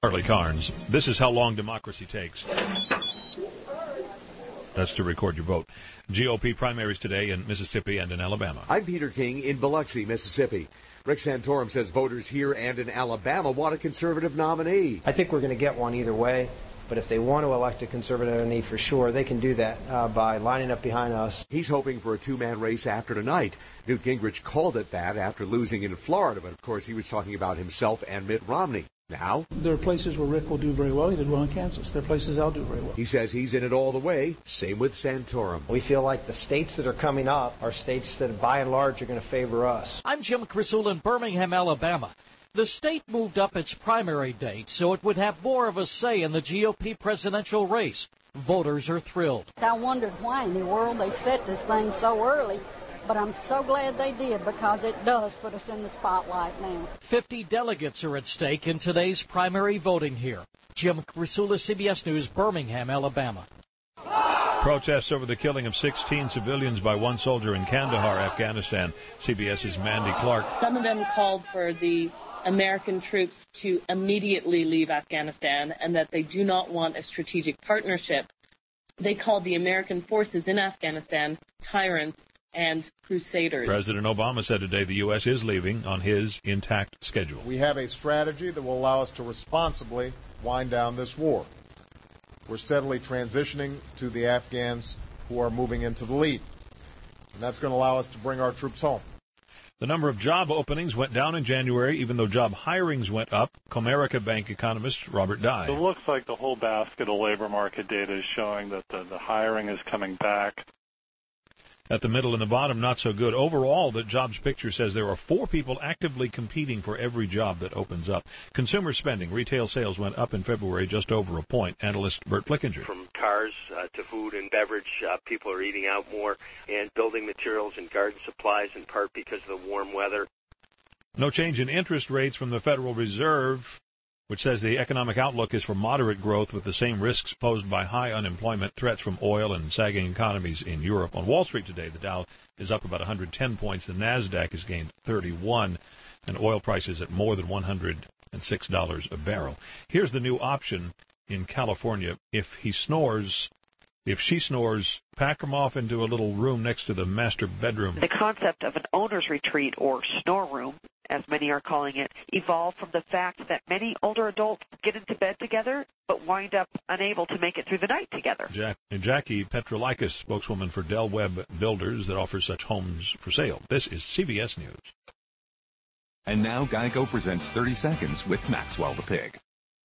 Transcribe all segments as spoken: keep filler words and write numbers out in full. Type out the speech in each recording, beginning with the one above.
Harley Carnes. This is how long democracy takes. That's to record your vote. G O P primaries today in Mississippi and in Alabama. I'm Peter King in Biloxi, Mississippi. Rick Santorum says voters here and in Alabama want a conservative nominee. I think we're going to get one either way. But if they want to elect a conservative nominee for sure, they can do that uh, by lining up behind us. He's hoping for a two-man race after tonight. Newt Gingrich called it that after losing in Florida, but of course he was talking about himself and Mitt Romney. Now, there are places where Rick will do very well. He did well in Kansas. There are places I'll do very well. He says he's in it all the way. Same with Santorum. We feel like the states that are coming up are states that by and large are going to favor us. I'm Jim Crisul in Birmingham, Alabama. The state moved up its primary date so it would have more of a say in the G O P presidential race. Voters are thrilled. I wondered why in the world they set this thing so early, but I'm so glad they did because it does put us in the spotlight now. Fifty delegates are at stake in today's primary voting here. Jim Crisula, C B S News, Birmingham, Alabama. Protests over the killing of sixteen civilians by one soldier in Kandahar, Afghanistan. CBS's Mandy Clark. Some of them called for the American troops to immediately leave Afghanistan and that they do not want a strategic partnership. They called the American forces in Afghanistan tyrants and crusaders. President Obama said today the U S is leaving on his intact schedule. We have a strategy that will allow us to responsibly wind down this war. We're steadily transitioning to the Afghans who are moving into the lead, and that's going to allow us to bring our troops home. The number of job openings went down in January, even though job hirings went up. Comerica Bank economist Robert Dye. It looks like the whole basket of labor market data is showing that the, the hiring is coming back. At the middle and the bottom, not so good. Overall, the jobs picture says there are four people actively competing for every job that opens up. Consumer spending, retail sales went up in February just over a point. Analyst Bert Flickinger. From cars uh, to food and beverage, uh, people are eating out more, and building materials and garden supplies in part because of the warm weather. No change in interest rates from the Federal Reserve, which says the economic outlook is for moderate growth with the same risks posed by high unemployment, threats from oil, and sagging economies in Europe. On Wall Street today, the Dow is up about one hundred ten points. The NASDAQ has gained thirty-one, and oil prices at more than one hundred six dollars a barrel. Here's the new option in California. If he snores, if she snores, pack him off into a little room next to the master bedroom. The concept of an owner's retreat, or snore room, as many are calling it, evolved from the fact that many older adults get into bed together but wind up unable to make it through the night together. Jack, Jackie Petrolakis, spokeswoman for Del Webb Builders that offers such homes for sale. This is C B S News. And now Geico presents thirty seconds with Maxwell the Pig.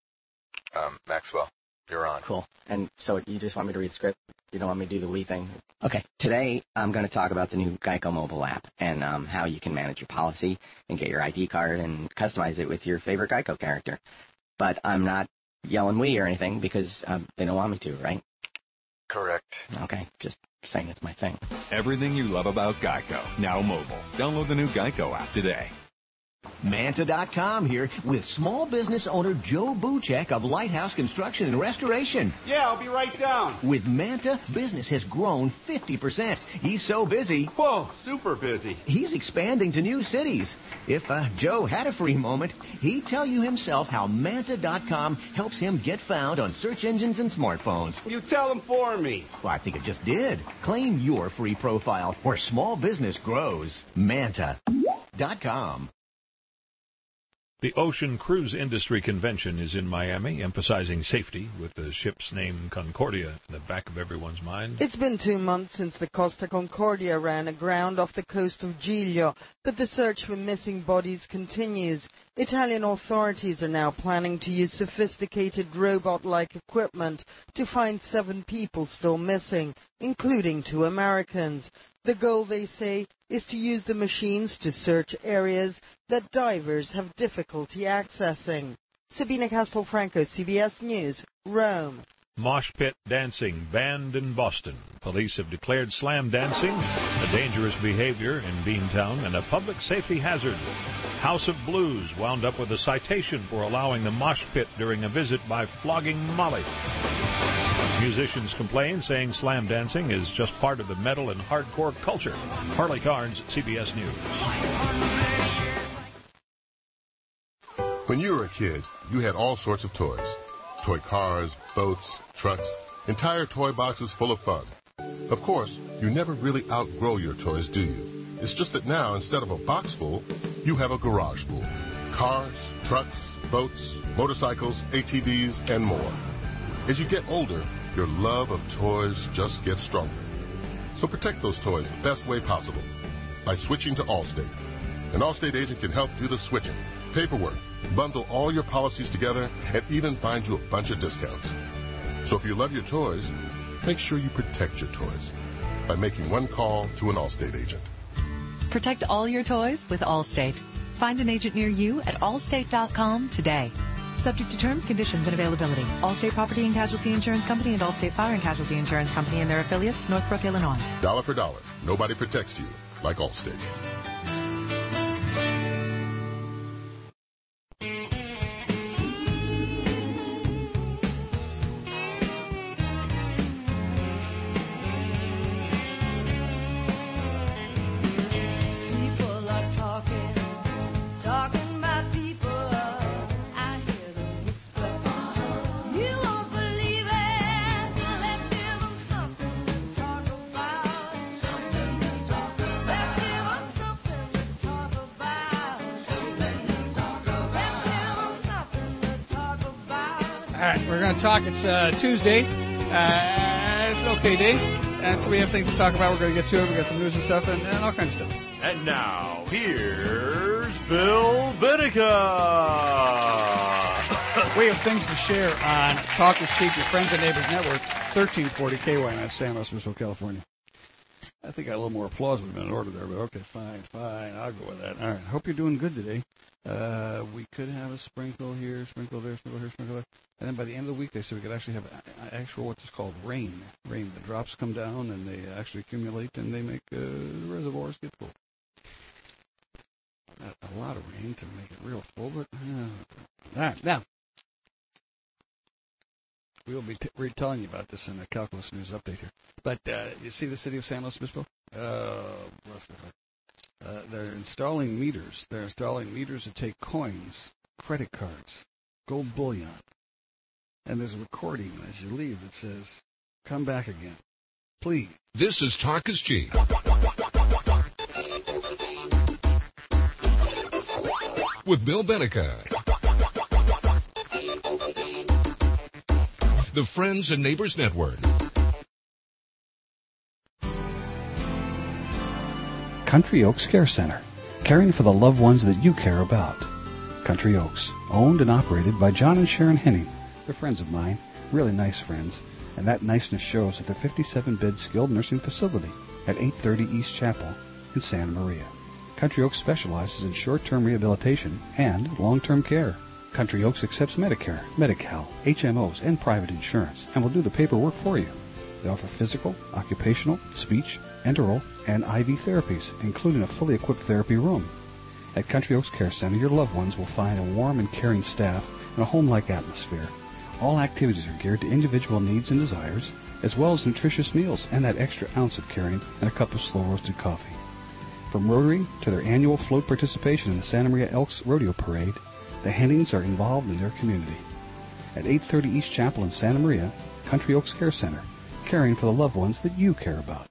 Um, Maxwell, you're on. Cool. And so you just want me to read the script? You don't want me to do the we thing? Okay. Today, I'm going to talk about the new Geico mobile app and um, how you can manage your policy and get your I D card and customize it with your favorite Geico character. But I'm not yelling we or anything because um, they don't want me to, right? Correct. Okay. Just saying it's my thing. Everything you love about Geico, now mobile. Download the new Geico app today. Manta dot com here with small business owner Joe Buchek of Lighthouse Construction and Restoration. Yeah, I'll be right down. With Manta, business has grown fifty percent. He's so busy. Whoa, super busy. He's expanding to new cities. If uh, Joe had a free moment, he'd tell you himself how Manta dot com helps him get found on search engines and smartphones. You tell him for me. Well, I think it just did. Claim your free profile where small business grows. Manta dot com. The Ocean Cruise Industry Convention is in Miami, emphasizing safety with the ship's name Concordia in the back of everyone's mind. It's been two months since the Costa Concordia ran aground off the coast of Giglio, but the search for missing bodies continues. Italian authorities are now planning to use sophisticated robot-like equipment to find seven people still missing, including two Americans. The goal, they say, is to use the machines to search areas that divers have difficulty accessing. Sabina Castelfranco, C B S News, Rome. Mosh pit dancing banned in Boston. Police have declared slam dancing a dangerous behavior in Beantown and a public safety hazard. House of Blues wound up with a citation for allowing the mosh pit during a visit by flogging Molly. Musicians complain, saying slam dancing is just part of the metal and hardcore culture. Harley Carnes, C B S News. When you were a kid, you had all sorts of toys. Toy cars, boats, trucks, entire toy boxes full of fun. Of course, you never really outgrow your toys, do you? It's just that now, instead of a box full, you have a garage full. Cars, trucks, boats, motorcycles, A T Vs, and more. As you get older, your love of toys just gets stronger. So protect those toys the best way possible by switching to Allstate. An Allstate agent can help do the switching, paperwork, bundle all your policies together, and even find you a bunch of discounts. So if you love your toys, make sure you protect your toys by making one call to an Allstate agent. Protect all your toys with Allstate. Find an agent near you at allstate dot com today. Subject to terms, conditions, and availability. Allstate Property and Casualty Insurance Company and Allstate Fire and Casualty Insurance Company and their affiliates, Northbrook, Illinois. Dollar for dollar. Nobody protects you like Allstate. Talk. It's uh, Tuesday. Uh, it's an okay day. And so we have things to talk about. We're going to get to it. We got some news and stuff and, and all kinds of stuff. And now, here's Bill Benica. We have things to share on Talk is Cheap, your Friends and Neighbors Network, thirteen forty K Y N S, San Luis Obispo, California. I think I got a little more applause would have been in order there, but okay, fine, fine. I'll go with that. All right. Hope you're doing good today. Uh, we could have a sprinkle here, sprinkle there, sprinkle here, sprinkle there. And then by the end of the week, they said we could actually have actual what's called rain. Rain. The drops come down and they actually accumulate and they make uh, the reservoirs get full. Not a lot of rain to make it real full, but uh, all right. Now, we'll be t- retelling you about this in the Calculus News update here. But uh, you see the city of San Luis Obispo? Uh, bless their heart. Uh, they're installing meters. They're installing meters that take coins, credit cards, gold bullion. And there's a recording as you leave that says, come back again. Please. This is Talk is Cheap. With Bill Benica. The Friends and Neighbors Network. Country Oaks Care Center, caring for the loved ones that you care about. Country Oaks, owned and operated by John and Sharon Henning. They're friends of mine, really nice friends, and that niceness shows at their fifty-seven bed skilled nursing facility at eight thirty East Chapel in Santa Maria. Country Oaks specializes in short-term rehabilitation and long-term care. Country Oaks accepts Medicare, Medi-Cal, H M Os, and private insurance, and will do the paperwork for you. They offer physical, occupational, speech, enteral, and I V therapies, including a fully equipped therapy room. At Country Oaks Care Center, your loved ones will find a warm and caring staff and a home-like atmosphere. All activities are geared to individual needs and desires, as well as nutritious meals and that extra ounce of caring and a cup of slow-roasted coffee. From Rotary to their annual float participation in the Santa Maria Elks Rodeo Parade, the Hennings are involved in their community. At eight thirty East Chapel in Santa Maria, Country Oaks Care Center, caring for the loved ones that you care about.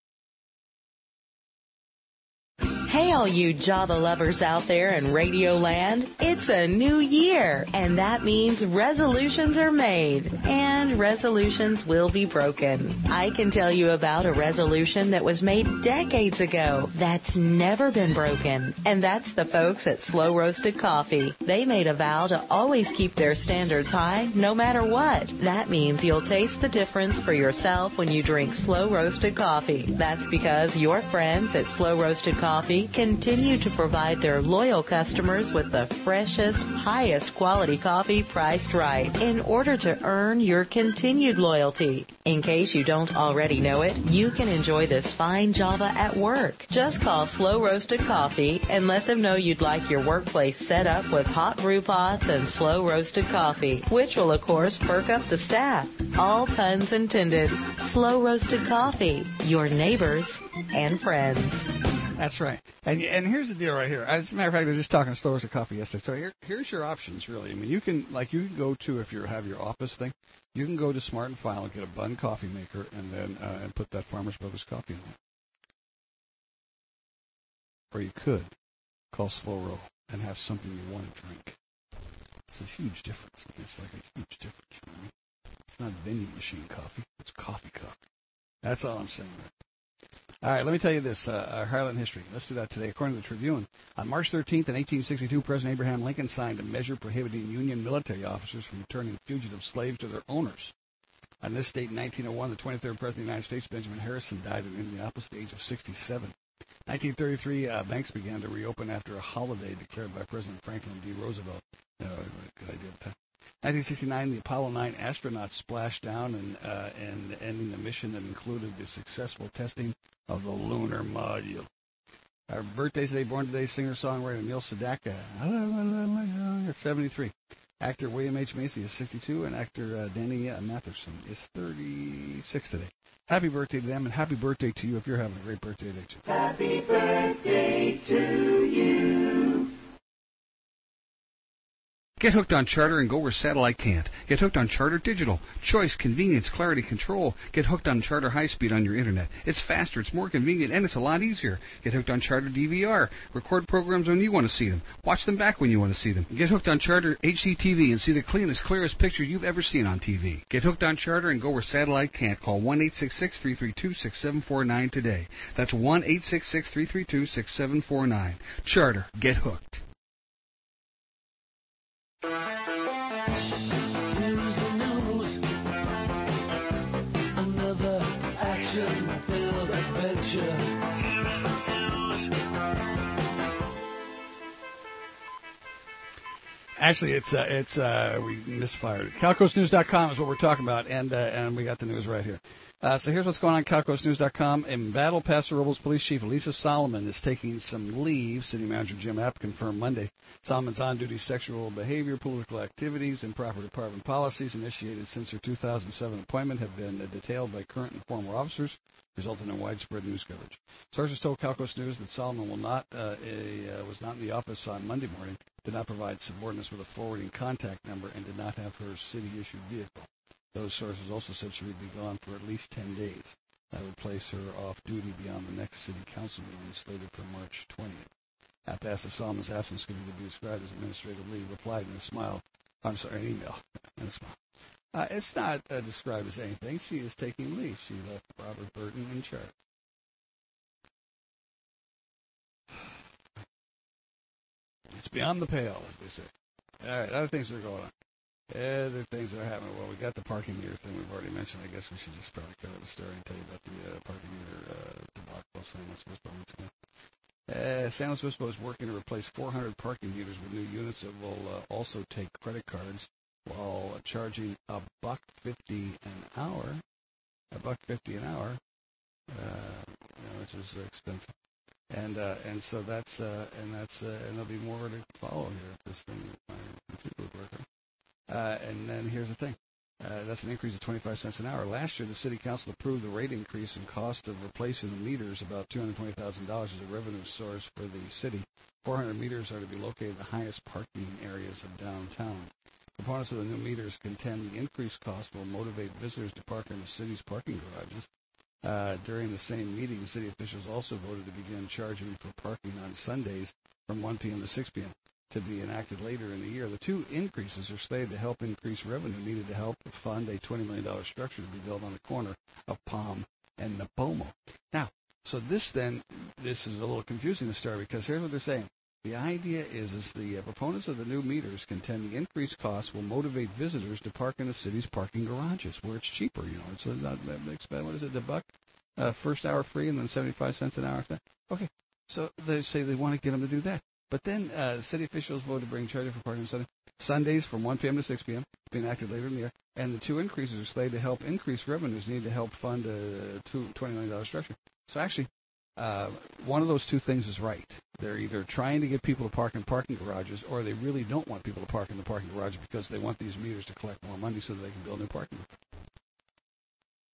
Hey, all you Java lovers out there in Radio Land, it's a new year, and that means resolutions are made, and resolutions will be broken. I can tell you about a resolution that was made decades ago that's never been broken, and that's the folks at Slow Roasted Coffee. They made a vow to always keep their standards high, no matter what. That means you'll taste the difference for yourself when you drink Slow Roasted Coffee. That's because your friends at Slow Roasted Coffee continue to provide their loyal customers with the freshest, highest quality coffee priced right in order to earn your continued loyalty. In case you don't already know it, you can enjoy this fine Java at work. Just call Slow Roasted Coffee and let them know you'd like your workplace set up with hot brew pots and slow roasted coffee, which will of course perk up the staff. All puns intended. Slow Roasted Coffee, your neighbors and friends. That's right. And and here's the deal right here. As a matter of fact, I was just talking to Stores of Coffee yesterday. So here, here's your options, really. I mean, you can like you can go to if you have your office thing, you can go to Smart and Final and get a Bun coffee maker, and then uh, and put that Farmers Brothers coffee in it. Or you could call Slow Roll and have something you want to drink. It's a huge difference. I mean, it's like a huge difference. You know what I mean? It's not vending machine coffee. It's coffee coffee. That's all I'm saying. All right, let me tell you this, uh, our Highland history. Let's do that today. According to the Tribune, on March thirteenth in eighteen sixty-two, President Abraham Lincoln signed a measure prohibiting Union military officers from returning fugitive slaves to their owners. On this date in nineteen oh one, the twenty-third President of the United States, Benjamin Harrison, died at Indianapolis at the age of sixty-seven. nineteen thirty-three, uh, banks began to reopen after a holiday declared by President Franklin D. Roosevelt. Uh, good idea at the time. nineteen sixty-nine, the Apollo nine astronauts splashed down and, uh, and ending the mission that included the successful testing of the lunar module. Our birthday today, born today, singer-songwriter Neil Sedaka, seventy-three. Actor William H. Macy is sixty-two, and actor uh, Danny uh, Matheson is thirty-six today. Happy birthday to them, and happy birthday to you if you're having a great birthday today. Happy birthday to you. Get hooked on Charter and go where satellite can't. Get hooked on Charter Digital. Choice, convenience, clarity, control. Get hooked on Charter High Speed on your internet. It's faster, it's more convenient, and it's a lot easier. Get hooked on Charter D V R. Record programs when you want to see them. Watch them back when you want to see them. Get hooked on Charter H D T V and see the cleanest, clearest pictures you've ever seen on T V. Get hooked on Charter and go where satellite can't. Call one eight six six, three three two, six seven four nine today. That's one eight six six, three three two, six seven four nine. Charter. Get hooked. Action-filled adventure. Actually, it's uh, it's uh, we misfired. Cal Coast News dot com is what we're talking about, and uh, and we got the news right here. Uh, so here's what's going on at Cal Coast News dot com. In battle, Paso Robles Police Chief Elisa Solomon is taking some leave. City Manager Jim App confirmed Monday. Solomon's on-duty sexual behavior, political activities, and proper department policies initiated since her two thousand seven appointment have been uh, detailed by current and former officers, resulting in widespread news coverage. Sources told Cal Coast News that Solomon will not uh, a, uh, was not in the office on Monday morning, did not provide subordinates with a forwarding contact number, and did not have her city-issued vehicle. Those sources also said she would be gone for at least ten days. That would place her off duty beyond the next city council meeting slated for March twentieth. After asked if Solomon's absence could be described as administrative leave, replied in a smile, I'm sorry, an email, in a smile. Uh, it's not uh, described as anything. She is taking leave. She left Robert Burton in charge. It's beyond the pale, as they say. All right, other things that are going on. Other things that are happening. Well, we got the parking meter thing we've already mentioned. I guess we should just probably cover the story and tell you about the uh, parking meter uh, debacle. San Luis Obispo. Uh, San Luis Obispo is working to replace four hundred parking meters with new units that will uh, also take credit cards while charging a buck fifty an hour. A buck fifty an hour, uh, you know, which is expensive. And uh, and so that's uh, and that's uh, and there'll be more to follow here if this thing my computer would work. Uh, and then here's the thing. Uh, that's an increase of twenty-five cents an hour. Last year, the City Council approved the rate increase in cost of replacing the meters, about two hundred twenty thousand dollars as a revenue source for the city. four hundred meters are to be located in the highest parking areas of downtown. Proponents of the new meters contend the increased cost will motivate visitors to park in the city's parking garages. Uh, during the same meeting, the city officials also voted to begin charging for parking on Sundays from one p.m. to six p.m. to be enacted later in the year. The two increases are slated to help increase revenue needed to help fund a twenty million dollars structure to be built on the corner of Palm and Napomo. Now, so this then, this is a little confusing to start because here's what they're saying. The idea is, is the uh, proponents of the new meters contend the increased costs will motivate visitors to park in the city's parking garages where it's cheaper. You know, it's not that expensive. What is it, a buck uh, first hour free and then seventy-five cents an hour after that? Okay, so they say they want to get them to do that. But then uh, city officials voted to bring charging for parking on Sunday, Sundays from one p.m. to six p.m. be enacted later in the year. And the two increases are slated to help increase revenues needed to help fund a twenty million dollars structure. So actually, Uh, one of those two things is right. They're either trying to get people to park in parking garages, or they really don't want people to park in the parking garage because they want these meters to collect more money so that they can build new parking.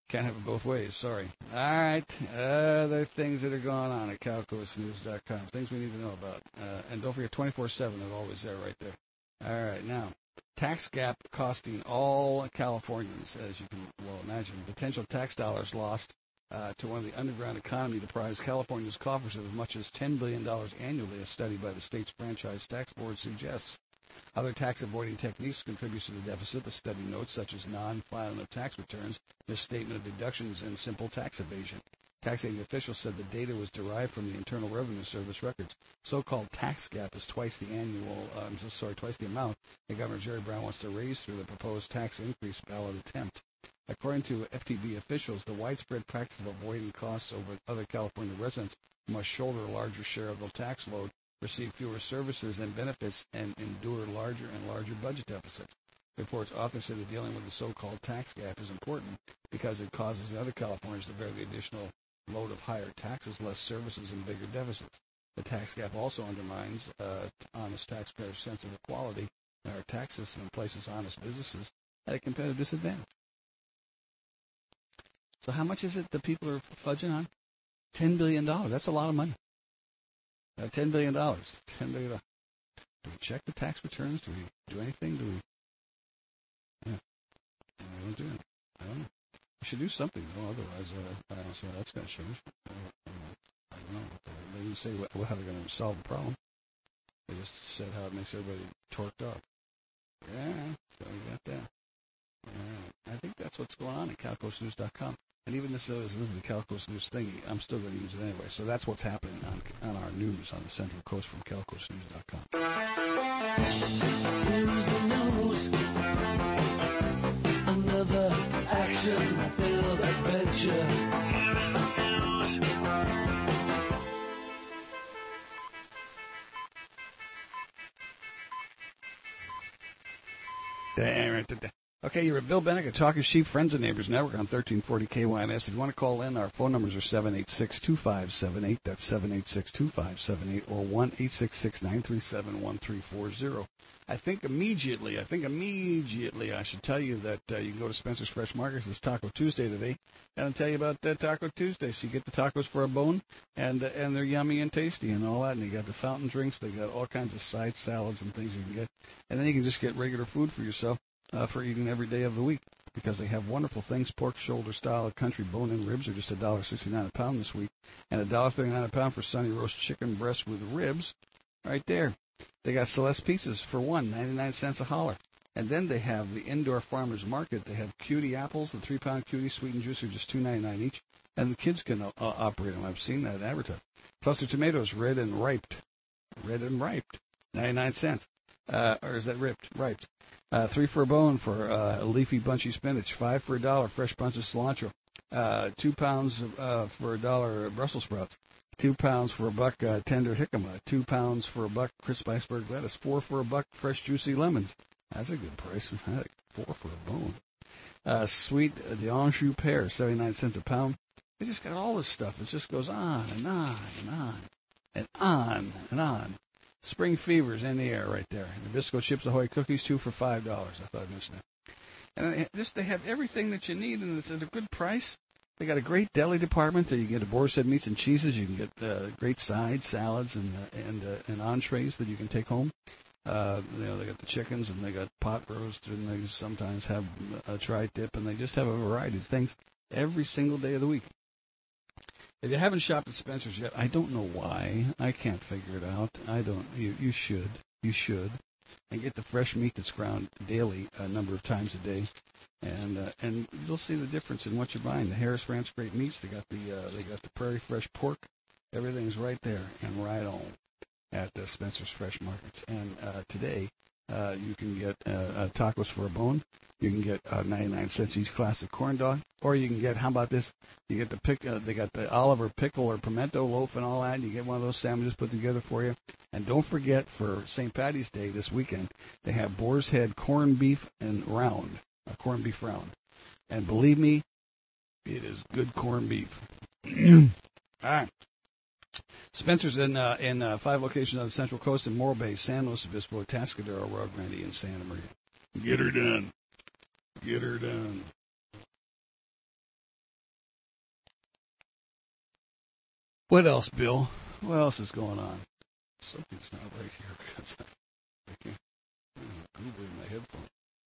Can't have it both ways. Sorry. All right. Other things that are going on at cal coast news dot com. Things we need to know about. Uh, and don't forget, twenty-four seven, they're always there right there. All right. Now, tax gap costing all Californians, as you can well imagine. Potential tax dollars lost uh, to one of the underground economy deprives California's coffers of as much as ten billion dollars annually, a study by the state's franchise tax board suggests. Other tax-avoiding techniques contribute to the deficit, the study notes, such as non-filing of tax returns, misstatement of deductions, and simple tax evasion. Taxing officials said the data was derived from the Internal Revenue Service records. So-called tax gap is twice the annual, uh, I'm so sorry, twice the amount that Governor Jerry Brown wants to raise through the proposed tax increase ballot attempt. According to F T B officials, the widespread practice of avoiding costs over other California residents who must shoulder a larger share of the tax load, receive fewer services and benefits, and endure larger and larger budget deficits. Reports authors say that dealing with the so-called tax gap is important because it causes the other Californians to bear the additional load of higher taxes, less services, and bigger deficits. The tax gap also undermines uh, honest taxpayers' sense of equality in our tax system and places honest businesses at a competitive disadvantage. So how much is it that people are fudging on? ten billion dollars. That's a lot of money. Uh, ten billion dollars. ten billion dollars. Do we check the tax returns? Do we do anything? Do we? Yeah. I don't do it. I don't know. We should do something, though. Otherwise, uh, I don't see how that's going to change. Uh, I don't know. They didn't say what, how they're going to solve the problem. They just said how it makes everybody torqued up. Yeah, so we got that. All right. I think that's what's going on at cal coast news dot com. And even this is, this is the Cal Coast News thing, I'm still going to use it anyway. So that's what's happening on, on our news on the Central Coast from cal coast news dot com. Here's the news. Another action-filled adventure. Damn it. Okay, you're at Bill Bennick, Talking Sheep, Friends and Neighbors Network on thirteen forty K Y N S. If you want to call in, our phone numbers are seven eight six, two five seven eight. That's seven eight six, two five seven eight, or one eight six six, nine three seven, one three four zero. I think immediately, I think immediately I should tell you that uh, you can go to Spencer's Fresh Markets. It's Taco Tuesday today. And I'll tell you about uh, Taco Tuesday. So you get the tacos for a bone, and uh, and they're yummy and tasty and all that. And you got the fountain drinks. They got all kinds of side salads and things you can get. And then you can just get regular food for yourself. Uh, for eating every day of the week, because they have wonderful things. Pork shoulder style country bone-in ribs are just one dollar sixty-nine a pound this week, and one dollar thirty-nine a pound for sunny roast chicken breast with ribs, right there. They got Celeste pizzas for one, ninety-nine cents a holler. And then they have the Indoor Farmers Market. They have cutie apples, the three-pound cutie, sweet and juicy, are just two ninety-nine each, and the kids can uh, operate them. I've seen that advertised. Plus the tomatoes, red and riped, red and riped, ninety-nine cents. Uh, or is that ripped? Riped. Uh, three for a bone for uh, leafy bunchy spinach. Five for a dollar, fresh bunch of cilantro. Uh, two pounds uh, for a dollar, Brussels sprouts. Two pounds for a buck, uh, tender jicama. Two pounds for a buck, crisp iceberg lettuce. Four for a buck, fresh juicy lemons. That's a good price. Four for a bone. Uh, sweet D'Anjou pear, seventy-nine cents a pound. They just got all this stuff. It just goes on and on and on and on and on. Spring fever's in the air right there. Nabisco Chips Ahoy cookies, two for five dollars. I thought I mentioned that. And they just they have everything that you need, and it's at a good price. They got a great deli department. You can get a boar's head meats and cheeses. You can get uh, great sides, salads, and uh, and uh, and entrees that you can take home. Uh, you know, they got the chickens, and they got pot roast, and they sometimes have a tri-tip, and they just have a variety of things every single day of the week. If you haven't shopped at Spencer's yet, I don't know why. I can't figure it out. I don't. You you should. You should. And get the fresh meat that's ground daily, a number of times a day, and uh, and you'll see the difference in what you're buying. The Harris Ranch Great Meats. They got the uh, they got the Prairie Fresh pork. Everything's right there and right on at uh, Spencer's Fresh Markets. And uh, today uh, you can get uh, uh, tacos for a bone. You can get uh, ninety-nine cents each classic corn dog, or you can get, how about this? You get the pick. Uh, they got the Oliver pickle or pimento loaf and all that. And you get one of those sandwiches put together for you. And don't forget, for Saint Patty's Day this weekend, they have Boar's Head corned beef and round, a corned beef round. And believe me, it is good corned beef. All right. Spencer's in uh, in uh, five locations on the Central Coast in Morro Bay, San Luis Obispo, Atascadero, Rio Grande, and Santa Maria. Get her done. Get her done. What else, Bill? What else is going on? Something's not right here because I can't. I'm googling my headphones.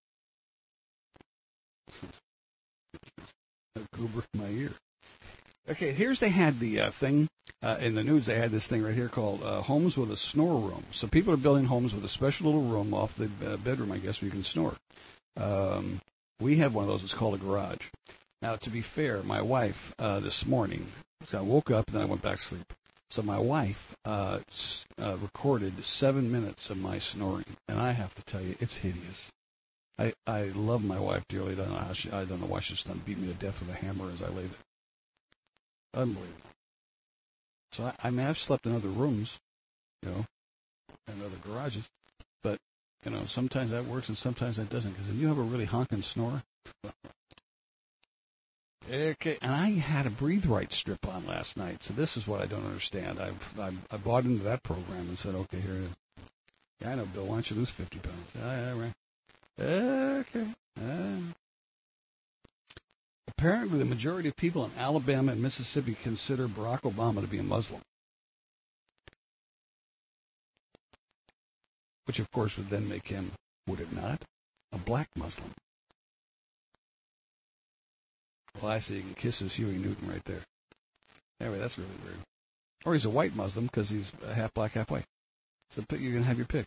A goober in my ear. Okay, here's they had the uh, thing uh, in the news. They had this thing right here called uh, homes with a snore room. So people are building homes with a special little room off the uh, bedroom, I guess, where you can snore. Um, we have one of those. It's called a garage. Now, to be fair, my wife uh, this morning, so I woke up and then I went back to sleep. So my wife uh, uh, recorded seven minutes of my snoring, and I have to tell you, it's hideous. I, I love my wife dearly. I don't know how she, I don't know why she's done beat me to death with a hammer as I lay there. Unbelievable. So I, I mean, I've slept in other rooms, you know, and other garages, but you know, sometimes that works and sometimes that doesn't. Because if you have a really honking snore, okay. And I had a Breathe Right strip on last night, so this is what I don't understand. I've, I've I bought into that program and said, okay, here it is. Yeah, I know, Bill. Why don't you lose fifty pounds? Yeah, yeah, right. Okay. Uh, apparently, the majority of people in Alabama and Mississippi consider Barack Obama to be a Muslim, which, of course, would then make him, would it not, a black Muslim. Well, I see. You can kiss his Huey Newton right there. Anyway, that's really weird. Or he's a white Muslim because he's half black, half white. So you can have your pick.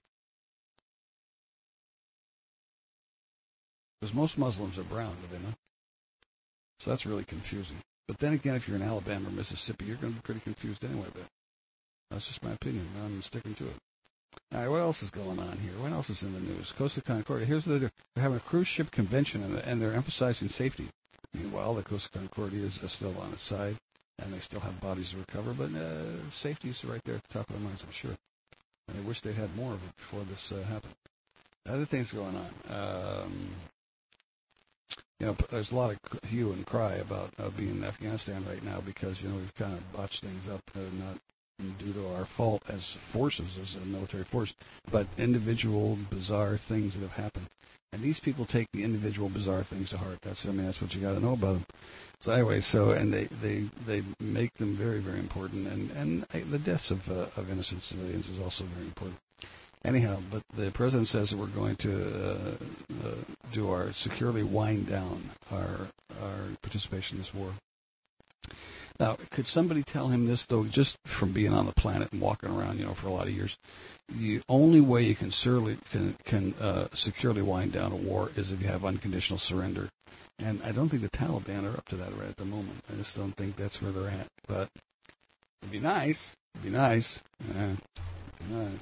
Because most Muslims are brown, do they not? So that's really confusing. But then again, if you're in Alabama or Mississippi, you're going to be pretty confused anyway. But that's just my opinion. I'm sticking to it. All right, what else is going on here? What else is in the news? Costa Concordia. Here's what they're doing. They're having a cruise ship convention, and, and they're emphasizing safety. Meanwhile, the Costa Concordia is still on its side, and they still have bodies to recover. But uh, safety is right there at the top of their minds, I'm sure. And I wish they had more of it before this uh, happened. Other things going on. Um, You know, there's a lot of hue and cry about uh, being in Afghanistan right now because, you know, we've kind of botched things up, uh, not due to our fault as forces, as a military force, but individual bizarre things that have happened. And these people take the individual bizarre things to heart. That's, I mean, that's what you got to know about them. So anyway, so, and they, they, they make them very, very important. And, and the deaths of, uh, of innocent civilians is also very important. Anyhow, but the president says that we're going to uh, uh, do our securely wind down our our participation in this war. Now, could somebody tell him this, though, just from being on the planet and walking around, you know, for a lot of years? The only way you can, surely, can, can uh, securely wind down a war is if you have unconditional surrender. And I don't think the Taliban are up to that right at the moment. I just don't think that's where they're at. But it'd be nice. It'd be nice. Yeah, it'd be nice.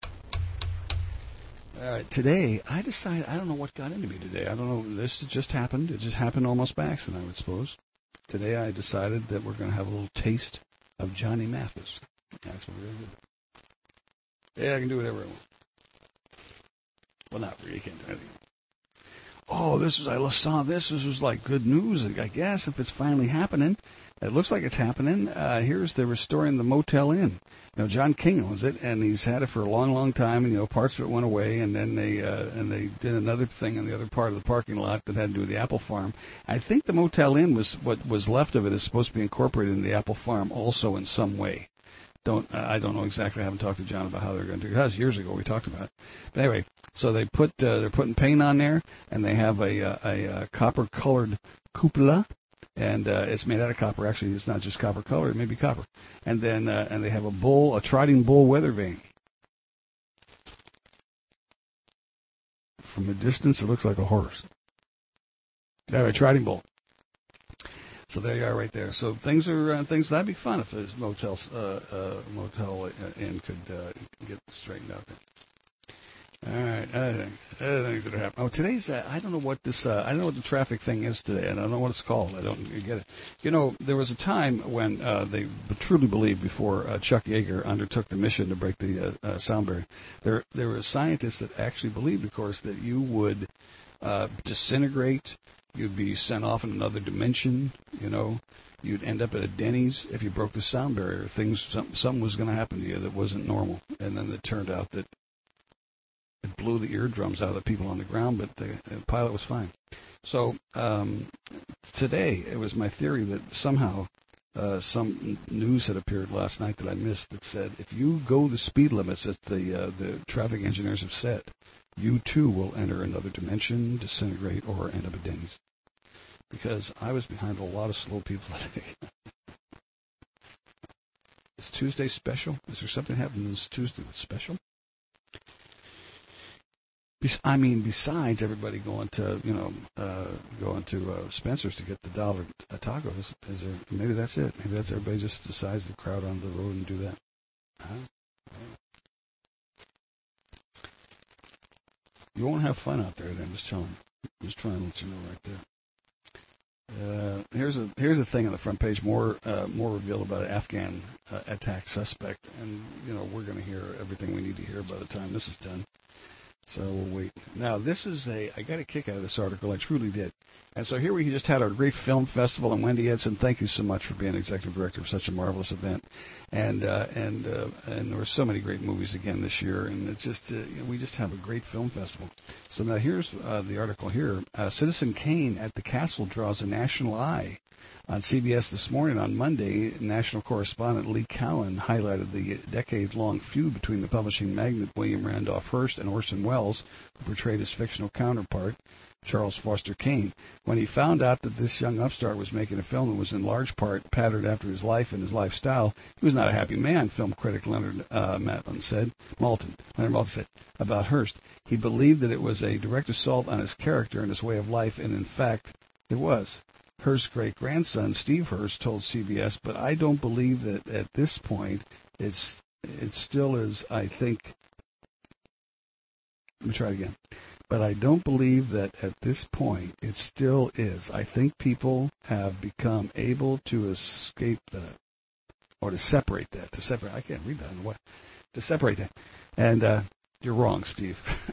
All right, today, I decided, I don't know what got into me today. I don't know, this just happened. It just happened almost by accident, I would suppose. Today I decided that we're going to have a little taste of Johnny Mathis. That's what we're going to do. Yeah, I can do whatever I want. Well, not really, you can't do anything. Oh, this is, I saw this. This was like good news, I guess, if it's finally happening. It looks like it's happening. Uh, here's, they're restoring the Motel Inn. You know, John King owns it, and he's had it for a long, long time, and, you know, parts of it went away, and then they uh, and they did another thing in the other part of the parking lot that had to do with the apple farm. I think the Motel Inn was, what was left of it is supposed to be incorporated in the apple farm also in some way. Don't I don't know exactly. I haven't talked to John about how they're going to do it. That was years ago we talked about it. But anyway, so they put uh, they're putting paint on there, and they have a a, a, a copper-colored cupola, and uh, it's made out of copper. Actually, it's not just copper color; it may be copper. And then uh, and they have a bull, a trotting bull weather vane. From a distance, it looks like a horse. Anyway, trotting bull. So there you are, right there. So things are uh, things that'd be fun if this motel uh, uh, motel inn could uh, get straightened out there. All right, other things, other things that are happening. Oh, today's uh, I don't know what this uh, I don't know what the traffic thing is today, and I don't know what it's called. I don't get it. You know, there was a time when uh, they truly believed before uh, Chuck Yeager undertook the mission to break the uh, uh, sound barrier. There there were scientists that actually believed, of course, that you would uh, disintegrate. You'd be sent off in another dimension, you know. You'd end up at a Denny's if you broke the sound barrier. Things, some, something was going to happen to you that wasn't normal. And then it turned out that it blew the eardrums out of the people on the ground, but the, the pilot was fine. So um, today, it was my theory that somehow uh, some news had appeared last night that I missed that said if you go the speed limits that the uh, the traffic engineers have set, you too will enter another dimension, disintegrate, or end up at Denny's. Because I was behind a lot of slow people today. Is Tuesday special? Is there something happening this Tuesday that's special? I mean, besides everybody going to, you know, uh, going to uh, Spencer's to get the dollar uh, tacos, is there? Maybe that's it. Maybe that's everybody just decides to crowd on the road and do that. Huh? You won't have fun out there. Then I'm just telling you. I'm just trying to let you know right there. Uh, here's a here's a thing on the front page. More uh, more revealed about an Afghan uh, attack suspect, and you know we're going to hear everything we need to hear by the time this is done. So we'll wait. Now, this is a, I got a kick out of this article. I truly did. And so here we just had our great film festival, and Wendy Edson, thank you so much for being executive director of such a marvelous event. And uh, and uh, and there were so many great movies again this year, and it's just, uh, you know, we just have a great film festival. So now here's uh, the article here. Uh, Citizen Kane at the Castle draws a national eye. On C B S this morning, on Monday, national correspondent Lee Cowan highlighted the decade-long feud between the publishing magnate William Randolph Hearst and Orson Welles, who portrayed his fictional counterpart, Charles Foster Kane. When he found out that this young upstart was making a film that was in large part patterned after his life and his lifestyle, he was not a happy man, film critic Leonard uh, Maltin said. Maltin, Leonard Maltin said about Hearst. He believed that it was a direct assault on his character and his way of life, and in fact, it was. Hearst's great-grandson, Steve Hearst, told C B S, but I don't believe that at this point it's it still is, I think, let me try it again, but I don't believe that at this point it still is. I think people have become able to escape that, or to separate that, to separate, I can't read that in a way, to separate that. And uh, you're wrong, Steve.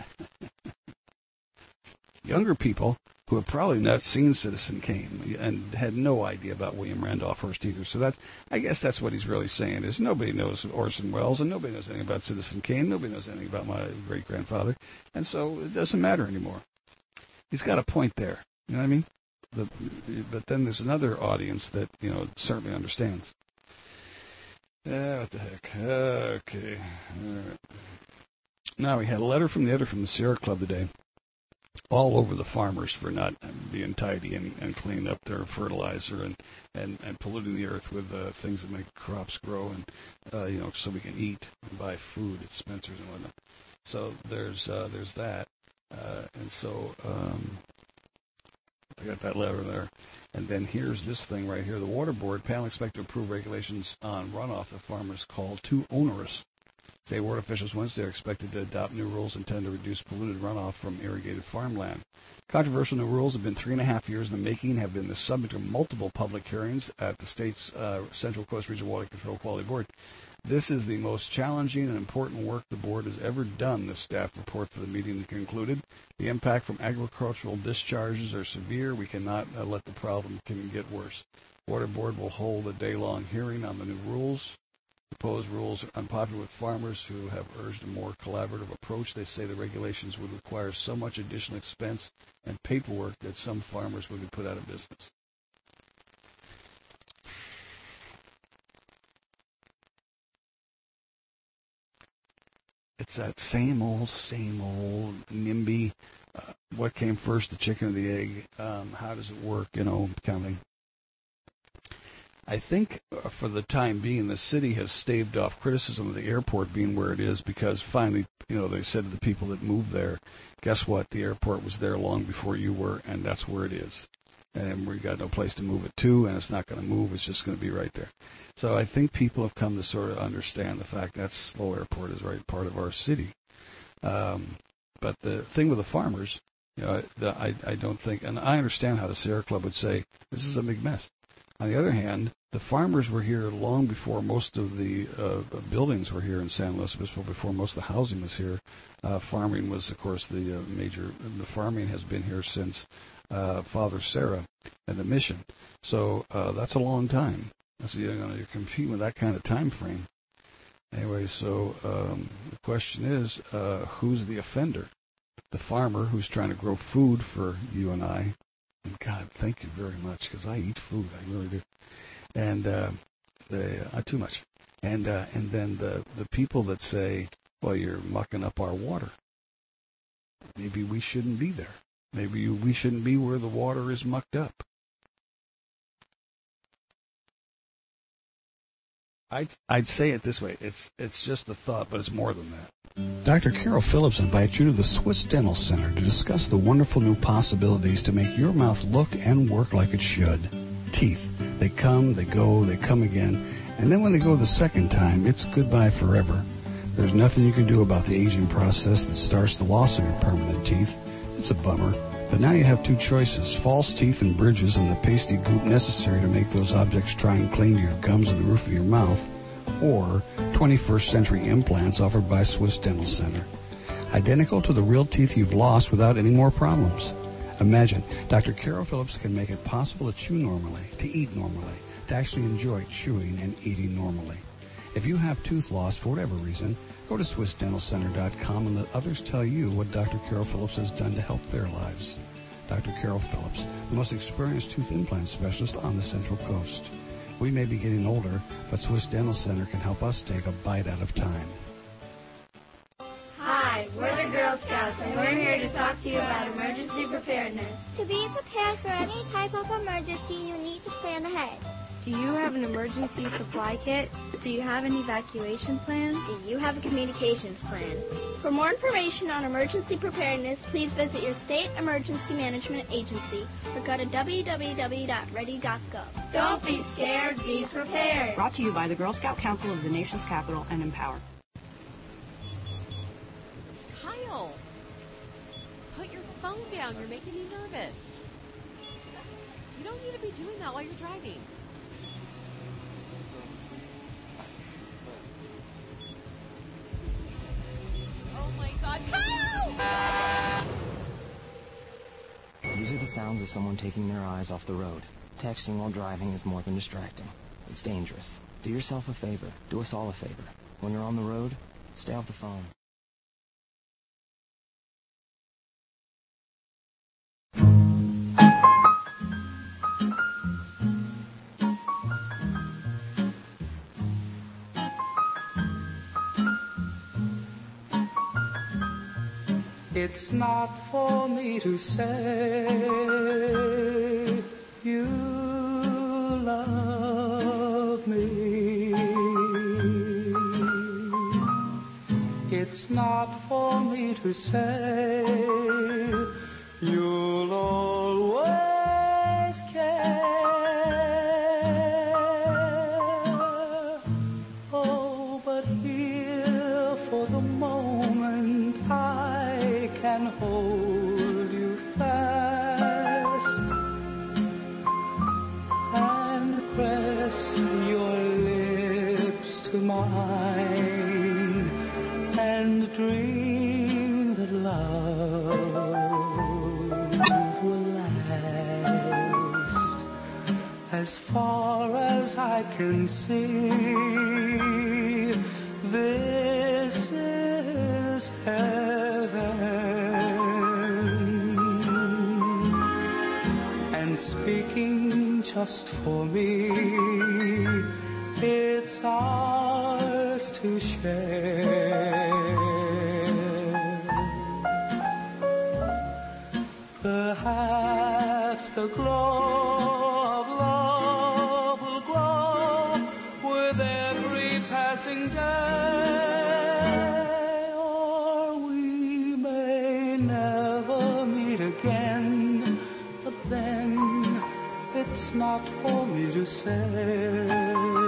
Younger people who have probably not seen Citizen Kane and had no idea about William Randolph Hearst either. So that's, I guess that's what he's really saying, is nobody knows Orson Welles and nobody knows anything about Citizen Kane. Nobody knows anything about my great-grandfather. And so it doesn't matter anymore. He's got a point there. You know what I mean? The, but then there's another audience that, you know, certainly understands. Yeah, what the heck. Okay. All right. Now, we had a letter from the editor from the Sierra Club today. All over the farmers for not being tidy and, and cleaning up their fertilizer and, and, and polluting the earth with uh, things that make crops grow and, uh, you know, so we can eat and buy food at Spencer's and whatnot. So there's uh, there's that. Uh, and so um, I got that letter there. And then here's this thing right here. The Water Board panel expect to approve regulations on runoff that farmers call too onerous. State water officials Wednesday are expected to adopt new rules intended to reduce polluted runoff from irrigated farmland. Controversial new rules have been three and a half years in the making, have been the subject of multiple public hearings at the state's uh, Central Coast Regional Water Control Quality Board. This is the most challenging and important work the board has ever done, the staff report for the meeting concluded. The impact from agricultural discharges are severe. We cannot uh, let the problem can get worse. Water Board will hold a day-long hearing on the new rules. Proposed rules are unpopular with farmers who have urged a more collaborative approach. They say the regulations would require so much additional expense and paperwork that some farmers would be put out of business. It's that same old, same old NIMBY. Uh, what came first, the chicken or the egg? Um, how does it work? You know, kind of thing. I think uh, for the time being, the city has staved off criticism of the airport being where it is because finally, you know, they said to the people that moved there, guess what? The airport was there long before you were, and that's where it is. And we got no place to move it to, and it's not going to move. It's just going to be right there. So I think people have come to sort of understand the fact that Slow Airport is right part of our city. Um, but the thing with the farmers, you know, the, I, I don't think, and I understand how the Sierra Club would say, this is a big mess. On the other hand, the farmers were here long before most of the uh, buildings were here in San Luis Obispo, before most of the housing was here. Uh, farming was, of course, the uh, major, the farming has been here since uh, Father Sarah and the mission. So uh, that's a long time. So you know, you're competing with that kind of time frame. Anyway, so um, the question is, uh, who's the offender? The farmer who's trying to grow food for you and I. And God, thank you very much, because I eat food. I really do. And uh, they, uh, too much. And uh, and then the, the people that say, well, you're mucking up our water. Maybe we shouldn't be there. Maybe we shouldn't be where the water is mucked up. I'd, I'd say it this way. It's it's just a thought, but it's more than that. Doctor Carol Phillips invites you to the Swiss Dental Center to discuss the wonderful new possibilities to make your mouth look and work like it should. Teeth. They come, they go, they come again, and then when they go the second time, it's goodbye forever. There's nothing you can do about the aging process that starts the loss of your permanent teeth. It's a bummer. But now you have two choices, false teeth and bridges and the pasty goop necessary to make those objects try and cling to your gums and the roof of your mouth, or twenty-first century implants offered by Swiss Dental Center. Identical to the real teeth you've lost without any more problems. Imagine, Doctor Carol Phillips can make it possible to chew normally, to eat normally, to actually enjoy chewing and eating normally. If you have tooth loss for whatever reason, go to Swiss Dental Center dot com and let others tell you what Doctor Carol Phillips has done to help their lives. Doctor Carol Phillips, the most experienced tooth implant specialist on the Central Coast. We may be getting older, but Swiss Dental Center can help us take a bite out of time. Hi, we're the Girl Scouts, and we're here to talk to you about emergency preparedness. To be prepared for any type of emergency, you need to plan ahead. Do you have an emergency supply kit? Do you have an evacuation plan? Do you have a communications plan? For more information on emergency preparedness, please visit your state emergency management agency or go to w w w dot ready dot gov. Don't be scared, be prepared. Brought to you by the Girl Scout Council of the nation's capital and Empower. Kyle, put your phone down. You're making me nervous. You don't need to be doing that while you're driving. Oh my God, Kyle! These are the sounds of someone taking their eyes off the road. Texting while driving is more than distracting. It's dangerous. Do yourself a favor. Do us all a favor. When you're on the road, stay off the phone. It's not for me to say you love me. It's not for me to say you'll always care. Oh, but here for the moment I can hold you fast and press your lips to mine and dream that love will last as far as I can see. This is heaven. Speaking just for me, it's ours to share. Perhaps the glow of love will grow with every passing day, or we may never meet again, but then it's not for me to say.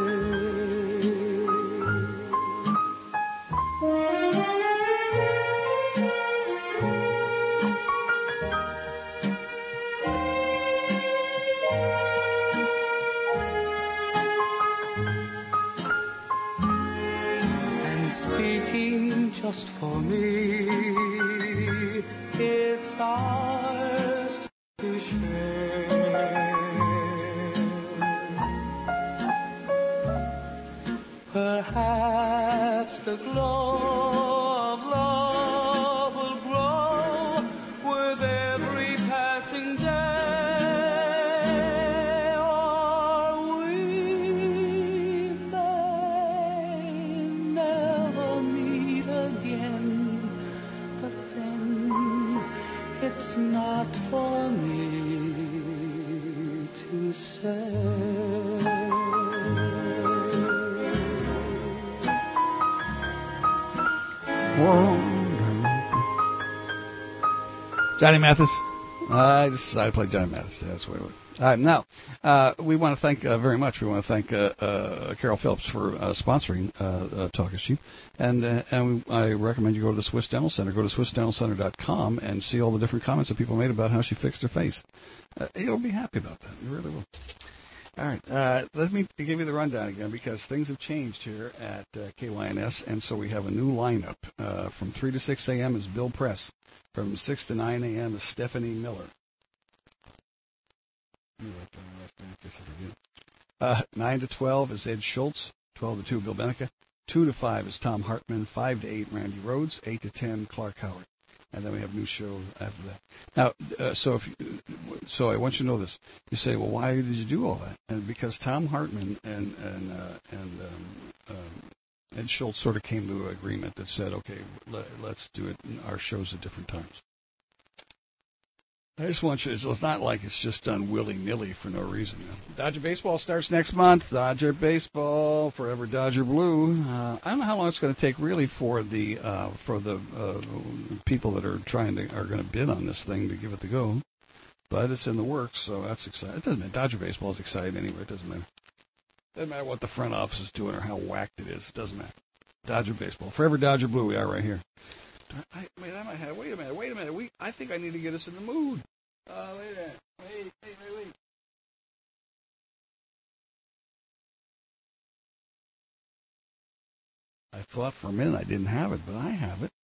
And speaking just for me, it's ours to share. Perhaps the glow of love will grow with every passing day, or we say. Johnny Mathis. I just decided to play Johnny Mathis. That's what it was. All right, now, uh, we want to thank uh, very much. We want to thank uh, uh, Carol Phillips for uh, sponsoring uh, uh, Talk is Cheap. And uh, and I recommend you go to the Swiss Dental Center. Go to swiss dental center dot com and see all the different comments that people made about how she fixed her face. Uh, you'll be happy about that. You really will. All right, uh, let me give you the rundown again because things have changed here at uh, K Y N S, and so we have a new lineup. Uh, from three to six a.m. is Bill Press. From six to nine a.m. is Stephanie Miller. Uh, nine to twelve is Ed Schultz. twelve to two, Bill Benica. two to five is Tom Hartman. five to eight, Randy Rhodes. eight to ten, Clark Howard. And then we have a new show after that. Now, uh, so if you, so I want you to know this. You say, well, why did you do all that? And because Tom Hartman and and uh, and um, um, Ed Schultz sort of came to an agreement that said, okay, let, let's do it in our shows at different times. I just want you to, it's not like it's just done willy-nilly for no reason. Dodger Baseball starts next month. Dodger Baseball, Forever Dodger Blue. Uh, I don't know how long it's going to take really for the uh, for the uh, people that are trying to are going to bid on this thing to give it the go. But it's in the works, so that's exciting. It doesn't matter. Dodger Baseball is exciting anyway. It doesn't matter. It doesn't matter what the front office is doing or how whacked it is. It doesn't matter. Dodger Baseball. Forever Dodger Blue, we are right here. I, wait, I might have, wait a minute, wait a minute. We, I think I need to get us in the mood. Uh, wait a minute. Wait, wait, wait, wait. I thought for a minute I didn't have it, but I have it.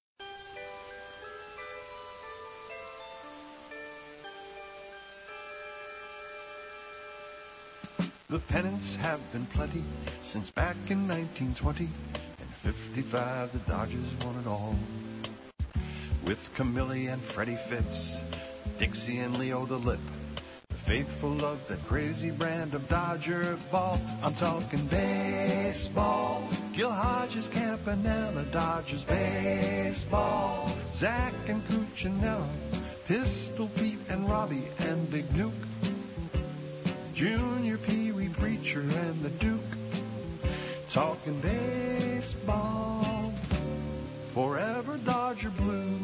The pennants have been plenty since back in nineteen twenty. And fifty-five, the Dodgers won it all. With Camille and Freddie Fitz, Dixie and Leo the Lip, the faithful of that crazy brand of Dodger ball. I'm talking baseball. Gil Hodges, Campanella, Dodgers baseball. Zach and Cuccinella, Pistol Pete and Robbie and Big Nuke. Junior Pee Wee Preacher and the Duke. Talking baseball. Forever Dodger Blue.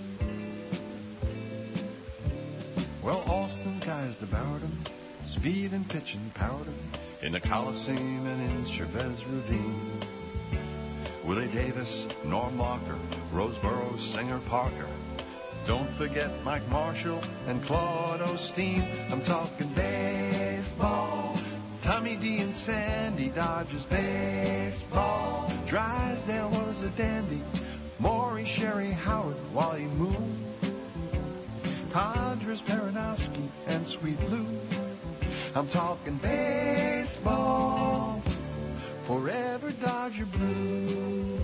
Well, Austin's guys devoured him. Speed and pitching powered him. In the Coliseum and in Chavez Ravine. Willie Davis, Norm Walker, Roseboro, Singer Parker. Don't forget Mike Marshall and Claude Osteen. I'm talking baseball. Tommy D and Sandy, Dodgers baseball. Drysdale was a dandy. Maury, Sherry, Howard, Wally Moon. Padres, Peronowski, and Sweet Lou. I'm talking baseball. Forever Dodger Blue.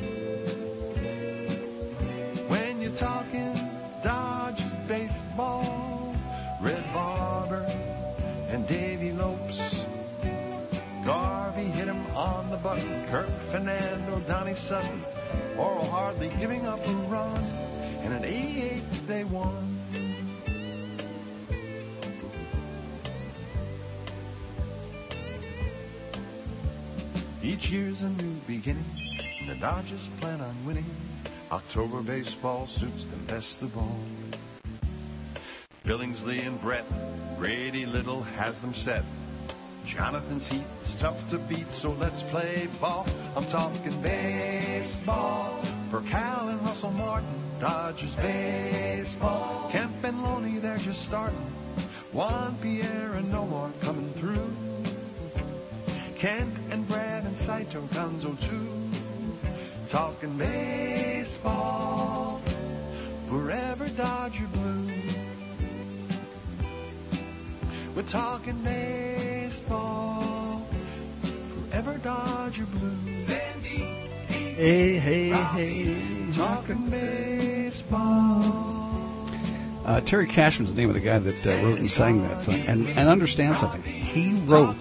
When you're talking Dodgers baseball, Red Barber and Davey Lopes. Garvey hit him on the button. Kirk Fernando, Donnie Sutton. Oral hardly giving up a run. And at eighty-eight they won. Each year's a new beginning. The Dodgers plan on winning. October baseball suits them best of all. Billingsley and Brett, Grady Little has them set. Jonathan's heat is tough to beat, so let's play ball. I'm talking baseball. For Cal and Russell Martin, Dodgers baseball. Kemp and Loney, they're just starting. Juan Pierre and Nomar coming through. Kent and Brad and Saito, Gonzo too. Talking baseball. Forever Dodger Blue. We're talking baseball. Forever Dodger Blue. Sandy. Hey, hey, hey. Talking baseball. Uh, Terry Cashman's the name of the guy that uh, wrote and sang that song. And, and understand something. He wrote...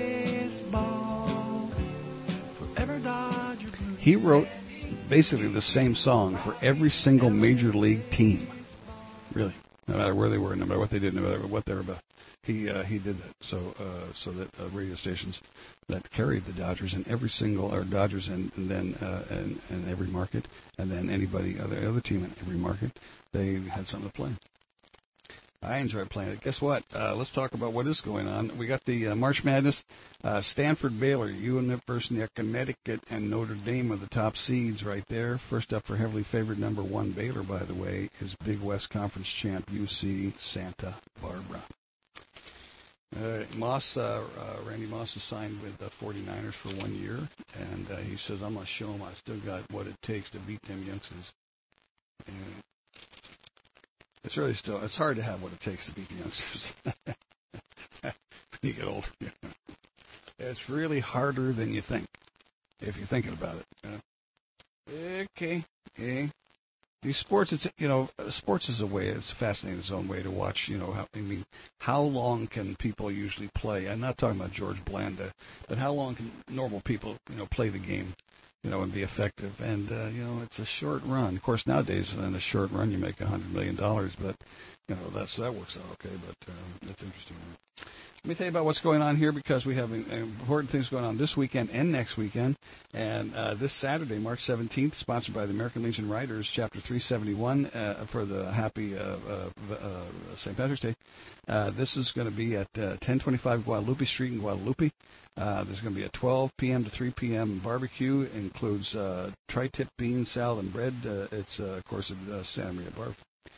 He wrote basically the same song for every single major league team. Really. no matter where they were, no matter what they did, no matter what they were about. He uh, he did that so uh, so that uh, radio stations that carried the Dodgers in every single or Dodgers and, and then uh, in, in every market, and then anybody other other team in every market, they had something to play. I enjoy playing it. Guess what? Uh, let's talk about what is going on. We got the uh, March Madness. Uh, Stanford, Baylor, University of Connecticut, and Notre Dame are the top seeds right there. First up for heavily favored number one Baylor, by the way, is Big West Conference champ U C Santa Barbara. Uh, Moss, uh, uh, Randy Moss is signed with the forty-niners for one year, and uh, he says, I'm going to show them I still got what it takes to beat them youngsters. And it's really still, it's hard to have what it takes to beat the youngsters when you get older. It's really harder than you think, if you're thinking about it. Uh, okay, okay. These sports, it's, you know, sports is a way, it's fascinating, its own way to watch, you know, how, I mean, how long can people usually play? I'm not talking about George Blanda, but how long can normal people, you know, play the game, you know, and be effective? And, uh, you know, it's a short run. Of course, nowadays, in a short run, you make one hundred million dollars, but, you know, that's that works out okay, but um, that's interesting. Let me tell you about what's going on here, because we have important things going on this weekend and next weekend. And uh, this Saturday, March seventeenth, sponsored by the American Legion Riders, Chapter three seventy-one, uh, for the happy uh, uh, uh, Saint Patrick's Day. Uh, this is going to be at uh, ten twenty-five Guadalupe Street in Guadalupe. Uh, there's going to be a twelve p.m. to three p.m. barbecue. It includes uh, tri-tip beans, salad, and bread. Uh, it's, uh, of course, a uh, Santa Maria Bar.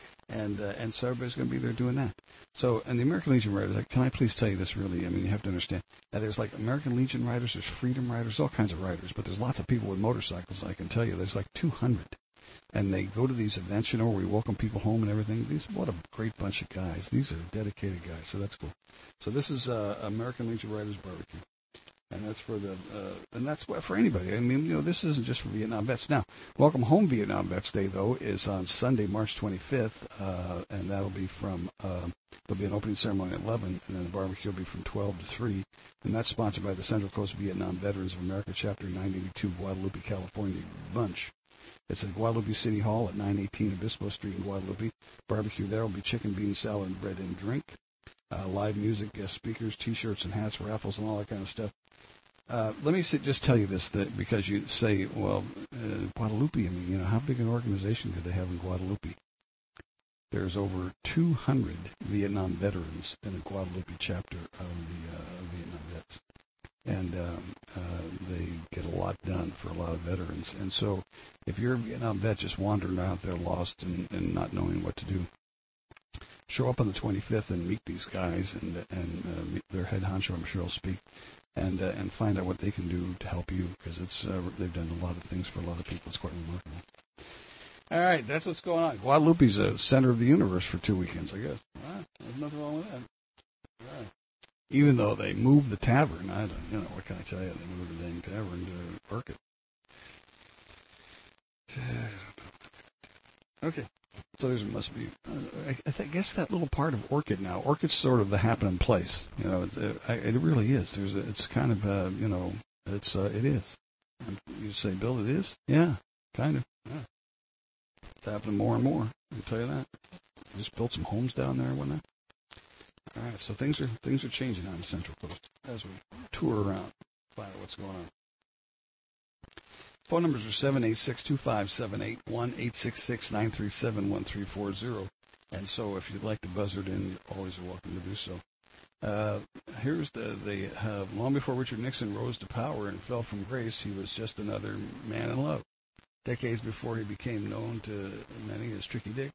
And uh, and so everybody's going to be there doing that. So, and the American Legion Riders, like, can I please tell you this really? I mean, you have to understand. Now, there's like American Legion Riders, there's Freedom Riders, all kinds of riders, but there's lots of people with motorcycles, I can tell you. There's like two hundred. And they go to these events, you know, where we welcome people home and everything. These, what a great bunch of guys. These are dedicated guys, so that's cool. So this is uh, American Legion Riders Barbecue. And that's for the, uh, and that's for anybody. I mean, you know, this isn't just for Vietnam vets. Now, Welcome Home Vietnam Vets Day, though, is on Sunday, March twenty-fifth, uh, and that'll be from, uh, there'll be an opening ceremony at eleven, and then the barbecue will be from twelve to three, and that's sponsored by the Central Coast Vietnam Veterans of America, Chapter nine eighty-two, Guadalupe, California, Bunch. It's at Guadalupe City Hall at nine eighteen Obispo Street in Guadalupe. Barbecue there will be chicken, beans, salad, and bread and drink. Uh, live music, guest speakers, T-shirts and hats, raffles, and all that kind of stuff. Uh, let me say, just tell you this, that because you say, well, uh, Guadalupe, I mean, you know, how big an organization could they have in Guadalupe? There's over two hundred Vietnam veterans in the Guadalupe chapter of the uh, Vietnam vets. And um, uh, they get a lot done for a lot of veterans. And so if you're a Vietnam vet just wandering out there lost and, and not knowing what to do, show up on the twenty-fifth and meet these guys, and and uh, meet their head honcho, I'm sure, will speak, and uh, and find out what they can do to help you, because it's uh, they've done a lot of things for a lot of people. It's quite remarkable. All right, that's what's going on. Guadalupe's a center of the universe for two weekends, I guess. All right, there's nothing wrong with that. All right. Even though they moved the tavern, I don't, you know, what can I tell you? They moved the dang tavern to Orchid. Okay. So there must be, uh, I, I guess that little part of Orchid now. Orchid's sort of the happening place. You know, it's, it, it really is. There's, a, it's kind of, uh, you know, it's, uh, it is. You say, Bill, it is? Yeah, kind of. Yeah. It's happening more and more. I can tell you that. We just built some homes down there and whatnot. All right, so things are things are changing on the Central Coast as we tour around, find out what's going on. Phone numbers are seven eight six, two five seven eight, one eight six six, nine three seven, one three four zero. And so if you'd like to buzz it in, you're always welcome to do so. Uh, here's the, the uh, long before Richard Nixon rose to power and fell from grace, he was just another man in love. Decades before he became known to many as Tricky Dick.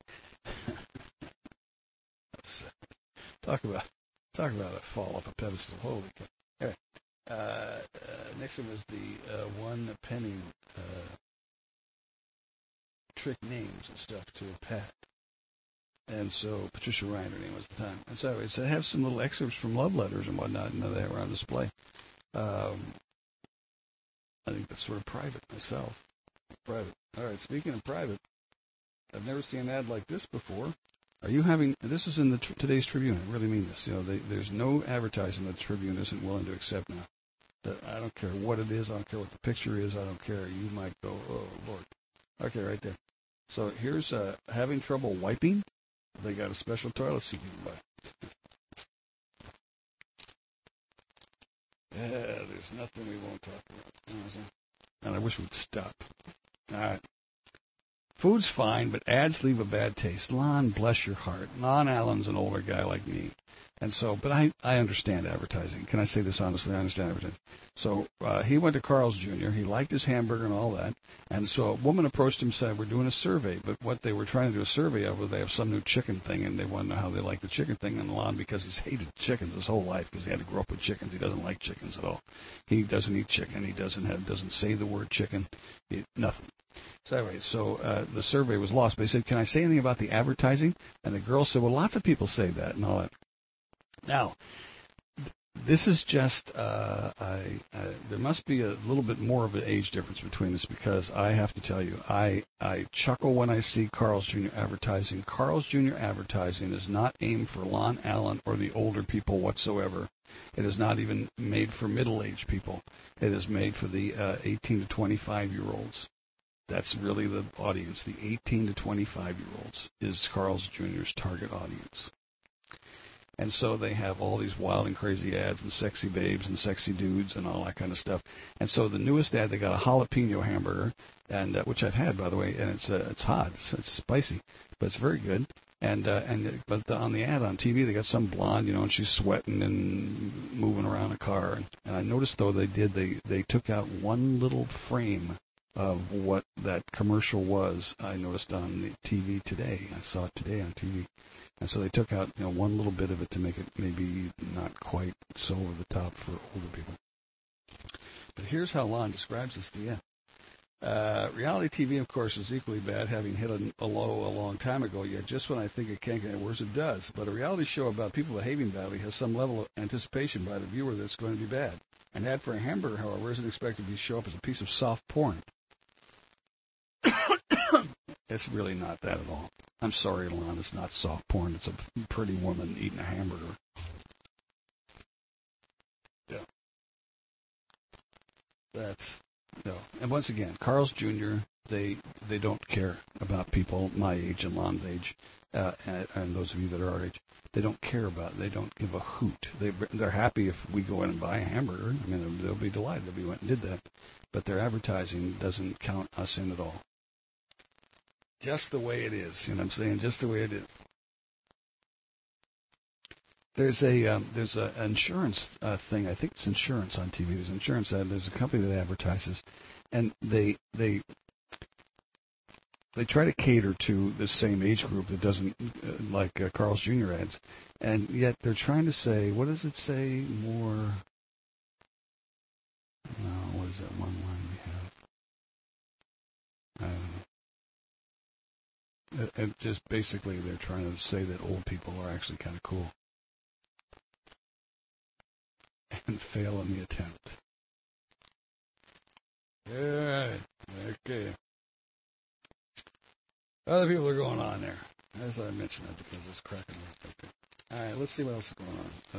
talk about talk about a fall off a pedestal. Holy cow. Anyway. Uh, uh, Nixon was the uh, one penny uh, trick names and stuff to Pat. And so Patricia Ryan, her name was at the time. And so I have some little excerpts from love letters and whatnot, and they were on display. Um, I think that's sort of private myself. Private. All right, speaking of private, I've never seen an ad like this before. Are you having, this is in the tr- today's Tribune, I really mean this. You know, they, there's no advertising that the Tribune isn't willing to accept now. That I don't care what it is, I don't care what the picture is, I don't care. You might go, oh, Lord. Okay, right there. So here's uh, having trouble wiping? they got a special toilet seat you can buy. Yeah, there's nothing we won't talk about. And I wish we'd stop. All right. Food's fine, but ads leave a bad taste. Lon, bless your heart. Lon Allen's an older guy like me. And so, but I, I understand advertising. Can I say this honestly? I understand advertising. So uh, he went to Carl's Junior He liked his hamburger and all that. And so a woman approached him and said, we're doing a survey. But what they were trying to do a survey of was they have some new chicken thing, and they want to know how they like the chicken thing. And Lon, because he's hated chickens his whole life because he had to grow up with chickens, he doesn't like chickens at all. He doesn't eat chicken. He doesn't have doesn't say the word chicken. He, nothing. So anyway, so uh, the survey was lost. But he said, can I say anything about the advertising? And the girl said, well, lots of people say that and all that. Now, this is just, uh, I, I, there must be a little bit more of an age difference between us because I have to tell you, I, I chuckle when I see Carl's Junior advertising. Carl's Junior advertising is not aimed for Lon Allen or the older people whatsoever. It is not even made for middle-aged people. It is made for the uh, eighteen to twenty-five-year-olds. That's really the audience. The eighteen to twenty-five-year-olds is Carl's Junior's target audience. And so they have all these wild and crazy ads and sexy babes and sexy dudes and all that kind of stuff. And so the newest ad, they got a jalapeno hamburger, and uh, which I've had, by the way, and it's uh, it's hot, it's, it's spicy, but it's very good. And uh, and but the, on the ad on T V, they got some blonde, you know, and she's sweating and moving around a car. And, and I noticed though they did they they took out one little frame of what that commercial was. I noticed on the T V today. I saw it today on T V. And so they took out, you know, one little bit of it to make it maybe not quite so over the top for older people. But here's how Lon describes this at the end. Uh, reality T V, of course, is equally bad, having hit a, a low a long time ago, yet just when I think it can't get worse, it does. But a reality show about people behaving badly has some level of anticipation by the viewer that it's going to be bad. An ad for a hamburger, however, isn't expected to show up as a piece of soft porn. It's really not that at all. I'm sorry, Lon, it's not soft porn. It's a pretty woman eating a hamburger. Yeah. That's, no. And once again, Carl's Junior, they they don't care about people my age and Lon's age, uh, and, and those of you that are our age. They don't care about it. They don't give a hoot. They, they're happy if we go in and buy a hamburger. I mean, they'll be delighted that we went and did that. But their advertising doesn't count us in at all. Just the way it is, you know what I'm saying? Just the way it is. There's a um, there's a insurance uh, thing. I think it's insurance on T V. There's insurance. Uh, there's a company that advertises, and they they they try to cater to the same age group that doesn't uh, like uh, Carl's Junior ads, and yet they're trying to say, what does it say more? No, what is that one line we have? I don't know. And just basically they're trying to say that old people are actually kind of cool. And fail in the attempt. Alright. Okay. Other people are going on there. I thought I mentioned that because it's cracking up. Okay. Alright, let's see what else is going on.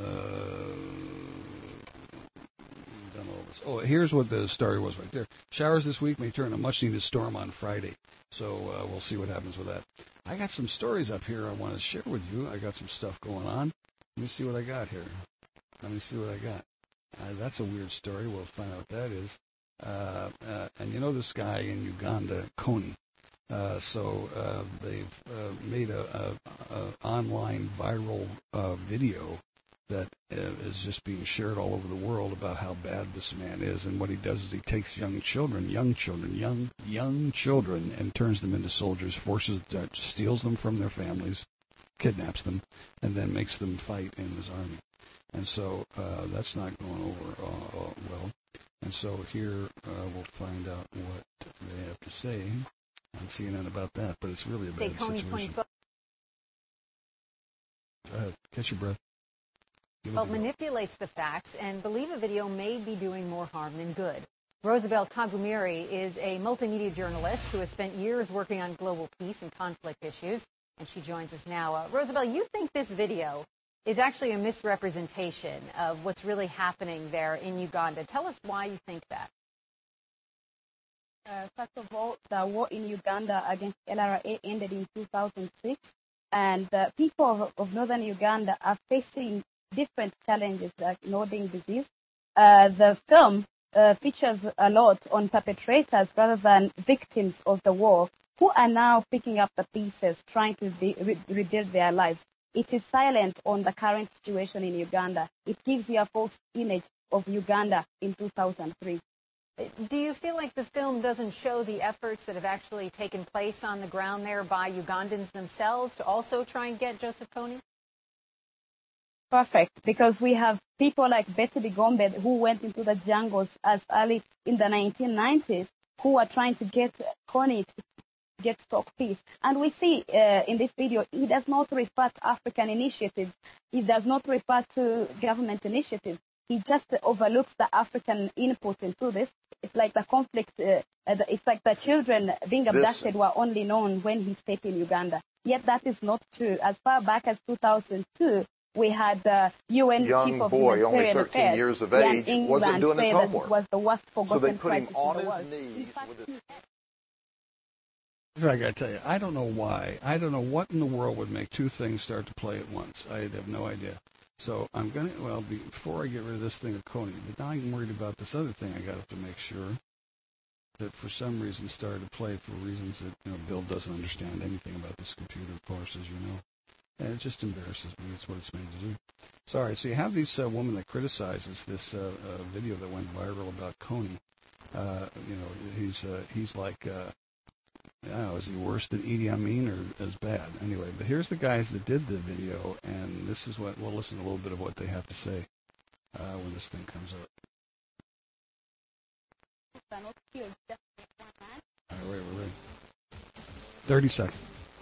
Uh, done all this. Oh, here's what the story was right there. Showers this week may turn a much-needed storm on Friday. So uh, we'll see what happens with that. I got some stories up here I want to share with you. I got some stuff going on. Let me see what I got here. Let me see what I got. Uh, that's a weird story. We'll find out what that is. Uh, uh, and you know this guy in Uganda, Kony. Uh, so uh, they've uh, made a, a, a online viral uh, video that uh, is just being shared all over the world about how bad this man is. And what he does is he takes young children, young children, young young children, and turns them into soldiers, forces, uh, steals them from their families, kidnaps them, and then makes them fight in his army. And so uh, that's not going over uh, uh, well. And so here uh, we'll find out what they have to say on C N N about that. But it's really a bad situation. Go ahead, catch your breath. Well, manipulates the facts and believe a video may be doing more harm than good. Rosabelle Kagumiri is a multimedia journalist who has spent years working on global peace and conflict issues, and she joins us now. Uh, Rosabelle, you think this video is actually a misrepresentation of what's really happening there in Uganda. Tell us why you think that. Uh, first of all, the war in Uganda against L R A ended in two thousand six, And the people of, of northern Uganda are facing different challenges like nodding disease. Uh, the film uh, features a lot on perpetrators rather than victims of the war who are now picking up the pieces, trying to de- re- rebuild their lives. It is silent on the current situation in Uganda. It gives you a false image of Uganda in two thousand three. Do you feel like the film doesn't show the efforts that have actually taken place on the ground there by Ugandans themselves to also try and get Joseph Kony? Perfect, because we have people like Betty Bigombe who went into the jungles as early in the nineteen nineties who are trying to get Kony to get stock peace. And we see uh, in this video, he does not refer to African initiatives. He does not refer to government initiatives. He just uh, overlooks the African input into this. It's like the conflict, uh, uh, the, it's like the children being abducted this... were only known when he stayed in Uganda. Yet that is not true. As far back as two thousand two, we had the U N young Chief of boy, Humanitarian only thirteen Affairs, years of Jan age, England, wasn't doing his say homework. That it was the worst forgotten so they put him crisis on in the his world. knees fact, with his... I got to tell you, I don't know why. I don't know what in the world would make two things start to play at once. I have no idea. So I'm going to, well, before I get rid of this thing of Kony, but now I'm worried about this other thing I got to make sure that for some reason started to play for reasons that, you know, Bill doesn't understand anything about this computer, of course, as you know. And it just embarrasses me. That's what it's made to do. Sorry. So you have this uh, woman that criticizes this uh, uh, video that went viral about Kony. Uh, you know, he's uh, he's like, uh, I don't know, is he worse than Idi Amin or as bad? Anyway, but here's the guys that did the video, and this is what, we'll listen to a little bit of what they have to say uh, when this thing comes up. All right, wait, wait, wait. thirty seconds.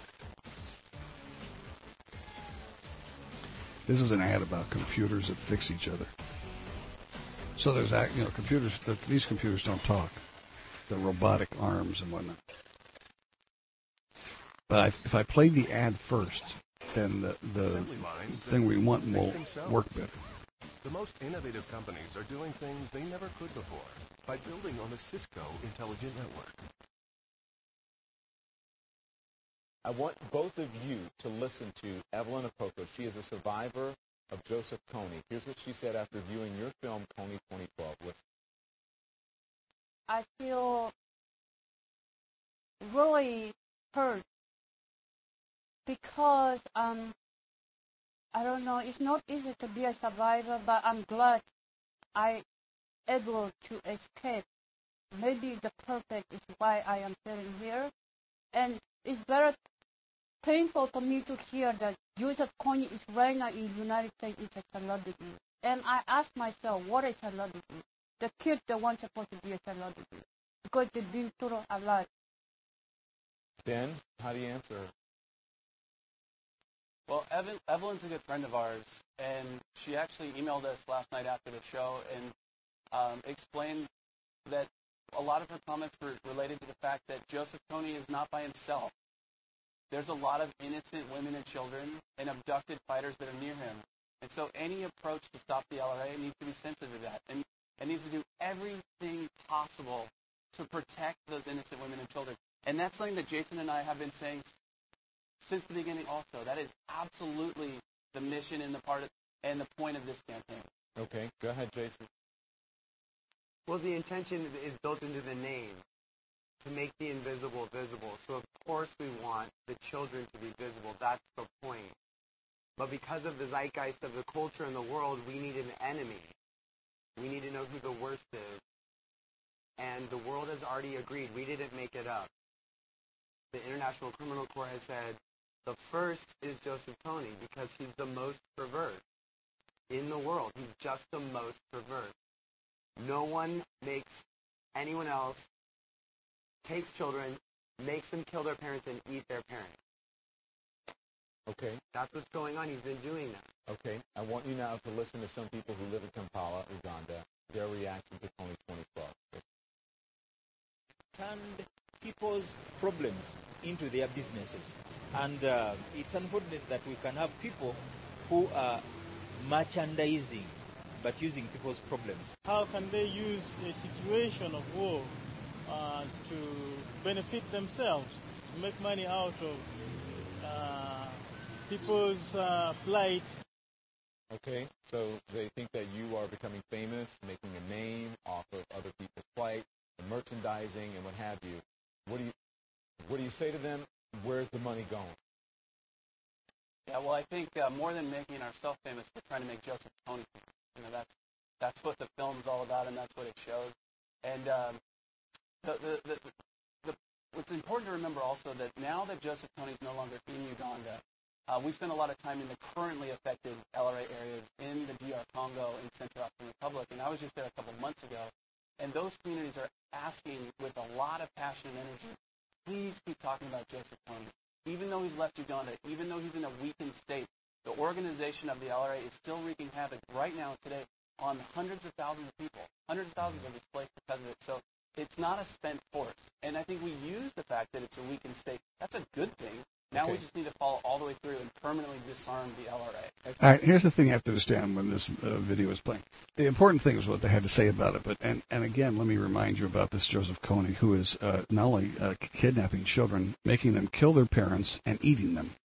This is an ad about computers that fix each other. So there's, you know, computers, these computers don't talk. The robotic arms and whatnot. But I, if I play the ad first, then the, the thing we want will work better. The most innovative companies are doing things they never could before by building on the Cisco Intelligent Network. I want both of you to listen to Evelyn Okoko. She is a survivor of Joseph Kony. Here's what she said after viewing your film, Kony twenty twelve. Listen. I feel really hurt because, um, I don't know, it's not easy to be a survivor, but I'm glad I able to escape. Maybe the purpose is why I am sitting here. And it's very painful for me to hear that Joseph Kony is right now in the United States is a celebrity. And I ask myself, what is celebrity? The kids that weren't supposed to be a celebrity because they've been total alive. Ben, how do you answer? Well, Evan, Evelyn's a good friend of ours, and she actually emailed us last night after the show and um, explained that a lot of her comments were related to the fact that Joseph Kony is not by himself. There's a lot of innocent women and children and abducted fighters that are near him. And so any approach to stop the L R A needs to be sensitive to that and, and needs to do everything possible to protect those innocent women and children. And that's something that Jason and I have been saying since the beginning also. That is absolutely the mission and the part of, and the point of this campaign. Okay, go ahead, Jason. Well, the intention is built into the name to make the invisible visible. So, of course, we want the children to be visible. That's the point. But because of the zeitgeist of the culture in the world, we need an enemy. We need to know who the worst is. And the world has already agreed. We didn't make it up. The International Criminal Court has said the first is Joseph Kony because he's the most perverse in the world. He's just the most perverse. No one makes anyone else, takes children, makes them kill their parents and eat their parents. Okay. That's what's going on. He's been doing that. Okay. I want you now to listen to some people who live in Kampala, Uganda, their reaction to Kony twenty twelve. Turned people's problems into their businesses. And uh, it's unfortunate that we can have people who are merchandising but using people's problems. How can they use a situation of war uh, to benefit themselves, to make money out of uh, people's uh, plight. Okay, so they think that you are becoming famous, making a name off of other people's plight, and merchandising and what have you. What do you what do you say to them? Where's the money going? Yeah, well, I think uh, more than making ourselves famous, we're trying to make Joseph Kony famous. You know, that's that's what the film's all about, and that's what it shows. And um, the, the, the, the, what's important to remember also that now that Joseph Kony is no longer in Uganda, uh, we spend a lot of time in the currently affected L R A areas in the D R Congo and Central African Republic. And I was just there a couple months ago, and those communities are asking with a lot of passion and energy, please keep talking about Joseph Kony. Even though he's left Uganda, even though he's in a weakened state, the organization of the L R A is still wreaking havoc right now today on hundreds of thousands of people. Hundreds of thousands are displaced because of it. So it's not a spent force. And I think we use the fact that it's a weakened state. That's a good thing. Now Okay. we just need to follow all the way through and permanently disarm the L R A. All right, here's the thing you have to understand when this uh, video is playing. The important thing is what they had to say about it. But and, and again, let me remind you about this Joseph Kony, who is uh, not only uh, kidnapping children, making them kill their parents, and eating them.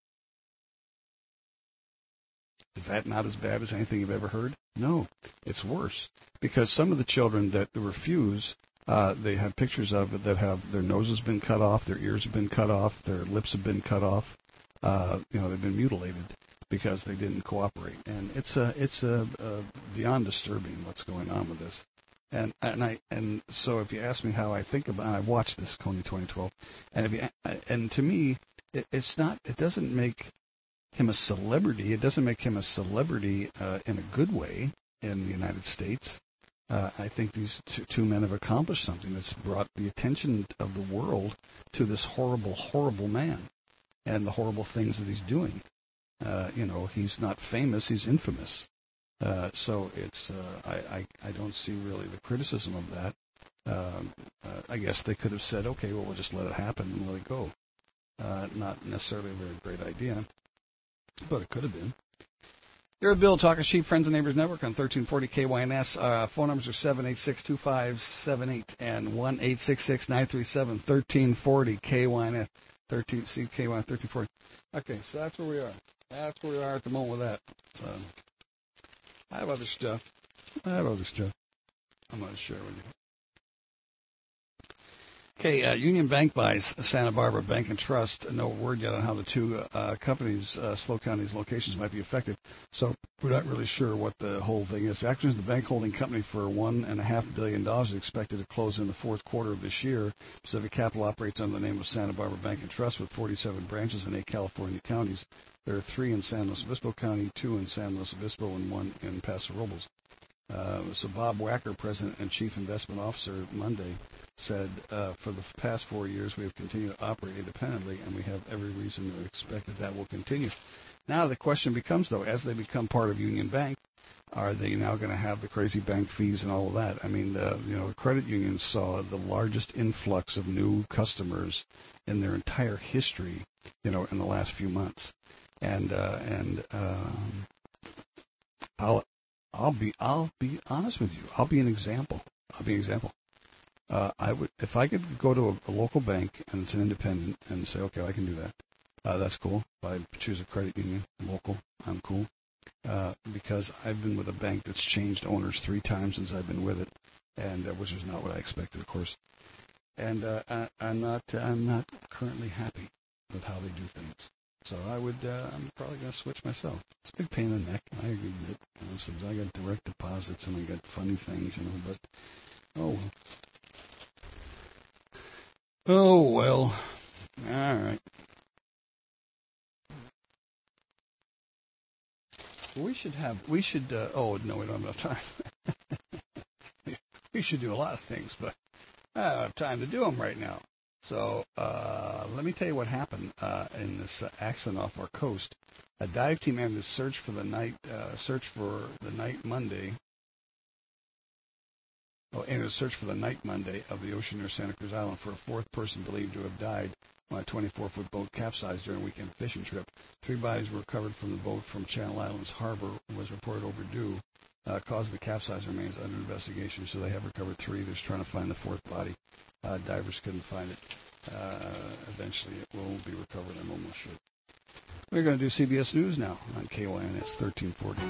Is that not as bad as anything you've ever heard? No, it's worse. Because some of the children that refuse, uh, they have pictures of it that have their noses been cut off, their ears have been cut off, their lips have been cut off. Uh, you know, they've been mutilated because they didn't cooperate. And it's uh, it's uh, uh, beyond disturbing what's going on with this. And and I and so if you ask me how I think about, and I watched this Kony twenty twelve, and if you, and to me, it, it's not, it doesn't make him a celebrity. It doesn't make him a celebrity uh, in a good way in the United States. Uh, I think these two, two men have accomplished something that's brought the attention of the world to this horrible, horrible man and the horrible things that he's doing. Uh, you know, he's not famous; he's infamous. Uh, so it's uh, I, I I don't see really the criticism of that. Um, uh, I guess they could have said, okay, well, we'll just let it happen and let it go. Uh, not necessarily a very great idea, but it could have been. You're Bill, Talking Sheep, Friends and Neighbors Network on thirteen forty K Y N S. Uh, phone numbers are seven eight six, two five seven eight and one eight six six, nine three seven, thirteen forty K Y N S. thirteen, C K Y N S, thirteen forty. Okay, so that's where we are. That's where we are at the moment with that. So, I have other stuff. I have other stuff I'm going to share with you. Okay, uh, Union Bank buys Santa Barbara Bank and Trust. No word yet on how the two uh, companies, uh, SLO County's locations, might be affected. So we're not really sure what the whole thing is. Actions of the bank holding company for one and a half billion dollars is expected to close in the fourth quarter of this year. Pacific Capital operates under the name of Santa Barbara Bank and Trust with forty-seven branches in eight California counties. There are three in San Luis Obispo County, two in San Luis Obispo, and one in Paso Robles. Uh, so Bob Wacker, President and Chief Investment Officer, Monday said, uh, for the past four years we have continued to operate independently, and we have every reason to expect that that will continue. Now the question becomes, though, as they become part of Union Bank, are they now going to have the crazy bank fees and all of that? I mean, the, you know, the credit unions saw the largest influx of new customers in their entire history, you know, in the last few months. And uh, and um, I'll I'll be I'll be honest with you. I'll be an example. I'll be an example. Uh, I would if I could go to a, a local bank and it's an independent and say, okay, I can do that. Uh, that's cool. If I choose a credit union, local, I'm cool. Uh, because I've been with a bank that's changed owners three times since I've been with it, and uh, which is not what I expected, of course. And uh, I, I'm not I'm not currently happy with how they do things. So I would, uh, I'm probably going to switch myself. It's a big pain in the neck. I agree with it. You know, so I got direct deposits and I got funny things, you know, but, oh well. Oh well. All right. We should have, we should, uh, oh no, we don't have enough time. We should do a lot of things, but I don't have time to do them right now. So uh, let me tell you what happened uh, in this uh, accident off our coast. A dive team ended a search for the night uh, search for the night Monday. Oh, ended a search for the night Monday of the ocean near Santa Cruz Island for a fourth person believed to have died when a twenty-four foot boat capsized during a weekend fishing trip. Three bodies were recovered from the boat from Channel Islands Harbor. Was reported overdue. Uh, cause of the capsize remains under investigation. So they have recovered three. They're just trying to find the fourth body. Uh, divers couldn't find it. Uh, eventually it will be recovered. I'm almost sure. We're going to do C B S News now on K Y N S thirteen forty.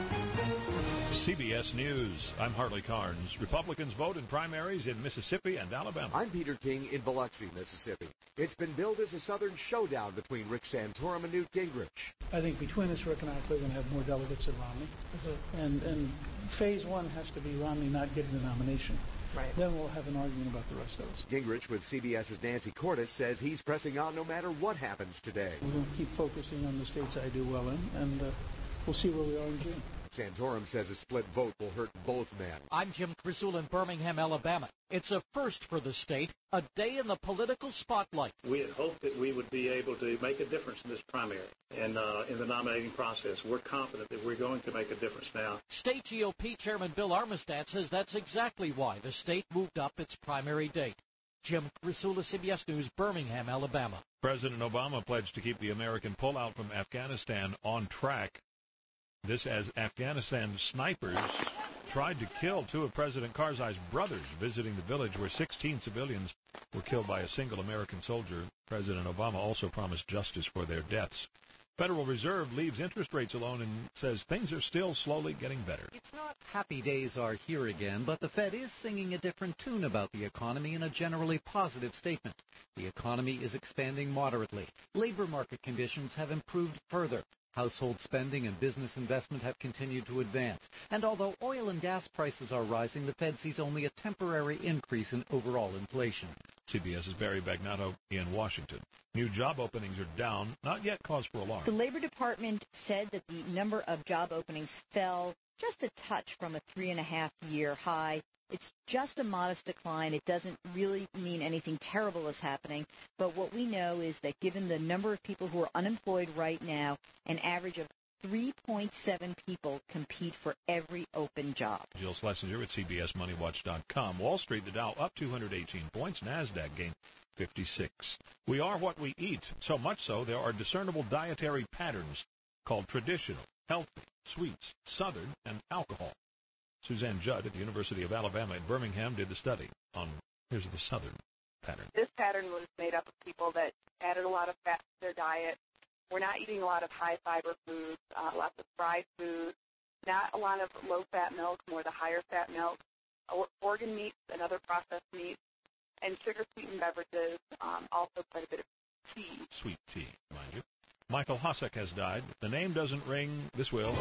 C B S News. I'm Hartley Carnes. Republicans vote in primaries in Mississippi and Alabama. I'm Peter King in Biloxi, Mississippi. It's been billed as a Southern showdown between Rick Santorum and Newt Gingrich. I think between us, Rick and I are going to have more delegates than Romney. And, and phase one has to be Romney not getting the nomination. Right. Then we'll have an argument about the rest of us. Gingrich, with CBS's Nancy Cordes, says he's pressing on no matter what happens today. We're going to keep focusing on the states I do well in, and uh, we'll see where we are in June. Santorum says a split vote will hurt both men. I'm Jim Crisul in Birmingham, Alabama. It's a first for the state, a day in the political spotlight. We had hoped that we would be able to make a difference in this primary and uh, in the nominating process. We're confident that we're going to make a difference now. State G O P Chairman Bill Armistead says that's exactly why the state moved up its primary date. Jim Crisul, C B S News, Birmingham, Alabama. President Obama pledged to keep the American pullout from Afghanistan on track. This as Afghanistan snipers tried to kill two of President Karzai's brothers visiting the village where sixteen civilians were killed by a single American soldier. President Obama also promised justice for their deaths. Federal Reserve leaves interest rates alone and says things are still slowly getting better. It's not happy days are here again, but the Fed is singing a different tune about the economy in a generally positive statement. The economy is expanding moderately. Labor market conditions have improved further. Household spending and business investment have continued to advance. And although oil and gas prices are rising, the Fed sees only a temporary increase in overall inflation. CBS's Barry Bagnato in Washington. New job openings are down, not yet cause for alarm. The Labor Department said that the number of job openings fell just a touch from a three and a half year high. It's just a modest decline. It doesn't really mean anything terrible is happening. But what we know is that given the number of people who are unemployed right now, an average of three point seven people compete for every open job. Jill Schlesinger at C B S Money Watch dot com. Wall Street, the Dow up two hundred eighteen points. NASDAQ gained fifty-six. We are what we eat, so much so there are discernible dietary patterns called traditional, healthy, sweets, southern, and alcohol. Suzanne Judd at the University of Alabama in Birmingham did the study on, here's the southern pattern. This pattern was made up of people that added a lot of fat to their diet. We're not eating a lot of high-fiber foods, uh, lots of fried food, not a lot of low-fat milk, more the higher-fat milk, organ meats and other processed meats, and sugar-sweetened beverages, um, also quite a bit of tea. Sweet tea, mind you. Michael Hosek has died. The name doesn't ring. This will.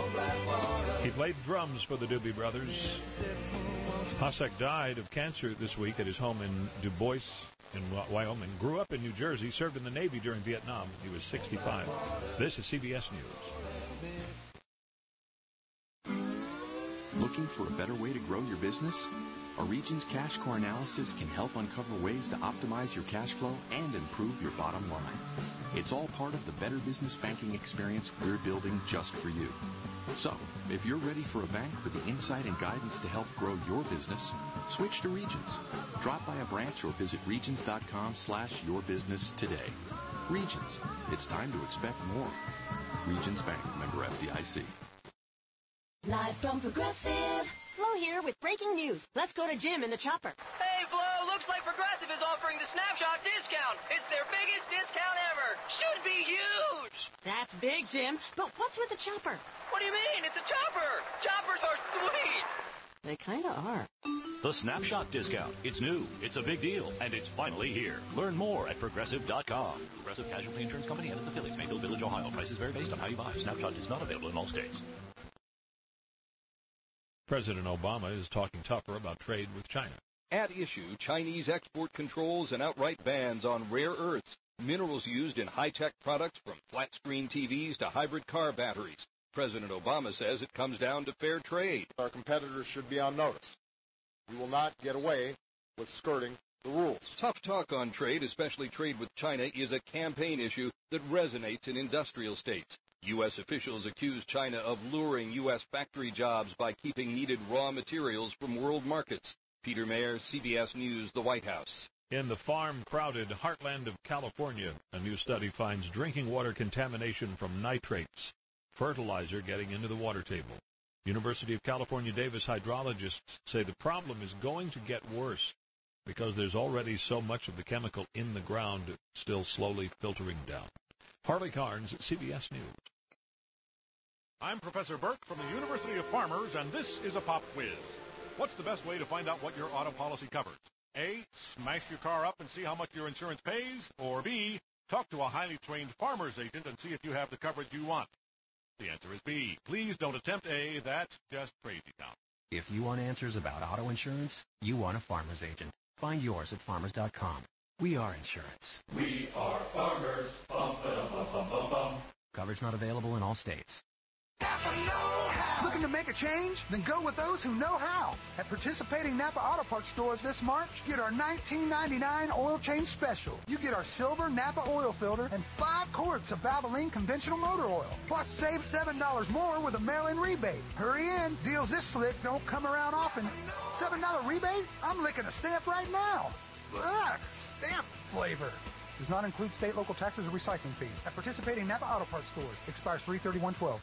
He played drums for the Doobie Brothers. Hosek died of cancer this week at his home in Du Bois in Wyoming. Grew up in New Jersey. Served in the Navy during Vietnam. He was sixty-five. This is C B S News. Looking for a better way to grow your business? Our Regions Cash Core Analysis can help uncover ways to optimize your cash flow and improve your bottom line. It's all part of the better business banking experience we're building just for you. So, if you're ready for a bank with the insight and guidance to help grow your business, switch to Regions. Drop by a branch or visit regions dot com slash your business today. Regions. It's time to expect more. Regions Bank, member F D I C. Live from Progressive. Flo here with breaking news. Let's go to Jim in the chopper. Hey, Flo, looks like Progressive is offering the Snapshot discount. It's their biggest discount ever. Should be huge. That's big, Jim. But what's with the chopper? What do you mean? It's a chopper. Choppers are sweet. They kind of are. The Snapshot discount. It's new, it's a big deal, and it's finally here. Learn more at Progressive dot com. Progressive Casualty Insurance Company and its affiliates, Mayfield Village, Ohio. Prices vary based on how you buy. Snapshot is not available in all states. President Obama is talking tougher about trade with China. At issue, Chinese export controls and outright bans on rare earths, minerals used in high-tech products from flat-screen T Vs to hybrid car batteries. President Obama says it comes down to fair trade. Our competitors should be on notice. We will not get away with skirting the rules. Tough talk on trade, especially trade with China, is a campaign issue that resonates in industrial states. U S officials accuse China of luring U S factory jobs by keeping needed raw materials from world markets. Peter Mayer, C B S News, the White House. In the farm-crowded heartland of California, a new study finds drinking water contamination from nitrates, fertilizer getting into the water table. University of California Davis hydrologists say the problem is going to get worse because there's already so much of the chemical in the ground still slowly filtering down. Harley Carnes, C B S News. I'm Professor Burke from the University of Farmers, and this is a pop quiz. What's the best way to find out what your auto policy covers? A, smash your car up and see how much your insurance pays, or B, talk to a highly trained farmer's agent and see if you have the coverage you want. The answer is B. Please don't attempt A. That's just crazy town. If you want answers about auto insurance, you want a farmer's agent. Find yours at farmers dot com. We are insurance. We are farmers. Bum, ba-dum, bum, bum, bum, bum. Coverage not available in all states. Looking to make a change? Then go with those who know how. At participating Napa Auto Parts stores this March, get our nineteen ninety-nine oil change special. You get our silver Napa oil filter and five quarts of Valvoline conventional motor oil. Plus, save seven dollars more with a mail-in rebate. Hurry in. Deals this slick don't come around often. seven dollars rebate? I'm licking a stamp right now. Ugh, stamp flavor. Does not include state, local taxes, or recycling fees. At participating Napa Auto Parts stores. Expires three thirty-one twelve.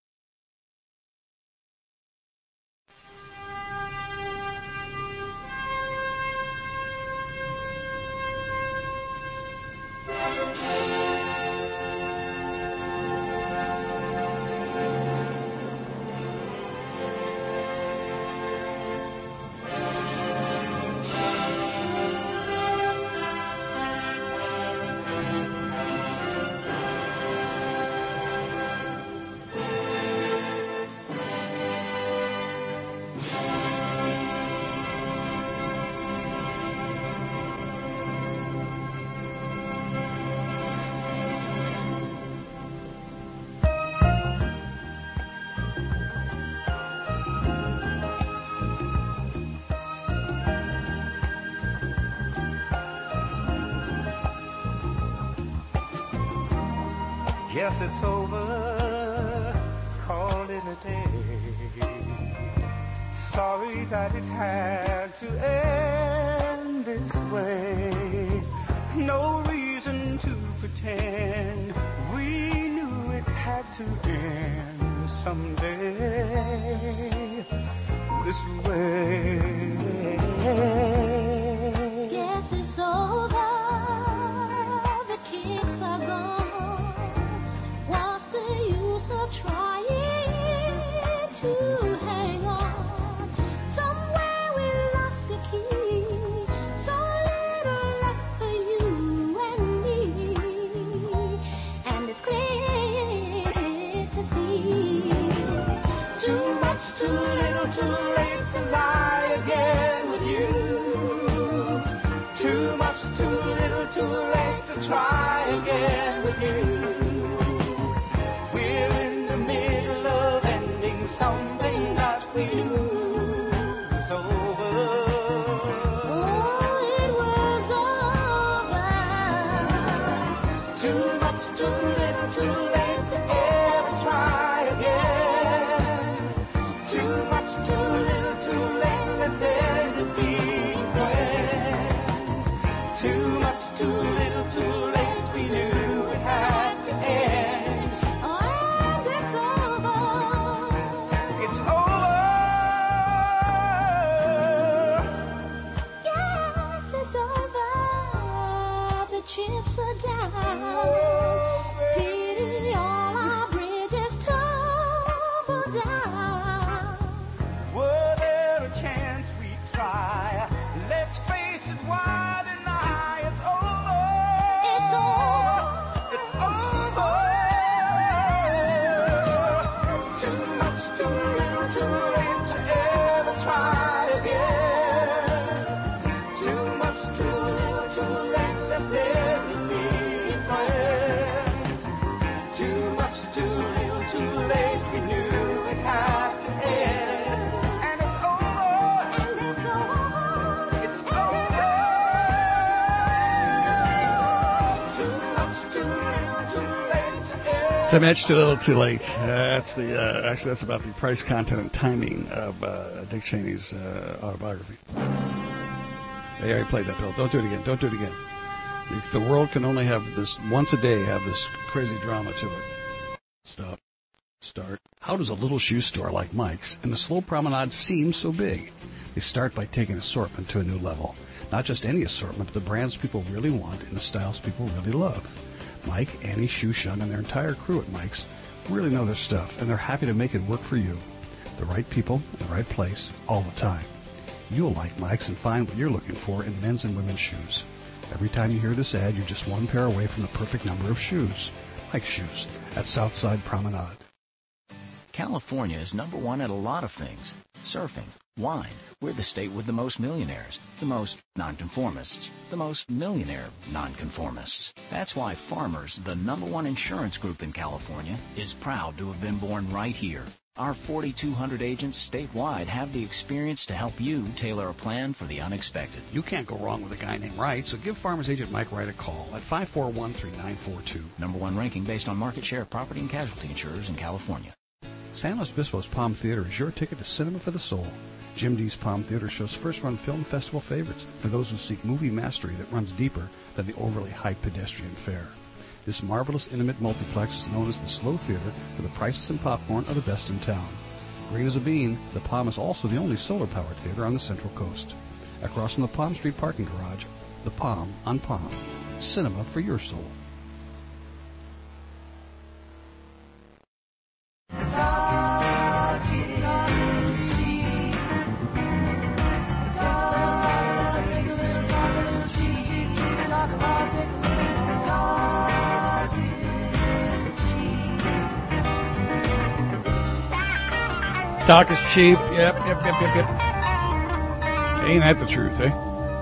Guess it's over, call it a day. Sorry that it had to end this way. No reason to pretend we knew it had to end someday this way. Guess it's over, the kicks are gone. So trying to hang on. Somewhere we lost the key. So little left for you and me. And it's clear to see. Too much, too little, too late to lie again with you. Too much, too little, too late to try again with you. Something that we knew was over. Oh, it was over. Too much, too little, too late to ever try again. Too much, too little, too late, let's end it being friends. Too much, too little, too late, we knew it had to end. Chips are down, pity all our bridges tumble down. Were there a chance we'd try? Let's face it, why deny? It's over. It's over. It's over. Too much, too little, too late to ever try again. Too much, too little, too late, let's end. Too much, too little, too late. Uh, that's the uh, actually that's about the price, content, and timing of uh, Dick Cheney's uh, autobiography. They already played that, Bill. Don't do it again. Don't do it again. The world can only have this once a day. Have this crazy drama to it. Stop. Start. How does a little shoe store like Mike's in the slow promenade seem so big? They start by taking assortment to a new level. Not just any assortment, but the brands people really want and the styles people really love. Mike, Annie, Shu Shung, and their entire crew at Mike's really know their stuff, and they're happy to make it work for you. The right people in the right place all the time. You'll like Mike's and find what you're looking for in men's and women's shoes. Every time you hear this ad, you're just one pair away from the perfect number of shoes. Mike's Shoes at Southside Promenade. California is number one at a lot of things. Surfing, wine. We're the state with the most millionaires, the most nonconformists, the most millionaire nonconformists. That's why Farmers, the number one insurance group in California, is proud to have been born right here. Our forty-two hundred agents statewide have the experience to help you tailor a plan for the unexpected. You can't go wrong with a guy named Wright, so give Farmers Agent Mike Wright a call at five four one, three nine four two. Number one ranking based on market share of property and casualty insurers in California. San Luis Obispo's Palm Theater is your ticket to cinema for the soul. Jim D's Palm Theater shows first-run film festival favorites for those who seek movie mastery that runs deeper than the overly hyped pedestrian fare. This marvelous, intimate multiplex is known as the Slow Theater, where the prices and popcorn are the best in town. Green as a bean, the Palm is also the only solar-powered theater on the Central Coast. Across from the Palm Street parking garage, the Palm on Palm. Cinema for your soul. Talk is cheap. Yep, yep, yep, yep, yep. Ain't that the truth, eh?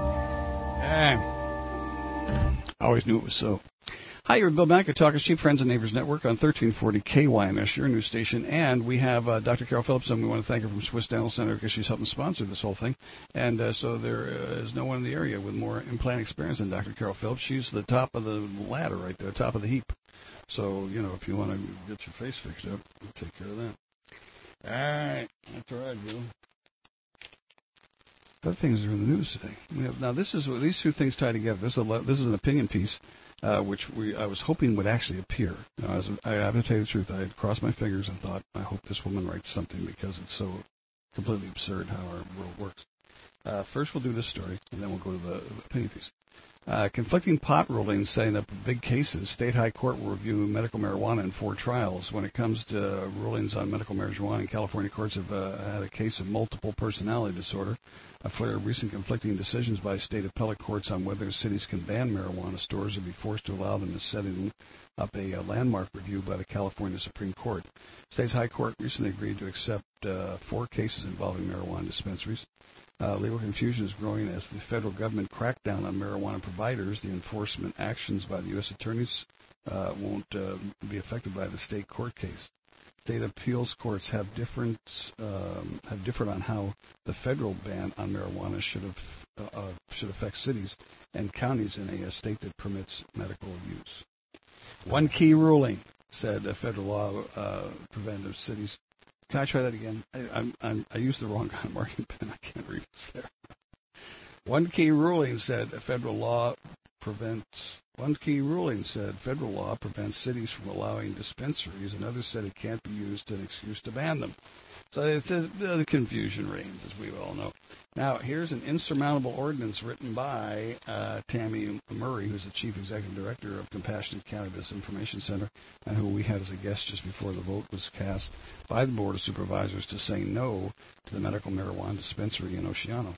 I always knew it was so. Hi, you're Bill Bank at Talk is Cheap, Friends and Neighbors Network on thirteen forty K Y N S, your news station. And we have uh, Doctor Carol Phillips, and we want to thank her from Swiss Dental Center because she's helping sponsor this whole thing. And uh, so there uh, is no one in the area with more implant experience than Doctor Carol Phillips. She's the top of the ladder right there, top of the heap. So, you know, if you want to get your face fixed up, we'll take care of that. All right, that's all right, Bill. Other things are in the news today. We have, now, this is these two things tie together. This is a, this is an opinion piece, uh, which we I was hoping would actually appear. You know, I, was, I have to tell you the truth. I had crossed my fingers and thought, I hope this woman writes something because it's so completely absurd how our world works. Uh, first, we'll do this story, and then we'll go to the opinion piece. Uh, conflicting pot rulings setting up big cases. State High Court will review medical marijuana in four trials. When it comes to rulings on medical marijuana, California courts have uh, had a case of multiple personality disorder, a flare of recent conflicting decisions by state appellate courts on whether cities can ban marijuana stores or be forced to allow them, is setting up a, a landmark review by the California Supreme Court. State's High Court recently agreed to accept uh, four cases involving marijuana dispensaries. Uh, legal confusion is growing as the federal government cracked down on marijuana providers. The enforcement actions by the U S attorneys uh, won't uh, be affected by the state court case. State appeals courts have different um, have different on how the federal ban on marijuana should have, uh, should affect cities and counties in a, a state that permits medical use. One key ruling, said a federal law uh, preventive cities. Can I try that again? I, I'm, I'm, I used the wrong kind of marking pen. I can't read this there. One key ruling said a federal law prevents. One key ruling said federal law prevents cities from allowing dispensaries. Another said it can't be used as an excuse to ban them. So it says uh, the confusion reigns, as we all know. Now, here's an insurmountable ordinance written by uh, Tammy Murray, who's the Chief Executive Director of Compassionate Cannabis Information Center, and who we had as a guest just before the vote was cast by the Board of Supervisors to say no to the medical marijuana dispensary in Oceano.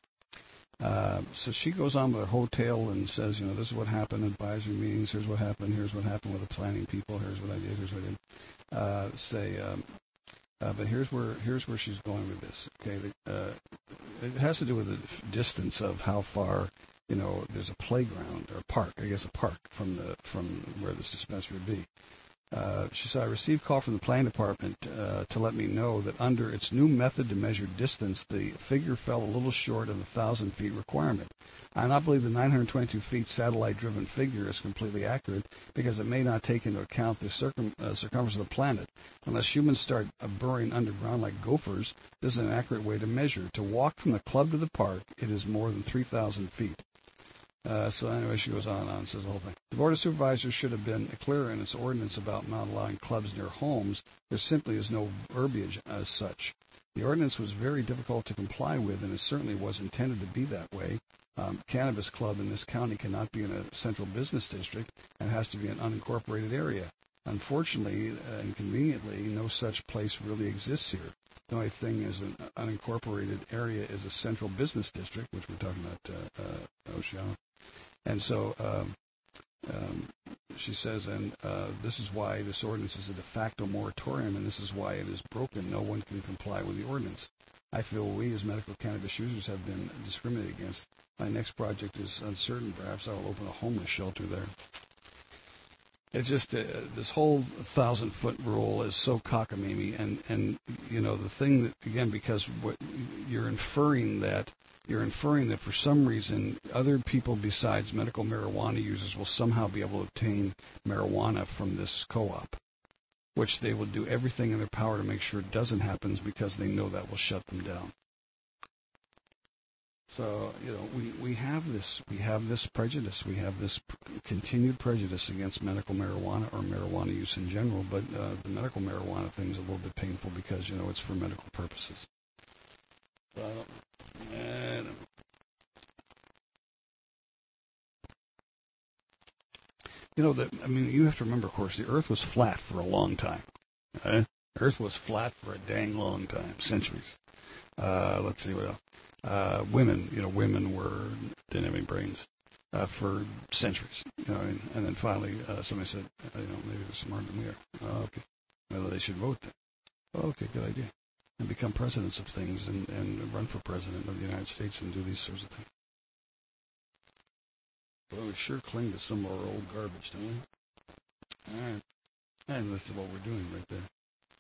Uh, so she goes on with her hotel and says, you know, this is what happened in advisory meetings, here's what happened, here's what happened with the planning people, here's what I did, here's what I did. Uh, say... Um, Uh, but here's where here's where she's going with this. Okay, the, uh, it has to do with the distance of how far, you know, there's a playground or a park, I guess a park from the from where this dispensary would be. Uh, she said, I received a call from the planning department uh, to let me know that under its new method to measure distance, the figure fell a little short of the one thousand feet requirement. I do not believe the nine hundred twenty-two feet satellite-driven figure is completely accurate because it may not take into account the circum, uh, circumference of the planet. Unless humans start uh, burrowing underground like gophers, this is an accurate way to measure. To walk from the club to the park, it is more than three thousand feet. Uh, so anyway, she goes on and on and says the whole thing. The Board of Supervisors should have been clearer in its ordinance about not allowing clubs near homes. There simply is no verbiage as such. The ordinance was very difficult to comply with, and it certainly was intended to be that way. Um, cannabis club in this county cannot be in a central business district and has to be an unincorporated area. Unfortunately uh, and conveniently, no such place really exists here. The only thing is an unincorporated area is a central business district, which we're talking about uh, uh, Oceana. And so um, um, she says, and uh, this is why this ordinance is a de facto moratorium, and this is why it is broken. No one can comply with the ordinance. I feel we as medical cannabis users have been discriminated against. My next project is uncertain. Perhaps I will open a homeless shelter there. It's just uh, this whole thousand-foot rule is so cockamamie, and, and you know the thing that again because what you're inferring that you're inferring that for some reason other people besides medical marijuana users will somehow be able to obtain marijuana from this co-op, which they will do everything in their power to make sure it doesn't happen because they know that will shut them down. So, you know, we, we have this we have this prejudice. We have this pr- continued prejudice against medical marijuana or marijuana use in general, but uh, the medical marijuana thing is a little bit painful because, you know, it's for medical purposes. So, I don't, I don't know. You know, the, I mean, you have to remember, of course, the Earth was flat for a long time. Right? Earth was flat for a dang long time, centuries. Uh, let's see what else. Uh, women, you know, women were didn't have any brains uh, for centuries, you know, and, and then finally uh, somebody said, uh, you know, maybe they're smarter than we are. Oh, okay, well, they should vote then. Oh, okay, good idea, and become presidents of things and, and run for president of the United States and do these sorts of things. Well, we sure cling to some of our old garbage, don't we? All right, and this is what we're doing right there.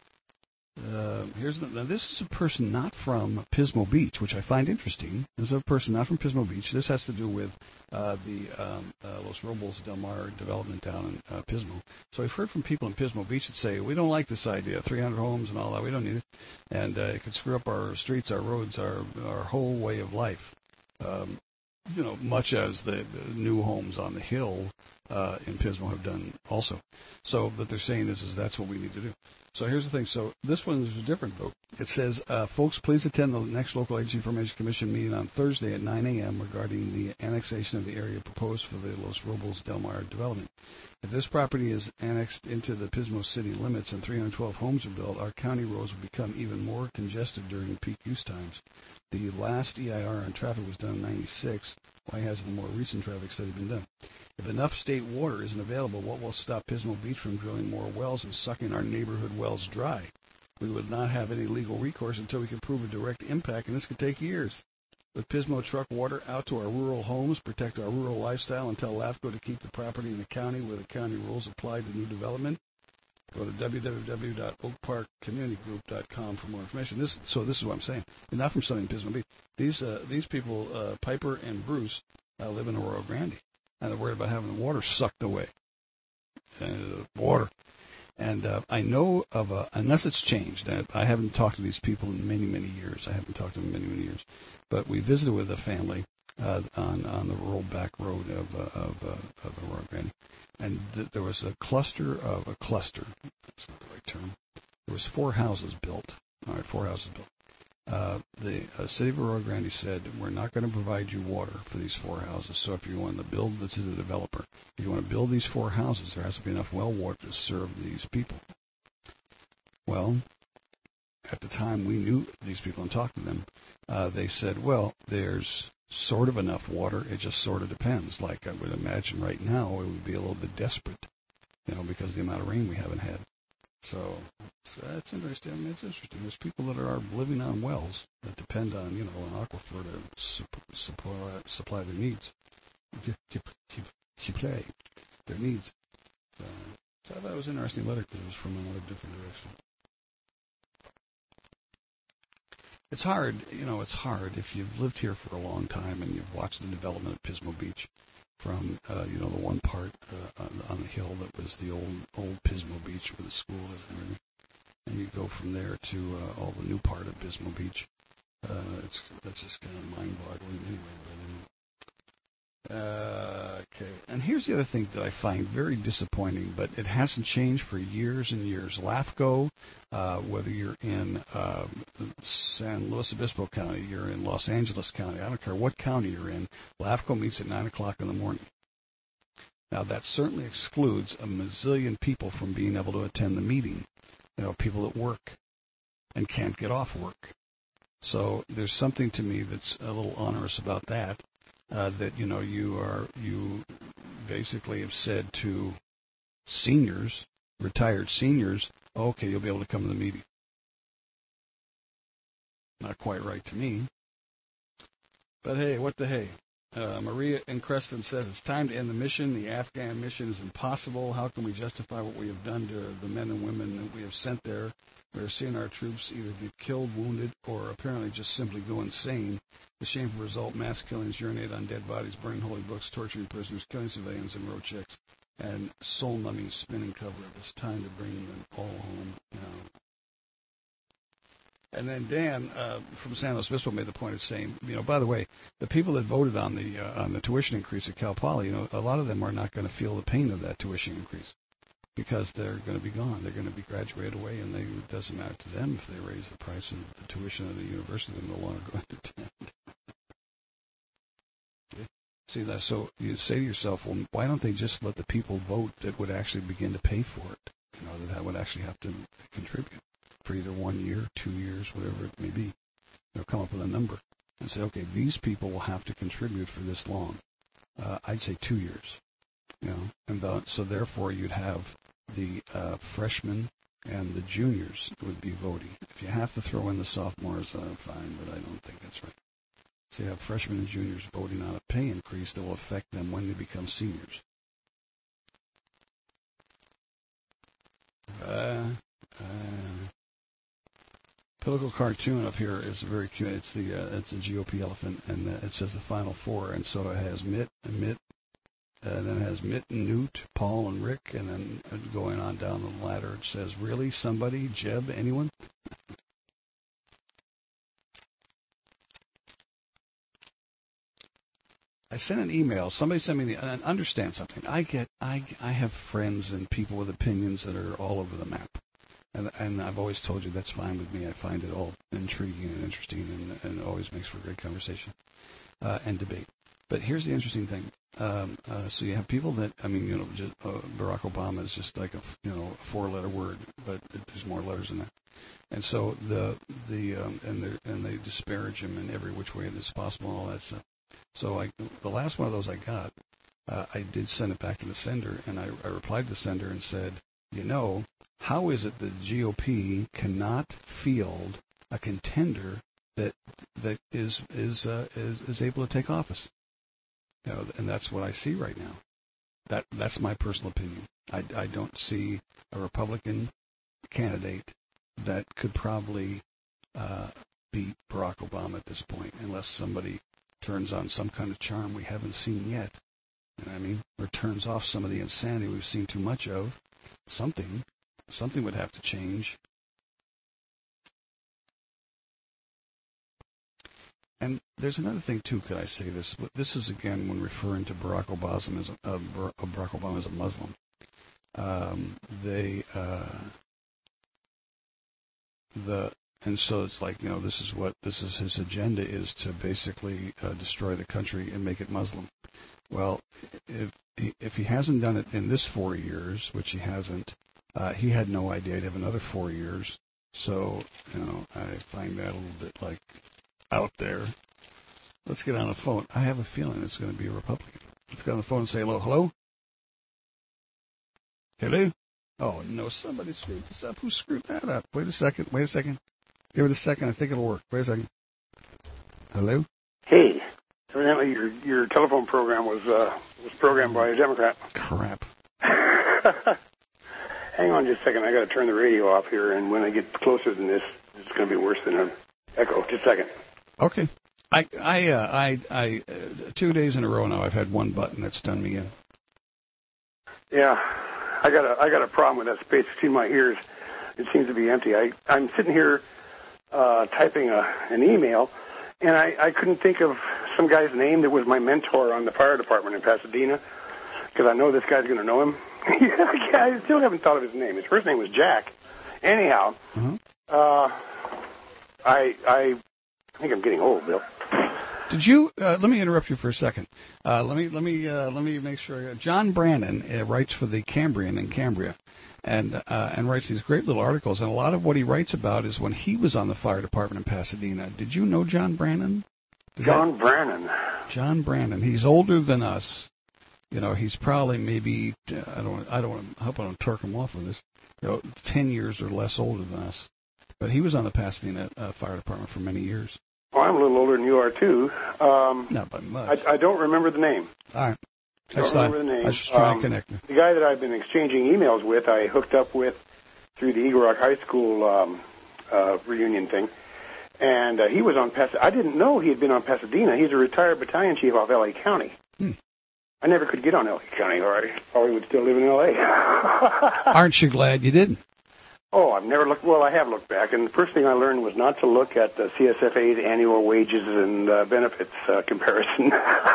Uh, here's the, now this is a person not from Pismo Beach, which I find interesting. This is a person not from Pismo Beach. This has to do with uh, the um, uh, Los Robles Del Mar development down in uh, Pismo. So I've heard from people in Pismo Beach that say, we don't like this idea, three hundred homes and all that, we don't need it. And uh, it could screw up our streets, our roads, our, our whole way of life. Um, you know, much as the, the new homes on the hill uh, in Pismo have done also. So what they're saying is, is that's what we need to do. So here's the thing. So this one is different, though. It says, uh, folks, please attend the next Local Agency Information Commission meeting on Thursday at nine a.m. regarding the annexation of the area proposed for the Los Robles Del Mar development. If this property is annexed into the Pismo city limits and three hundred twelve homes are built, our county roads will become even more congested during peak use times. The last E I R on traffic was done in ninety-six. Why hasn't a more recent traffic study been done? If enough state water isn't available, what will stop Pismo Beach from drilling more wells and sucking our neighborhood wells dry? We would not have any legal recourse until we can prove a direct impact, and this could take years. With Pismo truck water out to our rural homes, protect our rural lifestyle, and tell LAFCO to keep the property in the county where the county rules apply to new development. Go to w w w dot oak park community group dot com for more information. This, so this is what I'm saying. They're not from Southern Pismo Beach. These uh, these people, uh, Piper and Bruce, uh, live in Arroyo Grande, and they're worried about having the water sucked away. Uh, water. And uh, I know of a, unless it's changed, I haven't talked to these people in many, many years. I haven't talked to them in many, many years. But we visited with a family uh, on on the rural back road of uh, of, uh, of Arroyo Grande. And th- there was a cluster of a cluster. That's not the right term. There was four houses built. All right, four houses built. Uh, the uh, city of Arroyo Grande said, we're not going to provide you water for these four houses. So if you want to build, this is the developer. If you want to build these four houses, there has to be enough well water to serve these people. Well, at the time we knew these people and talked to them, uh, they said, well, there's sort of enough water. It just sort of depends. Like I would imagine right now, it would be a little bit desperate, you know, because of the amount of rain we haven't had. So that's interesting. I mean, it's interesting. There's people that are living on wells that depend on, you know, an aquifer to supply, supply their needs, supply their needs. So, so I thought it was an interesting letter because it was from another different direction. It's hard, you know, it's hard if you've lived here for a long time and you've watched the development of Pismo Beach from, uh, you know, the one part uh, on, on the hill that was the old old Pismo Beach where the school is and everything. And you go from there to uh, all the new part of Pismo Beach. Uh, it's that's just kind of mind-boggling anyway. But anyway. Uh, okay, and here's the other thing that I find very disappointing, but it hasn't changed for years and years. LAFCO, uh, whether you're in uh, San Luis Obispo County, you're in Los Angeles County, I don't care what county you're in, LAFCO meets at nine o'clock in the morning. Now, that certainly excludes a mazillion people from being able to attend the meeting. You know, people that work and can't get off work. So there's something to me that's a little onerous about that. Uh, that, you know, you are, you basically have said to seniors, retired seniors, oh, okay, you'll be able to come to the meeting. Not quite right to me. But hey, what the hey? Uh, Maria in Creston says it's time to end the mission. The Afghan mission is impossible. How can we justify what we have done to the men and women that we have sent there? We are seeing our troops either get killed, wounded, or apparently just simply go insane. The shameful result, mass killings, urinate on dead bodies, burning holy books, torturing prisoners, killing civilians and road checks, and soul-numbing spinning cover. It's time to bring them all home now. And then Dan uh, from San Luis Obispo made the point of saying, you know, by the way, the people that voted on the uh, on the tuition increase at Cal Poly, you know, a lot of them are not going to feel the pain of that tuition increase because they're going to be gone. They're going to be graduated away, and they, it doesn't matter to them if they raise the price of the tuition of the university. They're no longer going to attend. See that? So you say to yourself, well, why don't they just let the people vote that would actually begin to pay for it? You know, that would actually have to contribute for either one year, two years, whatever it may be. They'll come up with a number and say, okay, these people will have to contribute for this long. Uh, I'd say two years. You know, and the, so therefore you'd have the uh, freshmen and the juniors would be voting. If you have to throw in the sophomores, uh, fine, but I don't think that's right. So you have freshmen and juniors voting on a pay increase that will affect them when they become seniors. Uh, uh, political cartoon up here is very cute. It's the uh, it's a G O P elephant, and uh, it says the final four, and so it has Mitt and Mitt, and then it has Mitt and Newt, Paul and Rick, and then going on down the ladder it says, really, somebody, Jeb, anyone? I sent an email. Somebody sent me the. And understand something. I get. I I have friends and people with opinions that are all over the map, and and I've always told you that's fine with me. I find it all intriguing and interesting, and, and it always makes for a great conversation uh, and debate. But here's the interesting thing. Um, uh, so you have people that I mean, you know, just, uh, Barack Obama is just like a you know a four-letter word, but there's more letters than that. And so the the um, and they and they disparage him in every which way that's possible, and all that stuff. So I, the last one of those I got, uh, I did send it back to the sender, and I, I replied to the sender and said, you know, how is it that the G O P cannot field a contender that that is is uh, is, is able to take office? You know, and that's what I see right now. That that's my personal opinion. I, I don't see a Republican candidate that could probably uh, beat Barack Obama at this point, unless somebody turns on some kind of charm we haven't seen yet. You know what I mean? Or turns off some of the insanity we've seen too much of. Something. Something would have to change. And there's another thing, too, could I say this? But this is, again, when referring to Barack Obama as a, uh, Barack Obama as a Muslim. Um, they, uh, the... And so it's like, you know, this is what, this is his agenda is to basically uh, destroy the country and make it Muslim. Well, if he, if he hasn't done it in this four years, which he hasn't, uh, he had no idea he'd have another four years. So, you know, I find that a little bit like out there. Let's get on the phone. I have a feeling it's going to be a Republican. Let's get on the phone and say hello. Hello? Hello? Oh, no, somebody screwed this up. Who screwed that up? Wait a second. Wait a second. Give it a second. I think it'll work. Wait a second. Hello? Hey. Evidently your your telephone program was uh, was programmed by a Democrat. Crap. Hang on just a second. I got to turn the radio off here, and when I get closer than this, it's going to be worse than an echo. Just a second. Okay. I I uh, I I uh, two days in a row now I've had one button that's done me in. Yeah. I got a I got a problem with that space between my ears. It seems to be empty. I I'm sitting here uh, typing a, an email, and I, I couldn't think of some guy's name that was my mentor on the fire department in Pasadena. because I know this guy's going to know him. I still haven't thought of his name. His first name was Jack. Anyhow, Mm-hmm. uh, I, I I think I'm getting old, Bill. Did you? Uh, let me interrupt you for a second. Uh, let me let me uh, let me make sure. John Brannon uh, writes for the Cambrian in Cambria, and uh, and writes these great little articles. And a lot of what he writes about is when he was on the fire department in Pasadena. Did you know John Brannon? Does John that, Brannon. John Brannon. He's older than us. You know, he's probably maybe uh, I don't I don't want to, I hope I don't turk him off with this. You know, ten years or less older than us. But he was on the Pasadena uh, fire department for many years. Well, I'm a little older than you are, too. Um, Not by much. I, I don't remember the name. All right. I don't Next time. remember the name. I was just trying um, to connect you. The guy that I've been exchanging emails with, I hooked up with through the Eagle Rock High School um, uh, reunion thing. And uh, he was on Pasadena. I didn't know he had been on Pasadena. He's a retired battalion chief off L A County. Hmm. I never could get on L A County, or I probably would still live in L A Aren't you glad you didn't? Oh, I've never looked. Well, I have looked back, and the first thing I learned was not to look at the C S F A's annual wages and uh, benefits uh, comparison.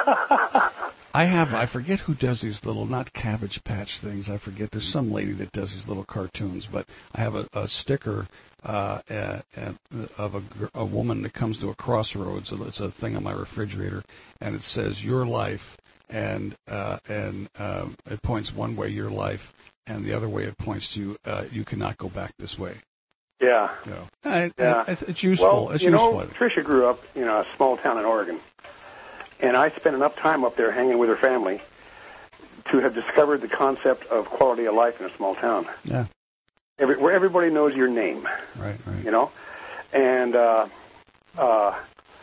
I have. I forget who does these little, not Cabbage Patch things. I forget. There's some lady that does these little cartoons, but I have a, a sticker uh, at, at, of a, a woman that comes to a crossroads. It's a thing on my refrigerator, and it says "Your Life," and uh, and uh, it points one way, your life. And the other way it points to, uh, you cannot go back this way. Yeah. You know, I, yeah. I, it's useful. Well, it's you useful. know, Tricia grew up in a small town in Oregon. And I spent enough time up there hanging with her family to have discovered the concept of quality of life in a small town. Yeah. Every, where everybody knows your name. Right, right. You know? And uh, uh,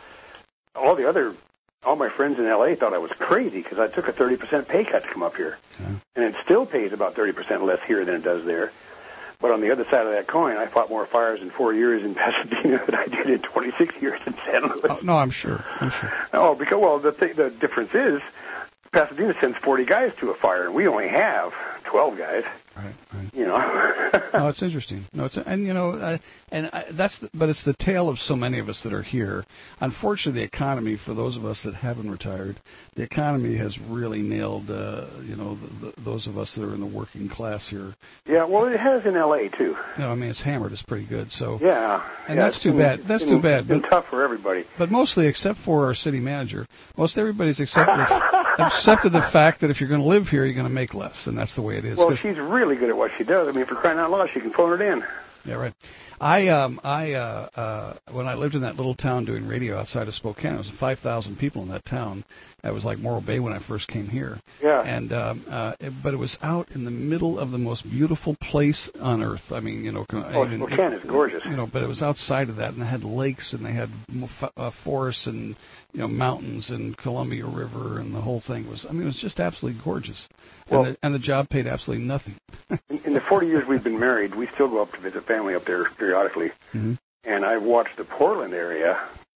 all the other... All my friends in L A thought I was crazy because I took a thirty percent pay cut to come up here. Yeah. And it still pays about thirty percent less here than it does there. But on the other side of that coin, I fought more fires in four years in Pasadena than I did in twenty-six years in San Luis. Oh, no, I'm sure. I'm sure. Oh, because, well, the, th- the difference is Pasadena sends forty guys to a fire, and we only have twelve guys. Right, right. You know. No, it's interesting. No, it's and you know, uh, and I, that's the, but it's the tale of so many of us that are here. Unfortunately, the economy for those of us that haven't retired, the economy has really nailed. Uh, you know, the, the, those of us that are in the working class here. Yeah, well, it has in L A too. You know, I mean, it's hammered. It's pretty good. So yeah, and yeah, that's too been, bad. That's been, too bad. It's been but, tough for everybody. But mostly, except for our city manager, most everybody's accepted accepted the fact that if you're going to live here, you're going to make less, and that's the way it is. Well, she's really good at what she does. I mean, for crying out loud, she can phone it in. Yeah, right. I um I uh, uh when I lived in that little town doing radio outside of Spokane, it was five thousand people in that town. That was like Morro Bay when I first came here. Yeah. And um uh it, but it was out in the middle of the most beautiful place on earth. I mean, you know, oh, even, Spokane is gorgeous. You know, but it was outside of that, and they had lakes, and they had uh, forests, and you know, mountains, and Columbia River, and the whole thing was. I mean, it was just absolutely gorgeous. Well, and, the, and the job paid absolutely nothing. in, in the forty years we've been married, we still go up to visit family up there periodically. Mm-hmm. And I've watched the Portland area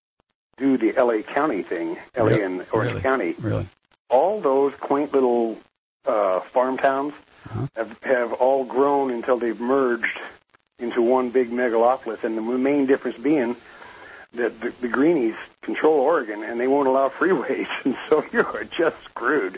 do the L A County thing, L A Yep. and Orange Really? County. Really? All those quaint little uh, farm towns uh-huh. have, have all grown until they've merged into one big megalopolis. And the main difference being that the, the Greenies control Oregon, and they won't allow freeways, and so you're just screwed.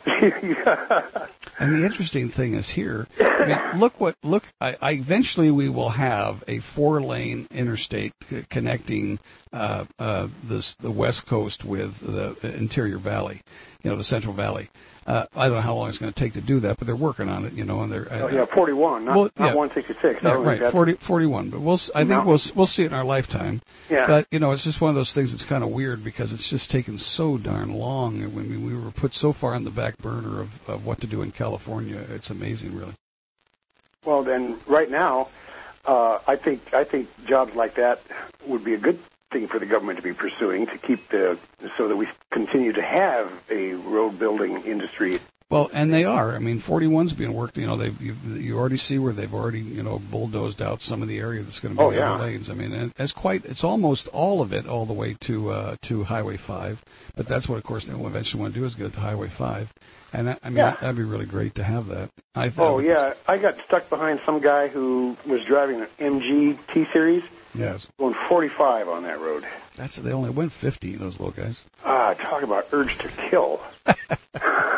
And the interesting thing is here, I mean, look what, look, I, I eventually we will have a four-lane interstate c- connecting uh, uh, this, the West Coast with the Interior Valley, you know, the Central Valley. Uh, I don't know how long it's going to take to do that, but they're working on it, you know, and they're... Oh, yeah, forty-one, not, well, not yeah. one sixty-six. Yeah, I don't think right, that's- forty, forty-one, but we'll, s- I think Mountain. we'll, s- we'll see it in our lifetime. Yeah. But, you know, it's just one of those things that's kind of weird because it's just taken so darn long. I mean, we were put so far on the back burner of, of what to do in California. It's amazing, really. Well, then, right now, uh, I think I think jobs like that would be a good thing for the government to be pursuing to keep the so that we continue to have a road building industry. Well, and they are. I mean, forty-one's being worked. You know, they've you, you already see where they've already you know bulldozed out some of the area that's going to be Oh, the yeah. other lanes. I mean, and it's quite. It's almost all of it all the way to uh, to Highway five. But that's what, of course, they will eventually want to do is get to Highway five. And that, I mean, Yeah. that'd be really great to have that. I th- Oh yeah, I got stuck behind some guy who was driving an M G T Series, Yes. going forty-five on that road. That's they only went fifty. Those little guys. Ah, talk about urge to kill.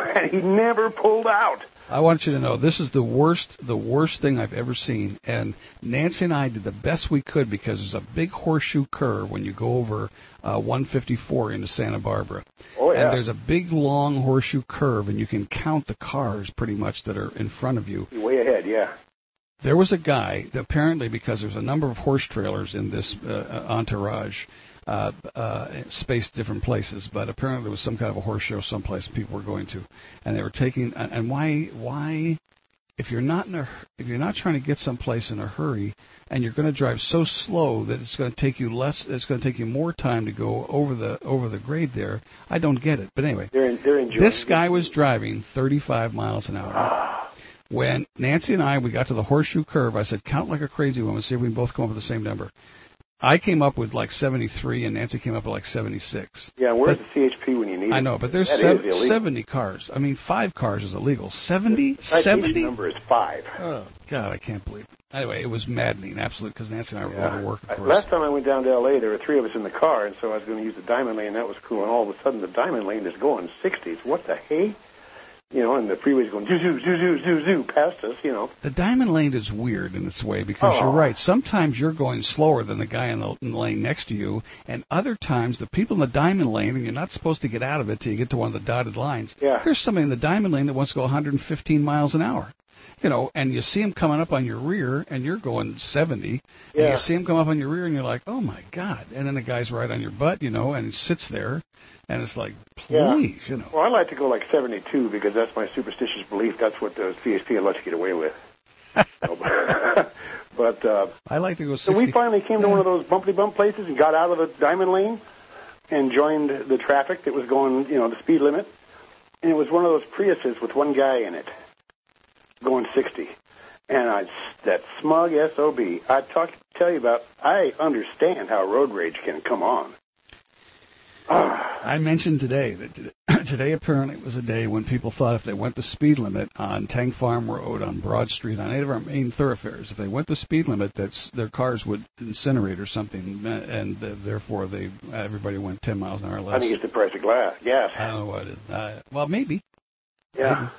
and he never pulled out. I want you to know this is the worst, the worst thing I've ever seen. And Nancy and I did the best we could because there's a big horseshoe curve when you go over uh, one fifty-four into Santa Barbara. Oh, yeah. And there's a big, long horseshoe curve, and you can count the cars pretty much that are in front of you. You're way ahead, yeah. There was a guy, apparently because there's a number of horse trailers in this uh, entourage, uh, uh, spaced different places, but apparently there was some kind of a horse show someplace people were going to, and they were taking. And why? Why? If you're not in a, if you're not trying to get someplace in a hurry, and you're going to drive so slow that it's going to take you less, it's going to take you more time to go over the over the grade there. I don't get it. But anyway, they're, in, they're enjoying this guy was driving thirty-five miles an hour. When Nancy and I, we got to the horseshoe curve, I said, count like a crazy woman, see if we can both come up with the same number. I came up with like seventy-three, and Nancy came up with like seventy-six. Yeah, where's but, the C H P when you need it? I know, but there's sev- seventy cars. I mean, five cars is illegal. seventy? The seventy? number is five. Oh, God, I can't believe it. Anyway, it was maddening, absolutely, because Nancy and I were Yeah. going to work, of course. Last time I went down to L A, there were three of us in the car, and so I was going to use the Diamond Lane. That was cool, and all of a sudden the Diamond Lane is going sixties. What the hey? You know, and the freeway's going zoo, zoo, zoo, zoo, zoo, zoo past us, you know. The Diamond Lane is weird in its way because Oh. you're right. Sometimes you're going slower than the guy in the, in the lane next to you, and other times the people in the Diamond Lane, and you're not supposed to get out of it till you get to one of the dotted lines. Yeah. There's somebody in the Diamond Lane that wants to go one hundred fifteen miles an hour. You know, and you see him coming up on your rear, and you're going seventy. And Yeah. you see him come up on your rear, and you're like, oh, my God. And then the guy's right on your butt, you know, and he sits there, and it's like, please, Yeah. you know. Well, I like to go like seventy-two because that's my superstitious belief. That's what the C H P will let you get away with. So, but uh, I like to go sixty. so we finally came to one of those bumpity bump places and got out of the Diamond Lane and joined the traffic that was going, you know, the speed limit. And it was one of those Priuses with one guy in it going sixty. And I, that smug S O B, I talk, tell you about, I understand how road rage can come on. I mentioned today that today, today apparently was a day when people thought if they went the speed limit on Tank Farm Road, on Broad Street, on any of our main thoroughfares, if they went the speed limit, that's their cars would incinerate or something, and uh, therefore they everybody went ten miles an hour less. I think it's the price of glass, gas. I don't know what it is. Uh, well, maybe. Yeah. Maybe.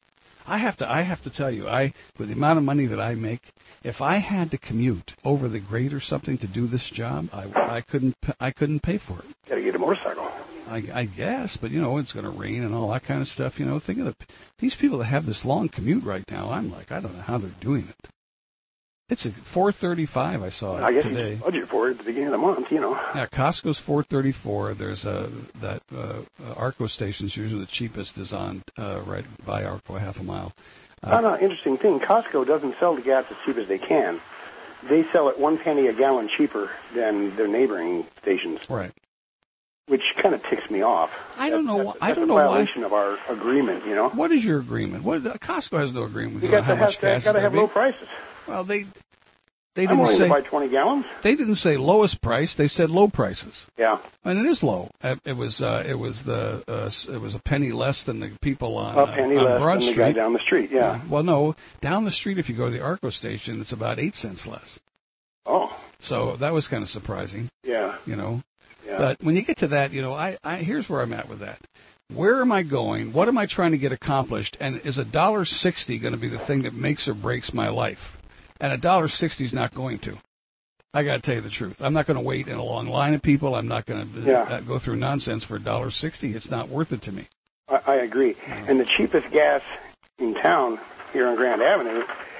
I have to. I have to tell you, I with the amount of money that I make, if I had to commute over the grade or something to do this job, I, I couldn't. I couldn't pay for it. Got to get a motorcycle. I, I guess, but you know, it's going to rain and all that kind of stuff. You know, think of the, these people that have this long commute right now. I'm like, I don't know how they're doing it. It's a four thirty-five. I saw it I guess today. you budget for it at the beginning of the month, you know. Yeah, Costco's four thirty-four. There's a that uh, uh, Arco station's usually the cheapest is on uh, right by Arco, half a mile. Uh, Oh, no, interesting thing. Costco doesn't sell the gas as cheap as they can. They sell it one penny a gallon cheaper than their neighboring stations. Right. Which kind of ticks me off. I don't know. That's, I that's don't a know why. violation of our agreement, you know. What is your agreement? What Costco has no agreement with You you got on how to have much gas got to is have gonna low be. prices. Well, they they I'm didn't willing say to buy twenty gallons. they didn't say lowest price. They said low prices. Yeah. And it is low. Uh, It was uh, it was the uh, s- it was a penny less than the people on, A penny uh, on less Broad than the Street. guy down the street. Yeah. Well, no, down the street if you go to the Arco station, it's about eight cents less. Oh. So that was kind of surprising. Yeah. You know. Yeah. But when you get to that, you know, I, I here's where I'm at with that. Where am I going? What am I trying to get accomplished? And is a dollar sixty going to be the thing that makes or breaks my life? And a dollar sixty is not going to. I got to tell you the truth. I'm not going to wait in a long line of people. I'm not going to Yeah. uh, go through nonsense for a dollar sixty. It's not worth it to me. I, I agree. And the cheapest gas in town here on Grand Avenue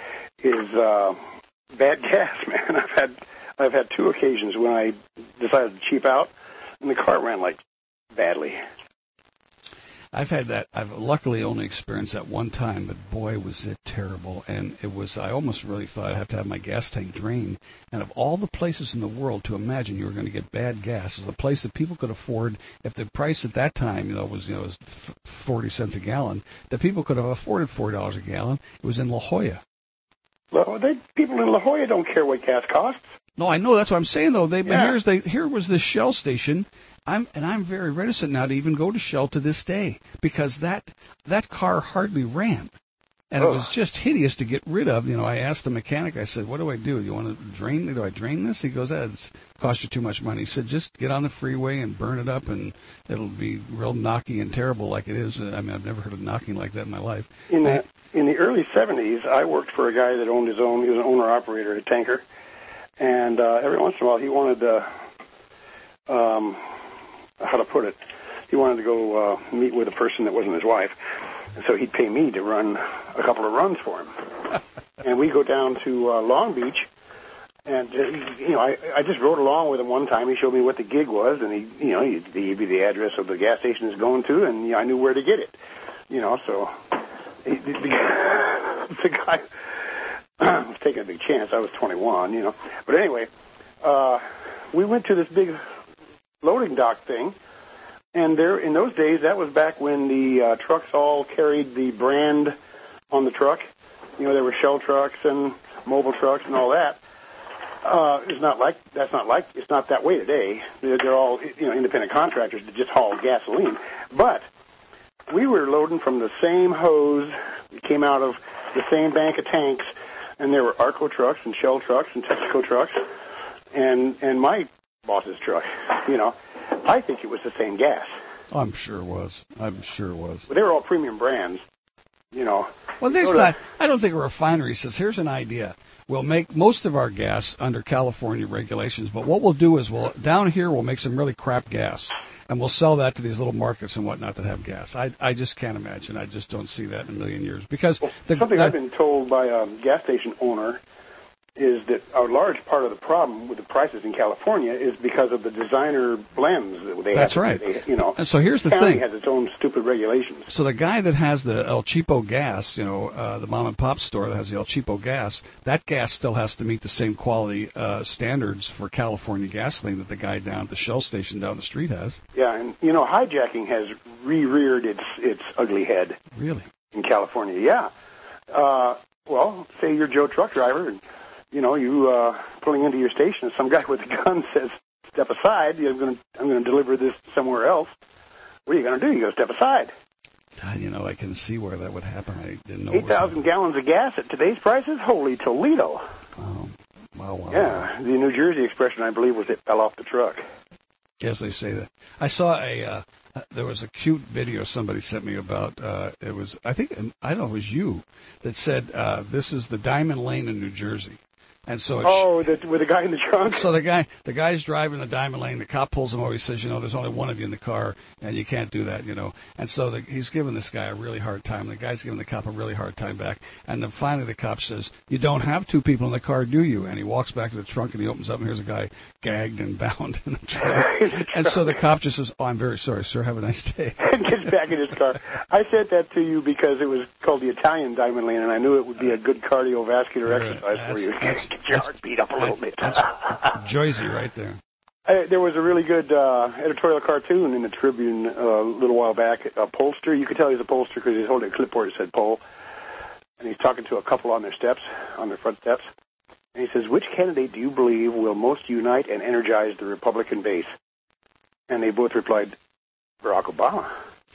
is uh, bad gas, man. I've had I've had two occasions when I decided to cheap out, and the car ran like badly. I've had that. I've luckily only experienced that one time, but boy, was it terrible. And it was, I almost really thought I'd have to have my gas tank drained. And of all the places in the world to imagine you were going to get bad gas, is a place that people could afford, if the price at that time, you know, was, you know, was forty cents a gallon, that people could have afforded four dollars a gallon. It was in La Jolla. Well, they, people in La Jolla don't care what gas costs. No, I know. That's what I'm saying, though. They, but Yeah. here's they, here was this Shell station. I'm and I'm very reticent now to even go to Shell to this day because that that car hardly ran. And oh. it was just hideous to get rid of. You know, I asked the mechanic, I said, what do I do? You want to drain, do I drain this? He goes, eh, it's cost you too much money. He said, just get on the freeway and burn it up, and it'll be real knocky and terrible like it is. I mean, I've never heard of knocking like that in my life. In the, I, in the early seventies, I worked for a guy that owned his own, he was an owner-operator at a tanker, and uh, every once in a while he wanted to, um, how to put it, he wanted to go uh, meet with a person that wasn't his wife. And so he'd pay me to run a couple of runs for him. And we go down to uh, Long Beach, and, uh, you know, I, I just rode along with him one time. He showed me what the gig was, and he, you know, he'd give me the address of the gas station he's going to, and you know, I knew where to get it. You know, so he, the, the, the guy was taking a big chance. I was twenty-one, you know. But anyway, uh, we went to this big loading dock thing. And there, in those days, that was back when the uh, trucks all carried the brand on the truck. You know, there were Shell trucks and mobile trucks and all that. Uh, it's not like that's not like it's not that way today. They're, they're all you know independent contractors that just haul gasoline. But we were loading from the same hose. It came out of the same bank of tanks, and there were Arco trucks and Shell trucks and Texaco trucks, and and my boss's truck. You know. I think it was the same gas. I'm sure it was. I'm sure it was. But they were all premium brands, you know. Well, there's not. I don't think a refinery says, here's an idea. We'll make most of our gas under California regulations, but what we'll do is we'll down here we'll make some really crap gas, and we'll sell that to these little markets and whatnot that have gas. I I just can't imagine. I just don't see that in a million years. Because well, the, something the, I've been told by a gas station owner is that a large part of the problem with the prices in California is because of the designer blends that they That's have. right. They, you know, and so here's the county thing. has its own stupid regulations. So the guy that has the El Cheapo gas, you know, uh, the mom and pop store that has the El Cheapo gas, that gas still has to meet the same quality uh, standards for California gasoline that the guy down at the Shell station down the street has. Yeah, and you know, hijacking has re-reared its its ugly head. Really? In California, yeah. Uh, well, say you're Joe truck driver and you know, you uh, pulling into your station, and some guy with a gun says, "Step aside. I'm going to I'm going to deliver this somewhere else." What are you going to do? You go step aside. God, you know, I can see where that would happen. I didn't know. Eight thousand gallons of gas at today's prices. Holy Toledo! Wow, wow, wow. Yeah, the New Jersey expression, I believe, was it fell off the truck. Yes, they say that. I saw a. Uh, there was a cute video somebody sent me about. Uh, it was, I think, I don't know, it was you that said uh, this is the Diamond Lane in New Jersey. And so it's, oh, the, with the guy in the trunk. So the guy, the guy's driving the Diamond Lane. The cop pulls him over. He says, "You know, there's only one of you in the car, and you can't do that." You know. And so the, he's giving this guy a really hard time. The guy's giving the cop a really hard time back. And then finally, the cop says, "You don't have two people in the car, do you?" And he walks back to the trunk and he opens up, and here's a guy gagged and bound in the trunk. in the trunk. And so the cop just says, "Oh, I'm very sorry, sir. Have a nice day." And gets back in his car. I said that to you because it was called the Italian Diamond Lane, and I knew it would be a good cardiovascular right. exercise that's, for you. That's, Get your heart beat up a little bit. That's Jersey right there. Uh, there was a really good uh, editorial cartoon in the Tribune uh, a little while back. A pollster, you could tell he's a pollster because he's holding a clipboard that said poll, and he's talking to a couple on their steps, on their front steps, and he says, "Which candidate do you believe will most unite and energize the Republican base?" And they both replied, "Barack Obama."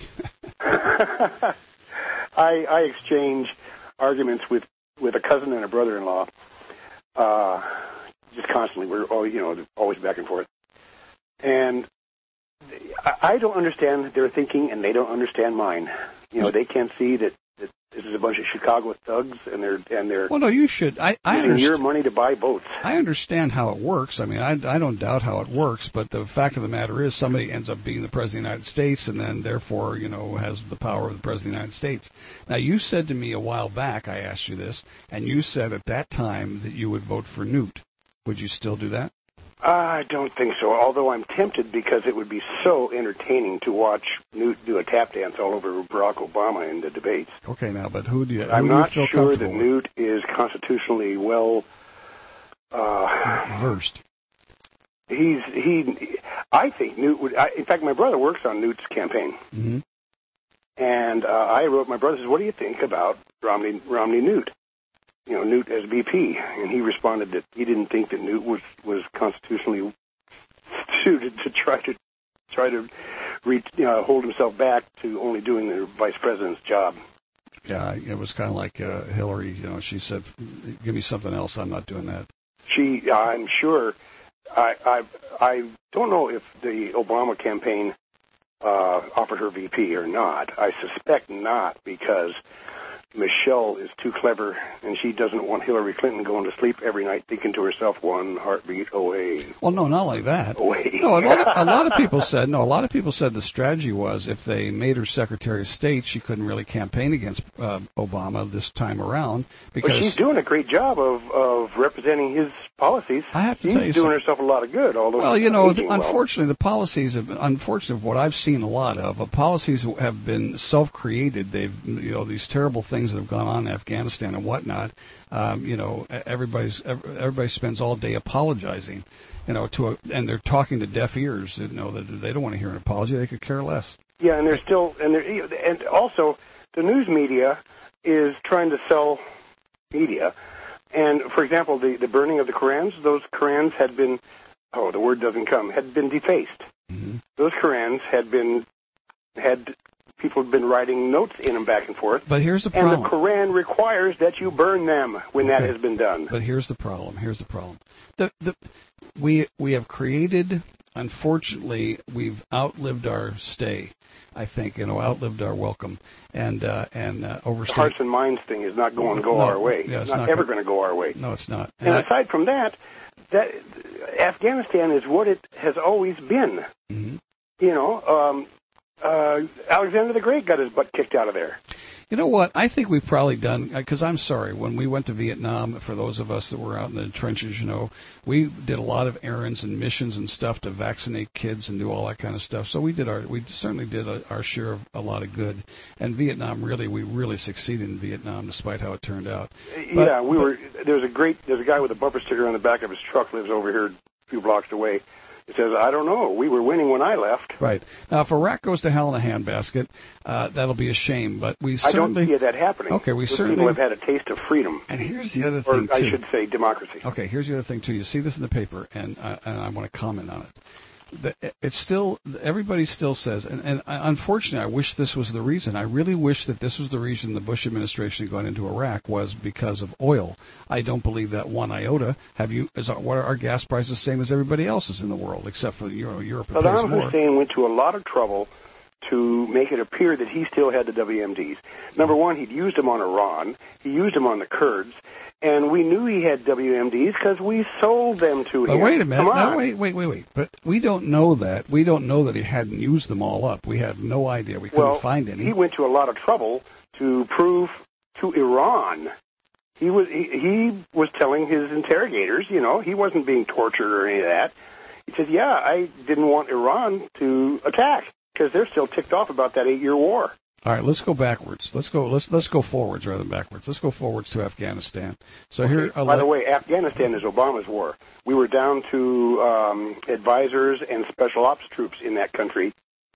I, I exchange arguments with, with a cousin and a brother-in-law. Uh, just constantly. We're all, you know, always back and forth. And I, I don't understand their thinking, and they don't understand mine. You know, they can't see that, that this is a bunch of Chicago thugs, and they're and they're well, no, you should. I, I using understand your money to buy votes. I understand how it works. I mean, I, I don't doubt how it works, but the fact of the matter is, somebody ends up being the president of the United States, and then therefore, you know, has the power of the president of the United States. Now, you said to me a while back, I asked you this, and you said at that time that you would vote for Newt. Would you still do that? I don't think so, although I'm tempted because it would be so entertaining to watch Newt do a tap dance all over Barack Obama in the debates. Okay, now, but who do you? Who I'm do you not feel sure that with? Newt is constitutionally well uh, versed. He's he. I think Newt would. I, in fact, my brother works on Newt's campaign, mm-hmm. and uh, I wrote my brother says, "What do you think about Romney Romney Newt?" You know, Newt as V P, and he responded that he didn't think that Newt was, was constitutionally suited to try to try to reach, you know, hold himself back to only doing the vice president's job. Yeah, it was kind of like uh, Hillary. You know, she said, "Give me something else. I'm not doing that." She, I'm sure. I I I don't know if the Obama campaign uh, offered her V P or not. I suspect not, because Michelle is too clever, and she doesn't want Hillary Clinton going to sleep every night thinking to herself, one heartbeat away. Well, no, not like that. Away. No, a lot, of, a lot of people said, no, a lot of people said the strategy was if they made her Secretary of State, she couldn't really campaign against uh, Obama this time around. Because But she's doing a great job of, of representing his policies. I have to she's tell you doing something. herself a lot of good, although Well, she's you not know, aging unfortunately, the policies have, unfortunately, what I've seen a lot of, uh, policies have been self-created. They've, you know, these terrible things that have gone on in Afghanistan and whatnot. Um, you know, everybody's everybody spends all day apologizing, you know, to a, and they're talking to deaf ears. You know, that they don't want to hear an apology. They could care less. Yeah, and they're still, and they're, and also the news media is trying to sell media. And for example, the the burning of the Korans, those Korans had been, oh, the word doesn't come, had been defaced. Mm-hmm. Those Korans had been had. People have been writing notes in them back and forth. But here's the problem. And the Quran requires that you burn them when okay. that has been done. But here's the problem. Here's the problem. The, the, we we have created, unfortunately, we've outlived our stay, I think, you know, outlived our welcome. And uh, and uh, overstayed. The hearts and minds thing is not going to go no, our way. Yeah, it's, it's not, not ever going to go our way. No, it's not. And, and and aside from that, that Afghanistan is what it has always been. Mm-hmm. You know, um, Uh, Alexander the Great got his butt kicked out of there. You know what? I think we've probably done, because I'm sorry, when we went to Vietnam, for those of us that were out in the trenches, you know, we did a lot of errands and missions and stuff to vaccinate kids and do all that kind of stuff. So we did our, we certainly did a, our share of a lot of good. And Vietnam, really, we really succeeded in Vietnam, despite how it turned out. But, yeah, we but, were. There's a great. There's a guy with a bumper sticker on the back of his truck, lives over here a few blocks away. It says, I don't know. We were winning when I left. Right. Now, if Iraq goes to hell in a handbasket, uh, that'll be a shame. But we I certainly... don't see that happening. Okay, we Those certainly... people have had a taste of freedom. And here's the other or, thing, too. I should say democracy. Okay, here's the other thing, too. You see this in the paper, and, uh, and I want to comment on it. The, it's still, everybody still says, and, and unfortunately, I wish this was the reason. I really wish that this was the reason the Bush administration had gone into Iraq was because of oil. I don't believe that one iota. Have you? Is our, what are our gas prices the same as everybody else's in the world, except for you know, Europe? Saddam Hussein went to a lot of trouble to make it appear that he still had the W M Ds. Number one, he'd used them on Iran. He used them on the Kurds. And we knew he had W M Ds because we sold them to but him. Wait a minute. Come on. No, wait, wait, wait, wait. But we don't know that. We don't know that he hadn't used them all up. We had no idea. We couldn't well, find any. He went to a lot of trouble to prove to Iran. He was he, he was telling his interrogators, you know, he wasn't being tortured or any of that. He said, yeah, I didn't want Iran to attack because they're still ticked off about that eight-year war. All right, let's go backwards. Let's go. Let's let's go forwards rather than backwards. Let's go forwards to Afghanistan. So okay. here, By let, the way, Afghanistan is Obama's war. We were down to um, advisors and special ops troops in that country,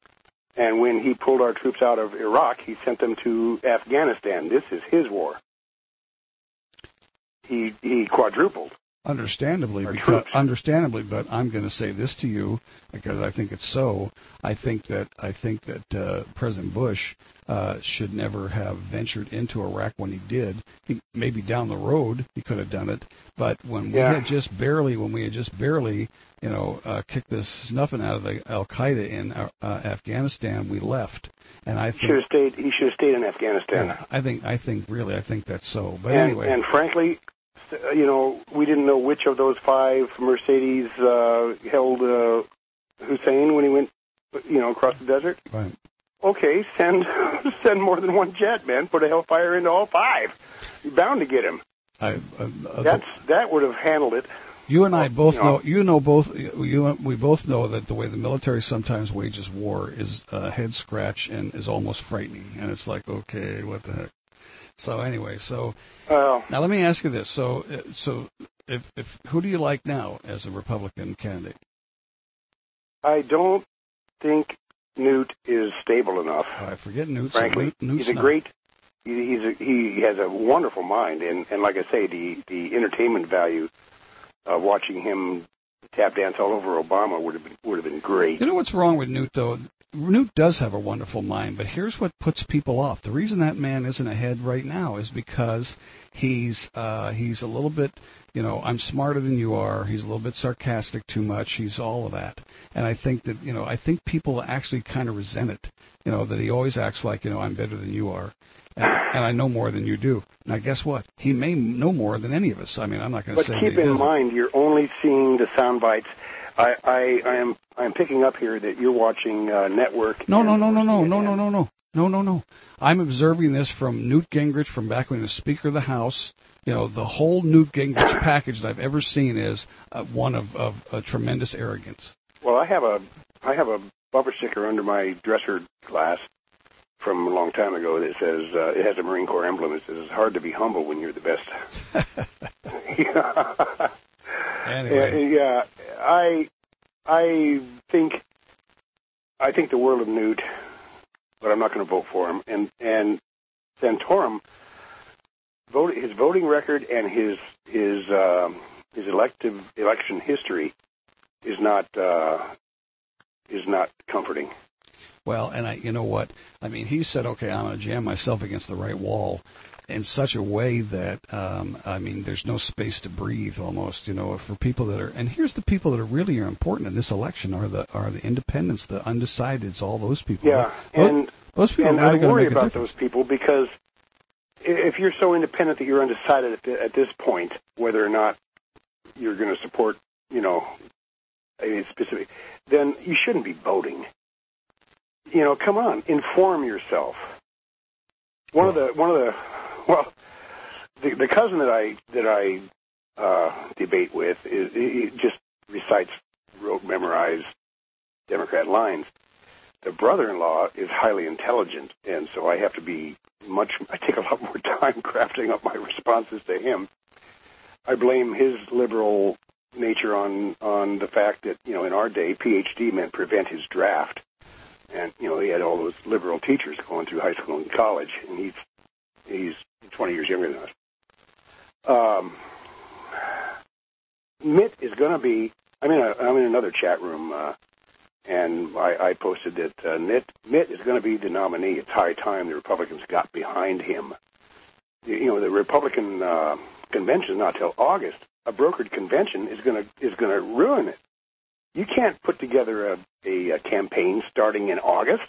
and when he pulled our troops out of Iraq, he sent them to Afghanistan. This is his war. He he quadrupled. Understandably, Our because, troops. understandably, but I'm going to say this to you because I think it's so. I think that I think that uh, President Bush uh, should never have ventured into Iraq when he did. He, maybe down the road he could have done it, but when we Yeah. had just barely, when we had just barely, you know, uh, kicked the snuffing out of the Al Qaeda in uh, Afghanistan, we left. And I think Should have stayed. He should have stayed in Afghanistan. yeah, I think I think really I think that's so. But and, anyway, and frankly, you know, we didn't know which of those five Mercedes uh, held uh, Hussein when he went, you know, across the desert. Right. Okay, send send more than one jet, man. Put a hellfire into all five. You're bound to get him. I, uh, uh, That's that would have handled it. You and I both you know, know. You know both. You we both know that the way the military sometimes wages war is a head scratch and is almost frightening. And it's like, okay, what the heck? So anyway, so uh, now let me ask you this: so, uh, so if, if who do you like now as a Republican candidate? I don't think Newt is stable enough. Oh, I forget Newt. Frankly, so Newt, he's a not. great. He, he's a, he has a wonderful mind, and, and like I say, the the entertainment value of watching him tap dance all over Obama would have been would have been great. You know what's wrong with Newt though? Newt does have a wonderful mind, but here's what puts people off. The reason that man isn't ahead right now is because he's uh, he's a little bit, you know, I'm smarter than you are. He's a little bit sarcastic too much. He's all of that. And I think that, you know, I think people actually kind of resent it, you know, that he always acts like, you know, I'm better than you are. And, and I know more than you do. Now, guess what? He may know more than any of us. I mean, I'm not going to say But keep that he in doesn't. mind, you're only seeing the sound bites. I, I, I am I am picking up here that you're watching uh, Network. No, no, no, no, no, no, no, no, no, no, no, no. I'm observing this from Newt Gingrich from back when he was Speaker of the House. You know, the whole Newt Gingrich package that I've ever seen is uh, one of, of uh, tremendous arrogance. Well, I have a I have a bumper sticker under my dresser glass from a long time ago that says uh, it has a Marine Corps emblem. It says it's hard to be humble when you're the best. yeah. Anyway. Yeah, I I think I think the world of Newt, but I'm not going to vote for him. And and Santorum, vote, his voting record and his his um, his elective election history is not uh, is not comforting. Well, and I, you know what? I mean, he said, okay, I'm going to jam myself against the right wall in such a way that, um, I mean, there's no space to breathe almost, you know, for people that are, and here's the people that are really are important in this election are the are the independents, the undecideds, all those people. Yeah, those, and, those people and are really I going worry to make a about difference. those people because if you're so independent that you're undecided at, the, at this point whether or not you're going to support, you know, a specific, then you shouldn't be voting. You know, come on, inform yourself. One of the one of the well, the, the cousin that I that I uh, debate with is he just recites rote memorized Democrat lines. The brother-in-law is highly intelligent, and so I have to be much. I take a lot more time crafting up my responses to him. I blame his liberal nature on on the fact that, you know, in our day, P H D meant prevent his draft. And, you know, he had all those liberal teachers going through high school and college, and he's he's twenty years younger than us. Um, Mitt is going to be. I'm in a, I'm in another chat room, uh, and I, I posted that uh, Mitt Mitt is going to be the nominee. It's high time the Republicans got behind him. You know, the Republican uh, convention is not till August. A brokered convention is going to is going to ruin it. You can't put together a, a, a campaign starting in August.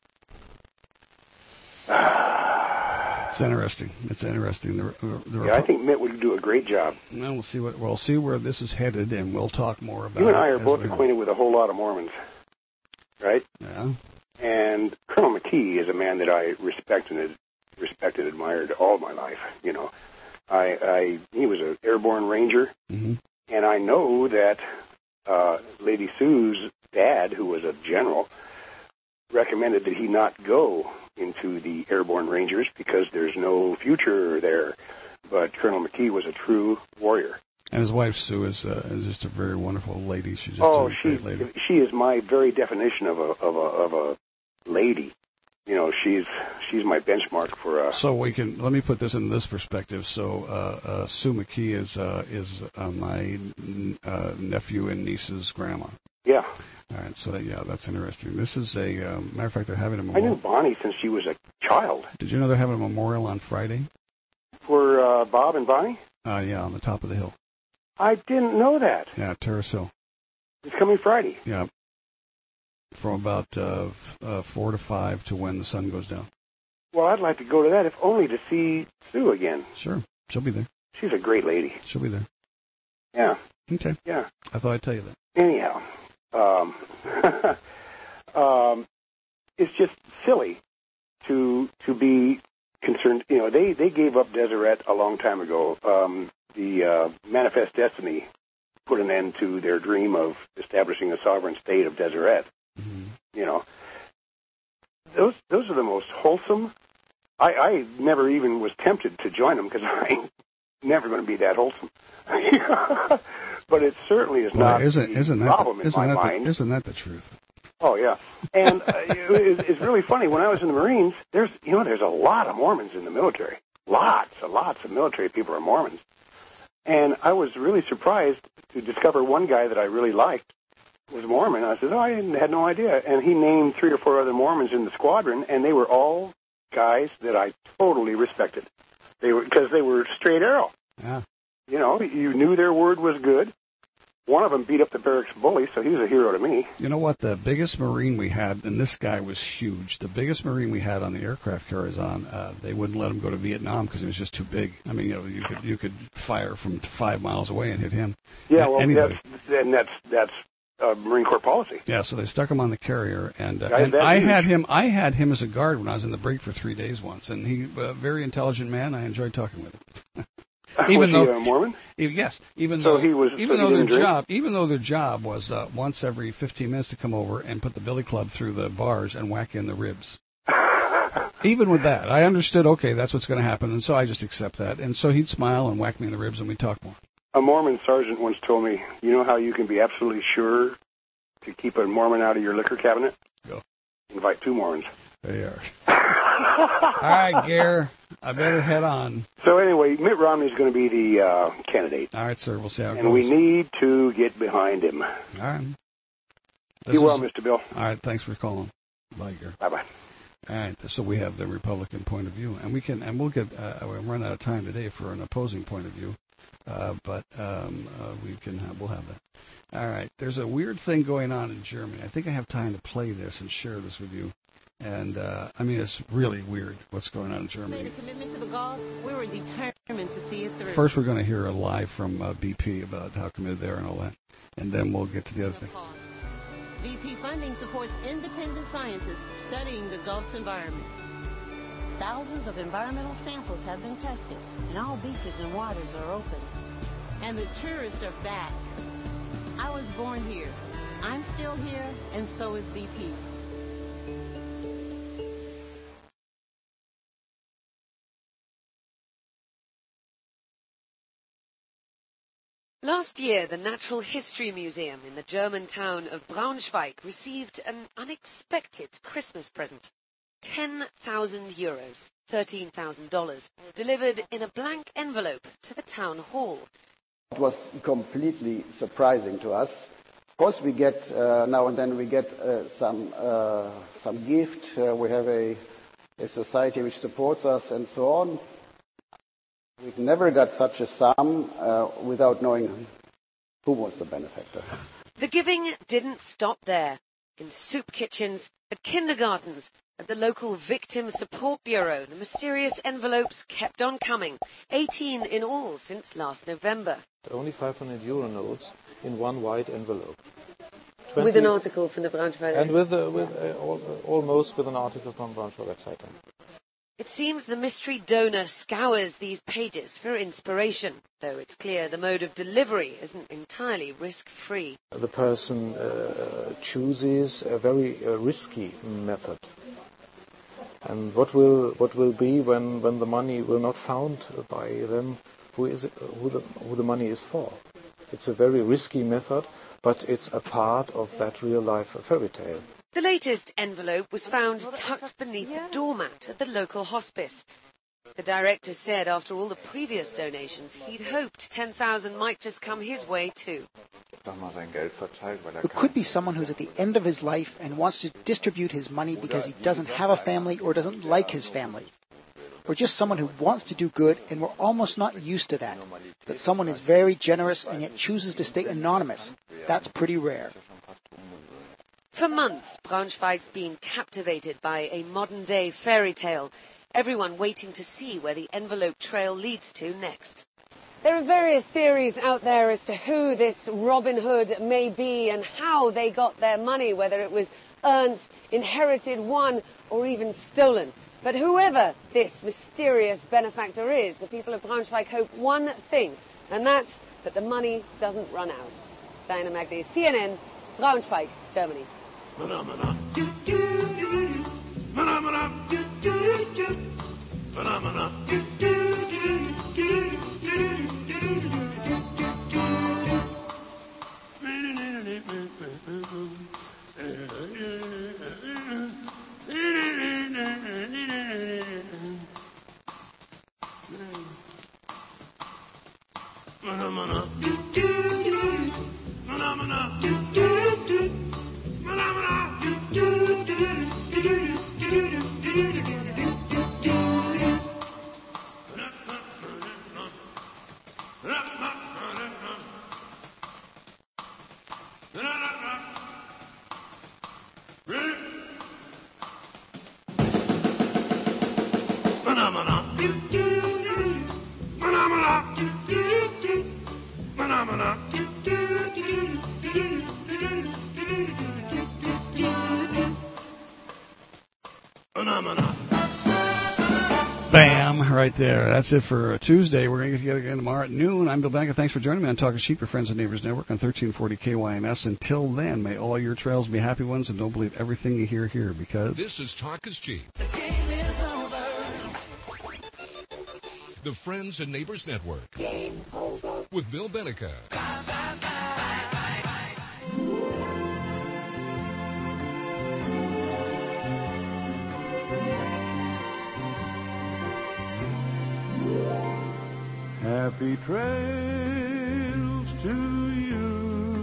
It's interesting. It's interesting. The, the yeah, I think Mitt would do a great job. Well, we'll see what we'll see where this is headed, and we'll talk more about it. You and I are as both we acquainted with a whole lot of Mormons, right? Yeah. And Colonel McKee is a man that I respect and respect and admired all my life. You know, I, I he was an airborne ranger, mm-hmm. and I know that. Uh, Lady Sue's dad, who was a general, recommended that he not go into the Airborne Rangers because there's no future there. But Colonel McKee was a true warrior. And his wife Sue is, uh, is just a very wonderful lady. She's just oh, a she great lady. she is my very definition of a of a of a lady. You know, she's she's my benchmark for a. So we can let me put this in this perspective. So uh, uh, Sue McKee is uh, is uh, my uh, nephew and niece's grandma. Yeah. All right. So yeah, that's interesting. This is a um, matter of fact. They're having a I memorial. knew Bonnie since she was a child. Did you know they're having a memorial on Friday? For uh, Bob and Bonnie? Uh, yeah, on the top of the hill. I didn't know that. Yeah, Terrace Hill. It's coming Friday. Yeah. From about uh, uh, four to five to when the sun goes down. Well, I'd like to go to that, if only to see Sue again. Sure, she'll be there. She's a great lady. She'll be there. Yeah. Okay. Yeah. I thought I'd tell you that. Anyhow, um, um, it's just silly to to be concerned. You know, they, they gave up Deseret a long time ago. Um, the uh, Manifest Destiny put an end to their dream of establishing a sovereign state of Deseret. Mm-hmm. You know, those those are the most wholesome. I, I never even was tempted to join them because I'm never going to be that wholesome. But it certainly is well, not isn't, the isn't that problem the, in isn't my that mind. The, isn't that the truth? Oh yeah, and uh, it, it's really funny. When I was in the Marines, there's you know there's a lot of Mormons in the military. Lots and lots of military people are Mormons, and I was really surprised to discover one guy that I really liked was Mormon. I said, oh, I had no idea. And he named three or four other Mormons in the squadron, and they were all guys that I totally respected. They were because they were straight arrow. Yeah. You know, you knew their word was good. One of them beat up the barracks bully, so he was a hero to me. You know what? The biggest Marine we had, and this guy was huge, the biggest Marine we had on the aircraft carriers on, uh, they wouldn't let him go to Vietnam because he was just too big. I mean, you know, you could you could fire from five miles away and hit him. Yeah, well, Anybody. that's, and that's that's uh, Marine Corps policy. Yeah, so they stuck him on the carrier, and, uh, Guys, and I huge. had him. I had him as a guard when I was in the brig for three days once, and he, a uh, very intelligent man. I enjoyed talking with him. was Even though, he a Mormon? Yes, even so though he was, even so though he their drink? job, even though their job was uh, once every fifteen minutes to come over and put the billy club through the bars and whack in the ribs. Even with that, I understood. Okay, that's what's going to happen, and so I just accept that. And so he'd smile and whack me in the ribs, and we'd talk more. A Mormon sergeant once told me, "You know how you can be absolutely sure to keep a Mormon out of your liquor cabinet? Go. Invite two Mormons." There you are. All right, Gare. I better head on. So anyway, Mitt Romney's going to be the uh, candidate. All right, sir. We'll see how it and goes. we need to get behind him. All right. Be well, Mister Bill. All right. Thanks for calling. Bye, Gare. Bye-bye. All right. So we have the Republican point of view, and we can, and we'll get. Uh, we'll run out of time today for an opposing point of view, uh, but um, uh, we can. Have, we'll have that. All right. There's a weird thing going on in Germany. I think I have time to play this and share this with you. And, uh, I mean, it's really weird what's going on in Germany. Made a commitment to the Gulf. We were determined to see it through. First, we're going to hear a live from uh, B P about how committed they are and all that. And then we'll get to the other thing. B P funding supports independent scientists studying the Gulf's environment. Thousands of environmental samples have been tested, and all beaches and waters are open. And the tourists are back. I was born here. I'm still here, and so is B P. Last year, the Natural History Museum in the German town of Braunschweig received an unexpected Christmas present. ten thousand euros, thirteen thousand dollars, delivered in a blank envelope to the town hall. It was completely surprising to us. Of course, we get, uh, now and then we get uh, some, uh, some gift. Uh, we have a, a society which supports us and so on. We've never got such a sum uh, without knowing who was the benefactor. The giving didn't stop there. In soup kitchens, at kindergartens, at the local Victim Support Bureau, the mysterious envelopes kept on coming. eighteen in all since last November. Only five hundred euro notes in one white envelope. With an article from the Braunschweiger. And with, uh, with uh, al almost with an article from Braunschweiger Zeitung. It seems the mystery donor scours these pages for inspiration, though it's clear the mode of delivery isn't entirely risk-free. The person uh, chooses a very uh, risky method. And what will what will be when, when the money will not found by them who is it, who the who the money is for? It's a very risky method, but it's a part of that real life fairy tale. The latest envelope was found tucked beneath the doormat at the local hospice. The director said after all the previous donations, he'd hoped ten thousand might just come his way too. It could be someone who's at the end of his life and wants to distribute his money because he doesn't have a family or doesn't like his family. Or just someone who wants to do good, and we're almost not used to that. That someone is very generous and yet chooses to stay anonymous. That's pretty rare. For months, Braunschweig's been captivated by a modern-day fairy tale, everyone waiting to see where the envelope trail leads to next. There are various theories out there as to who this Robin Hood may be and how they got their money, whether it was earned, inherited, won, or even stolen. But whoever this mysterious benefactor is, the people of Braunschweig hope one thing, and that's that the money doesn't run out. Diana Magdy, C N N, Braunschweig, Germany. Phenomena. Do, do, do, do. Phenomena. Do, do, do. Phenomena. Do, do, do, do, do, do, Phenomena. Do, do, do. Phenomena. Do, do, do. Phenomena. Do, do, do, do. Phenomena. Do, do, do, do. Phenomena. Do, do, do, do, do, do, do, do, do. Phenomena. Bam, right there. That's it for Tuesday. We're going to get together again tomorrow at noon. I'm Bill Banker. Thanks for joining me on Talking Sheep, your Friends and Neighbors Network on thirteen forty K Y M S. Until then, may all your trails be happy ones, and don't believe everything you hear here, because this is Talk is Cheap. The Friends and Neighbors Network with Bill Benica. Happy trails to you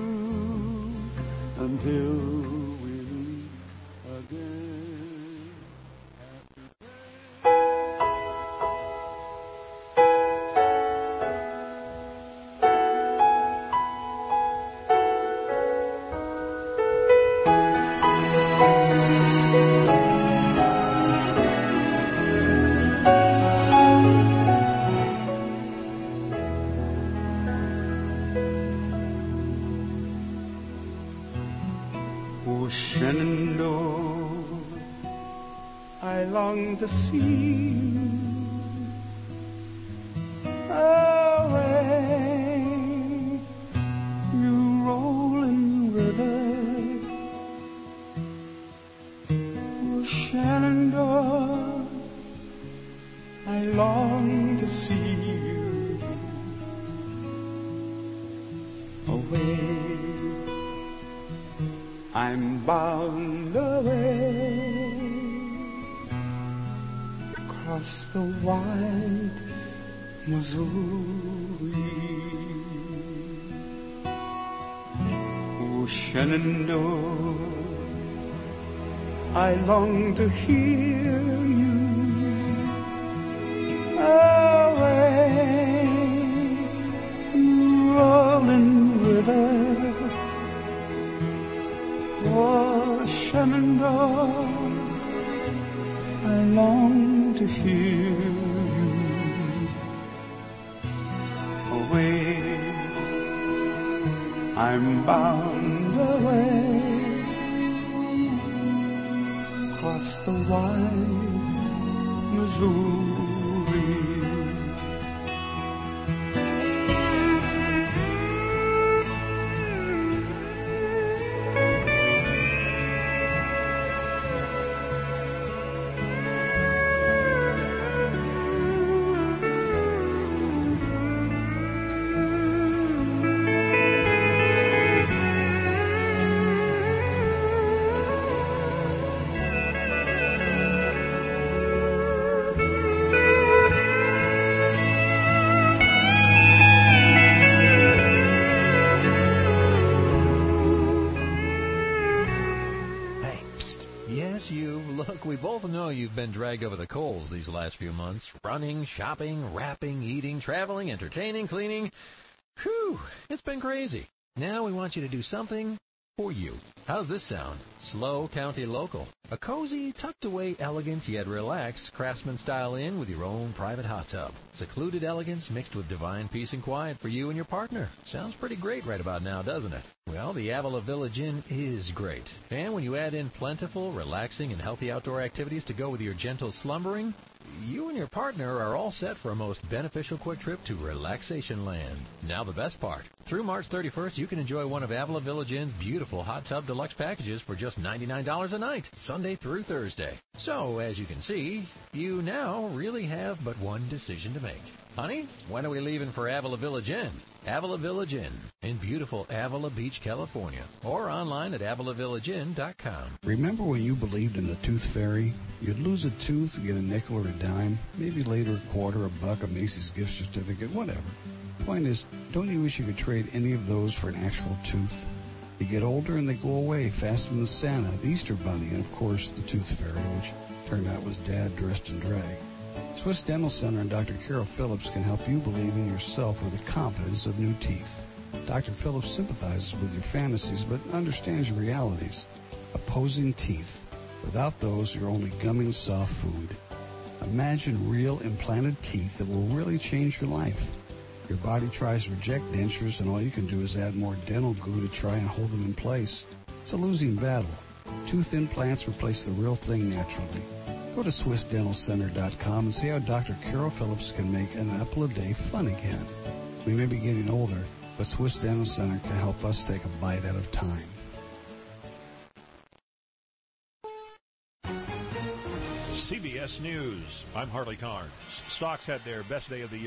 until we meet again. Shenandoah, I long to see you away, you rolling river. Oh, Shenandoah, I long to see you away. I'm bound away across the wide Missouri. Oh, Shenandoah, I long to hear you away, rolling river. Oh, Shenandoah, I long to hear you away. I'm bound away across the wide Missouri. You've been dragged over the coals these last few months. Running, shopping, rapping, eating, traveling, entertaining, cleaning. Whew, it's been crazy. Now we want you to do something for you. How's this sound? Slow County Local. A cozy, tucked-away, elegant yet relaxed craftsman-style inn with your own private hot tub. Secluded elegance mixed with divine peace and quiet for you and your partner. Sounds pretty great right about now, doesn't it? Well, the Avila Village Inn is great. And when you add in plentiful, relaxing, and healthy outdoor activities to go with your gentle slumbering, you and your partner are all set for a most beneficial quick trip to Relaxation Land. Now the best part. Through March thirty-first, you can enjoy one of Avila Village Inn's beautiful hot tub deluxe packages for just ninety-nine dollars a night, Sunday through Thursday. So, as you can see, you now really have but one decision to make. Honey, when are we leaving for Avila Village Inn? Avila Village Inn in beautiful Avila Beach, California, or online at avila village inn dot com. Remember when you believed in the tooth fairy? You'd lose a tooth, get a nickel or a dime, maybe later a quarter, a buck, a Macy's gift certificate, whatever. Point is, don't you wish you could trade any of those for an actual tooth? You get older and they go away faster than the Santa, the Easter Bunny, and of course the tooth fairy, which turned out was Dad dressed in drag. Swiss Dental Center and Doctor Carol Phillips can help you believe in yourself with the confidence of new teeth. Doctor Phillips sympathizes with your fantasies but understands your realities. Opposing teeth. Without those, you're only gumming soft food. Imagine real implanted teeth that will really change your life. Your body tries to reject dentures, and all you can do is add more dental glue to try and hold them in place. It's a losing battle. Tooth implants replace the real thing naturally. Go to Swiss Dental Center dot com and see how Doctor Carol Phillips can make an apple a day fun again. We may be getting older, but Swiss Dental Center can help us take a bite at a time. C B S News. I'm Harley Carnes. Stocks had their best day of the year.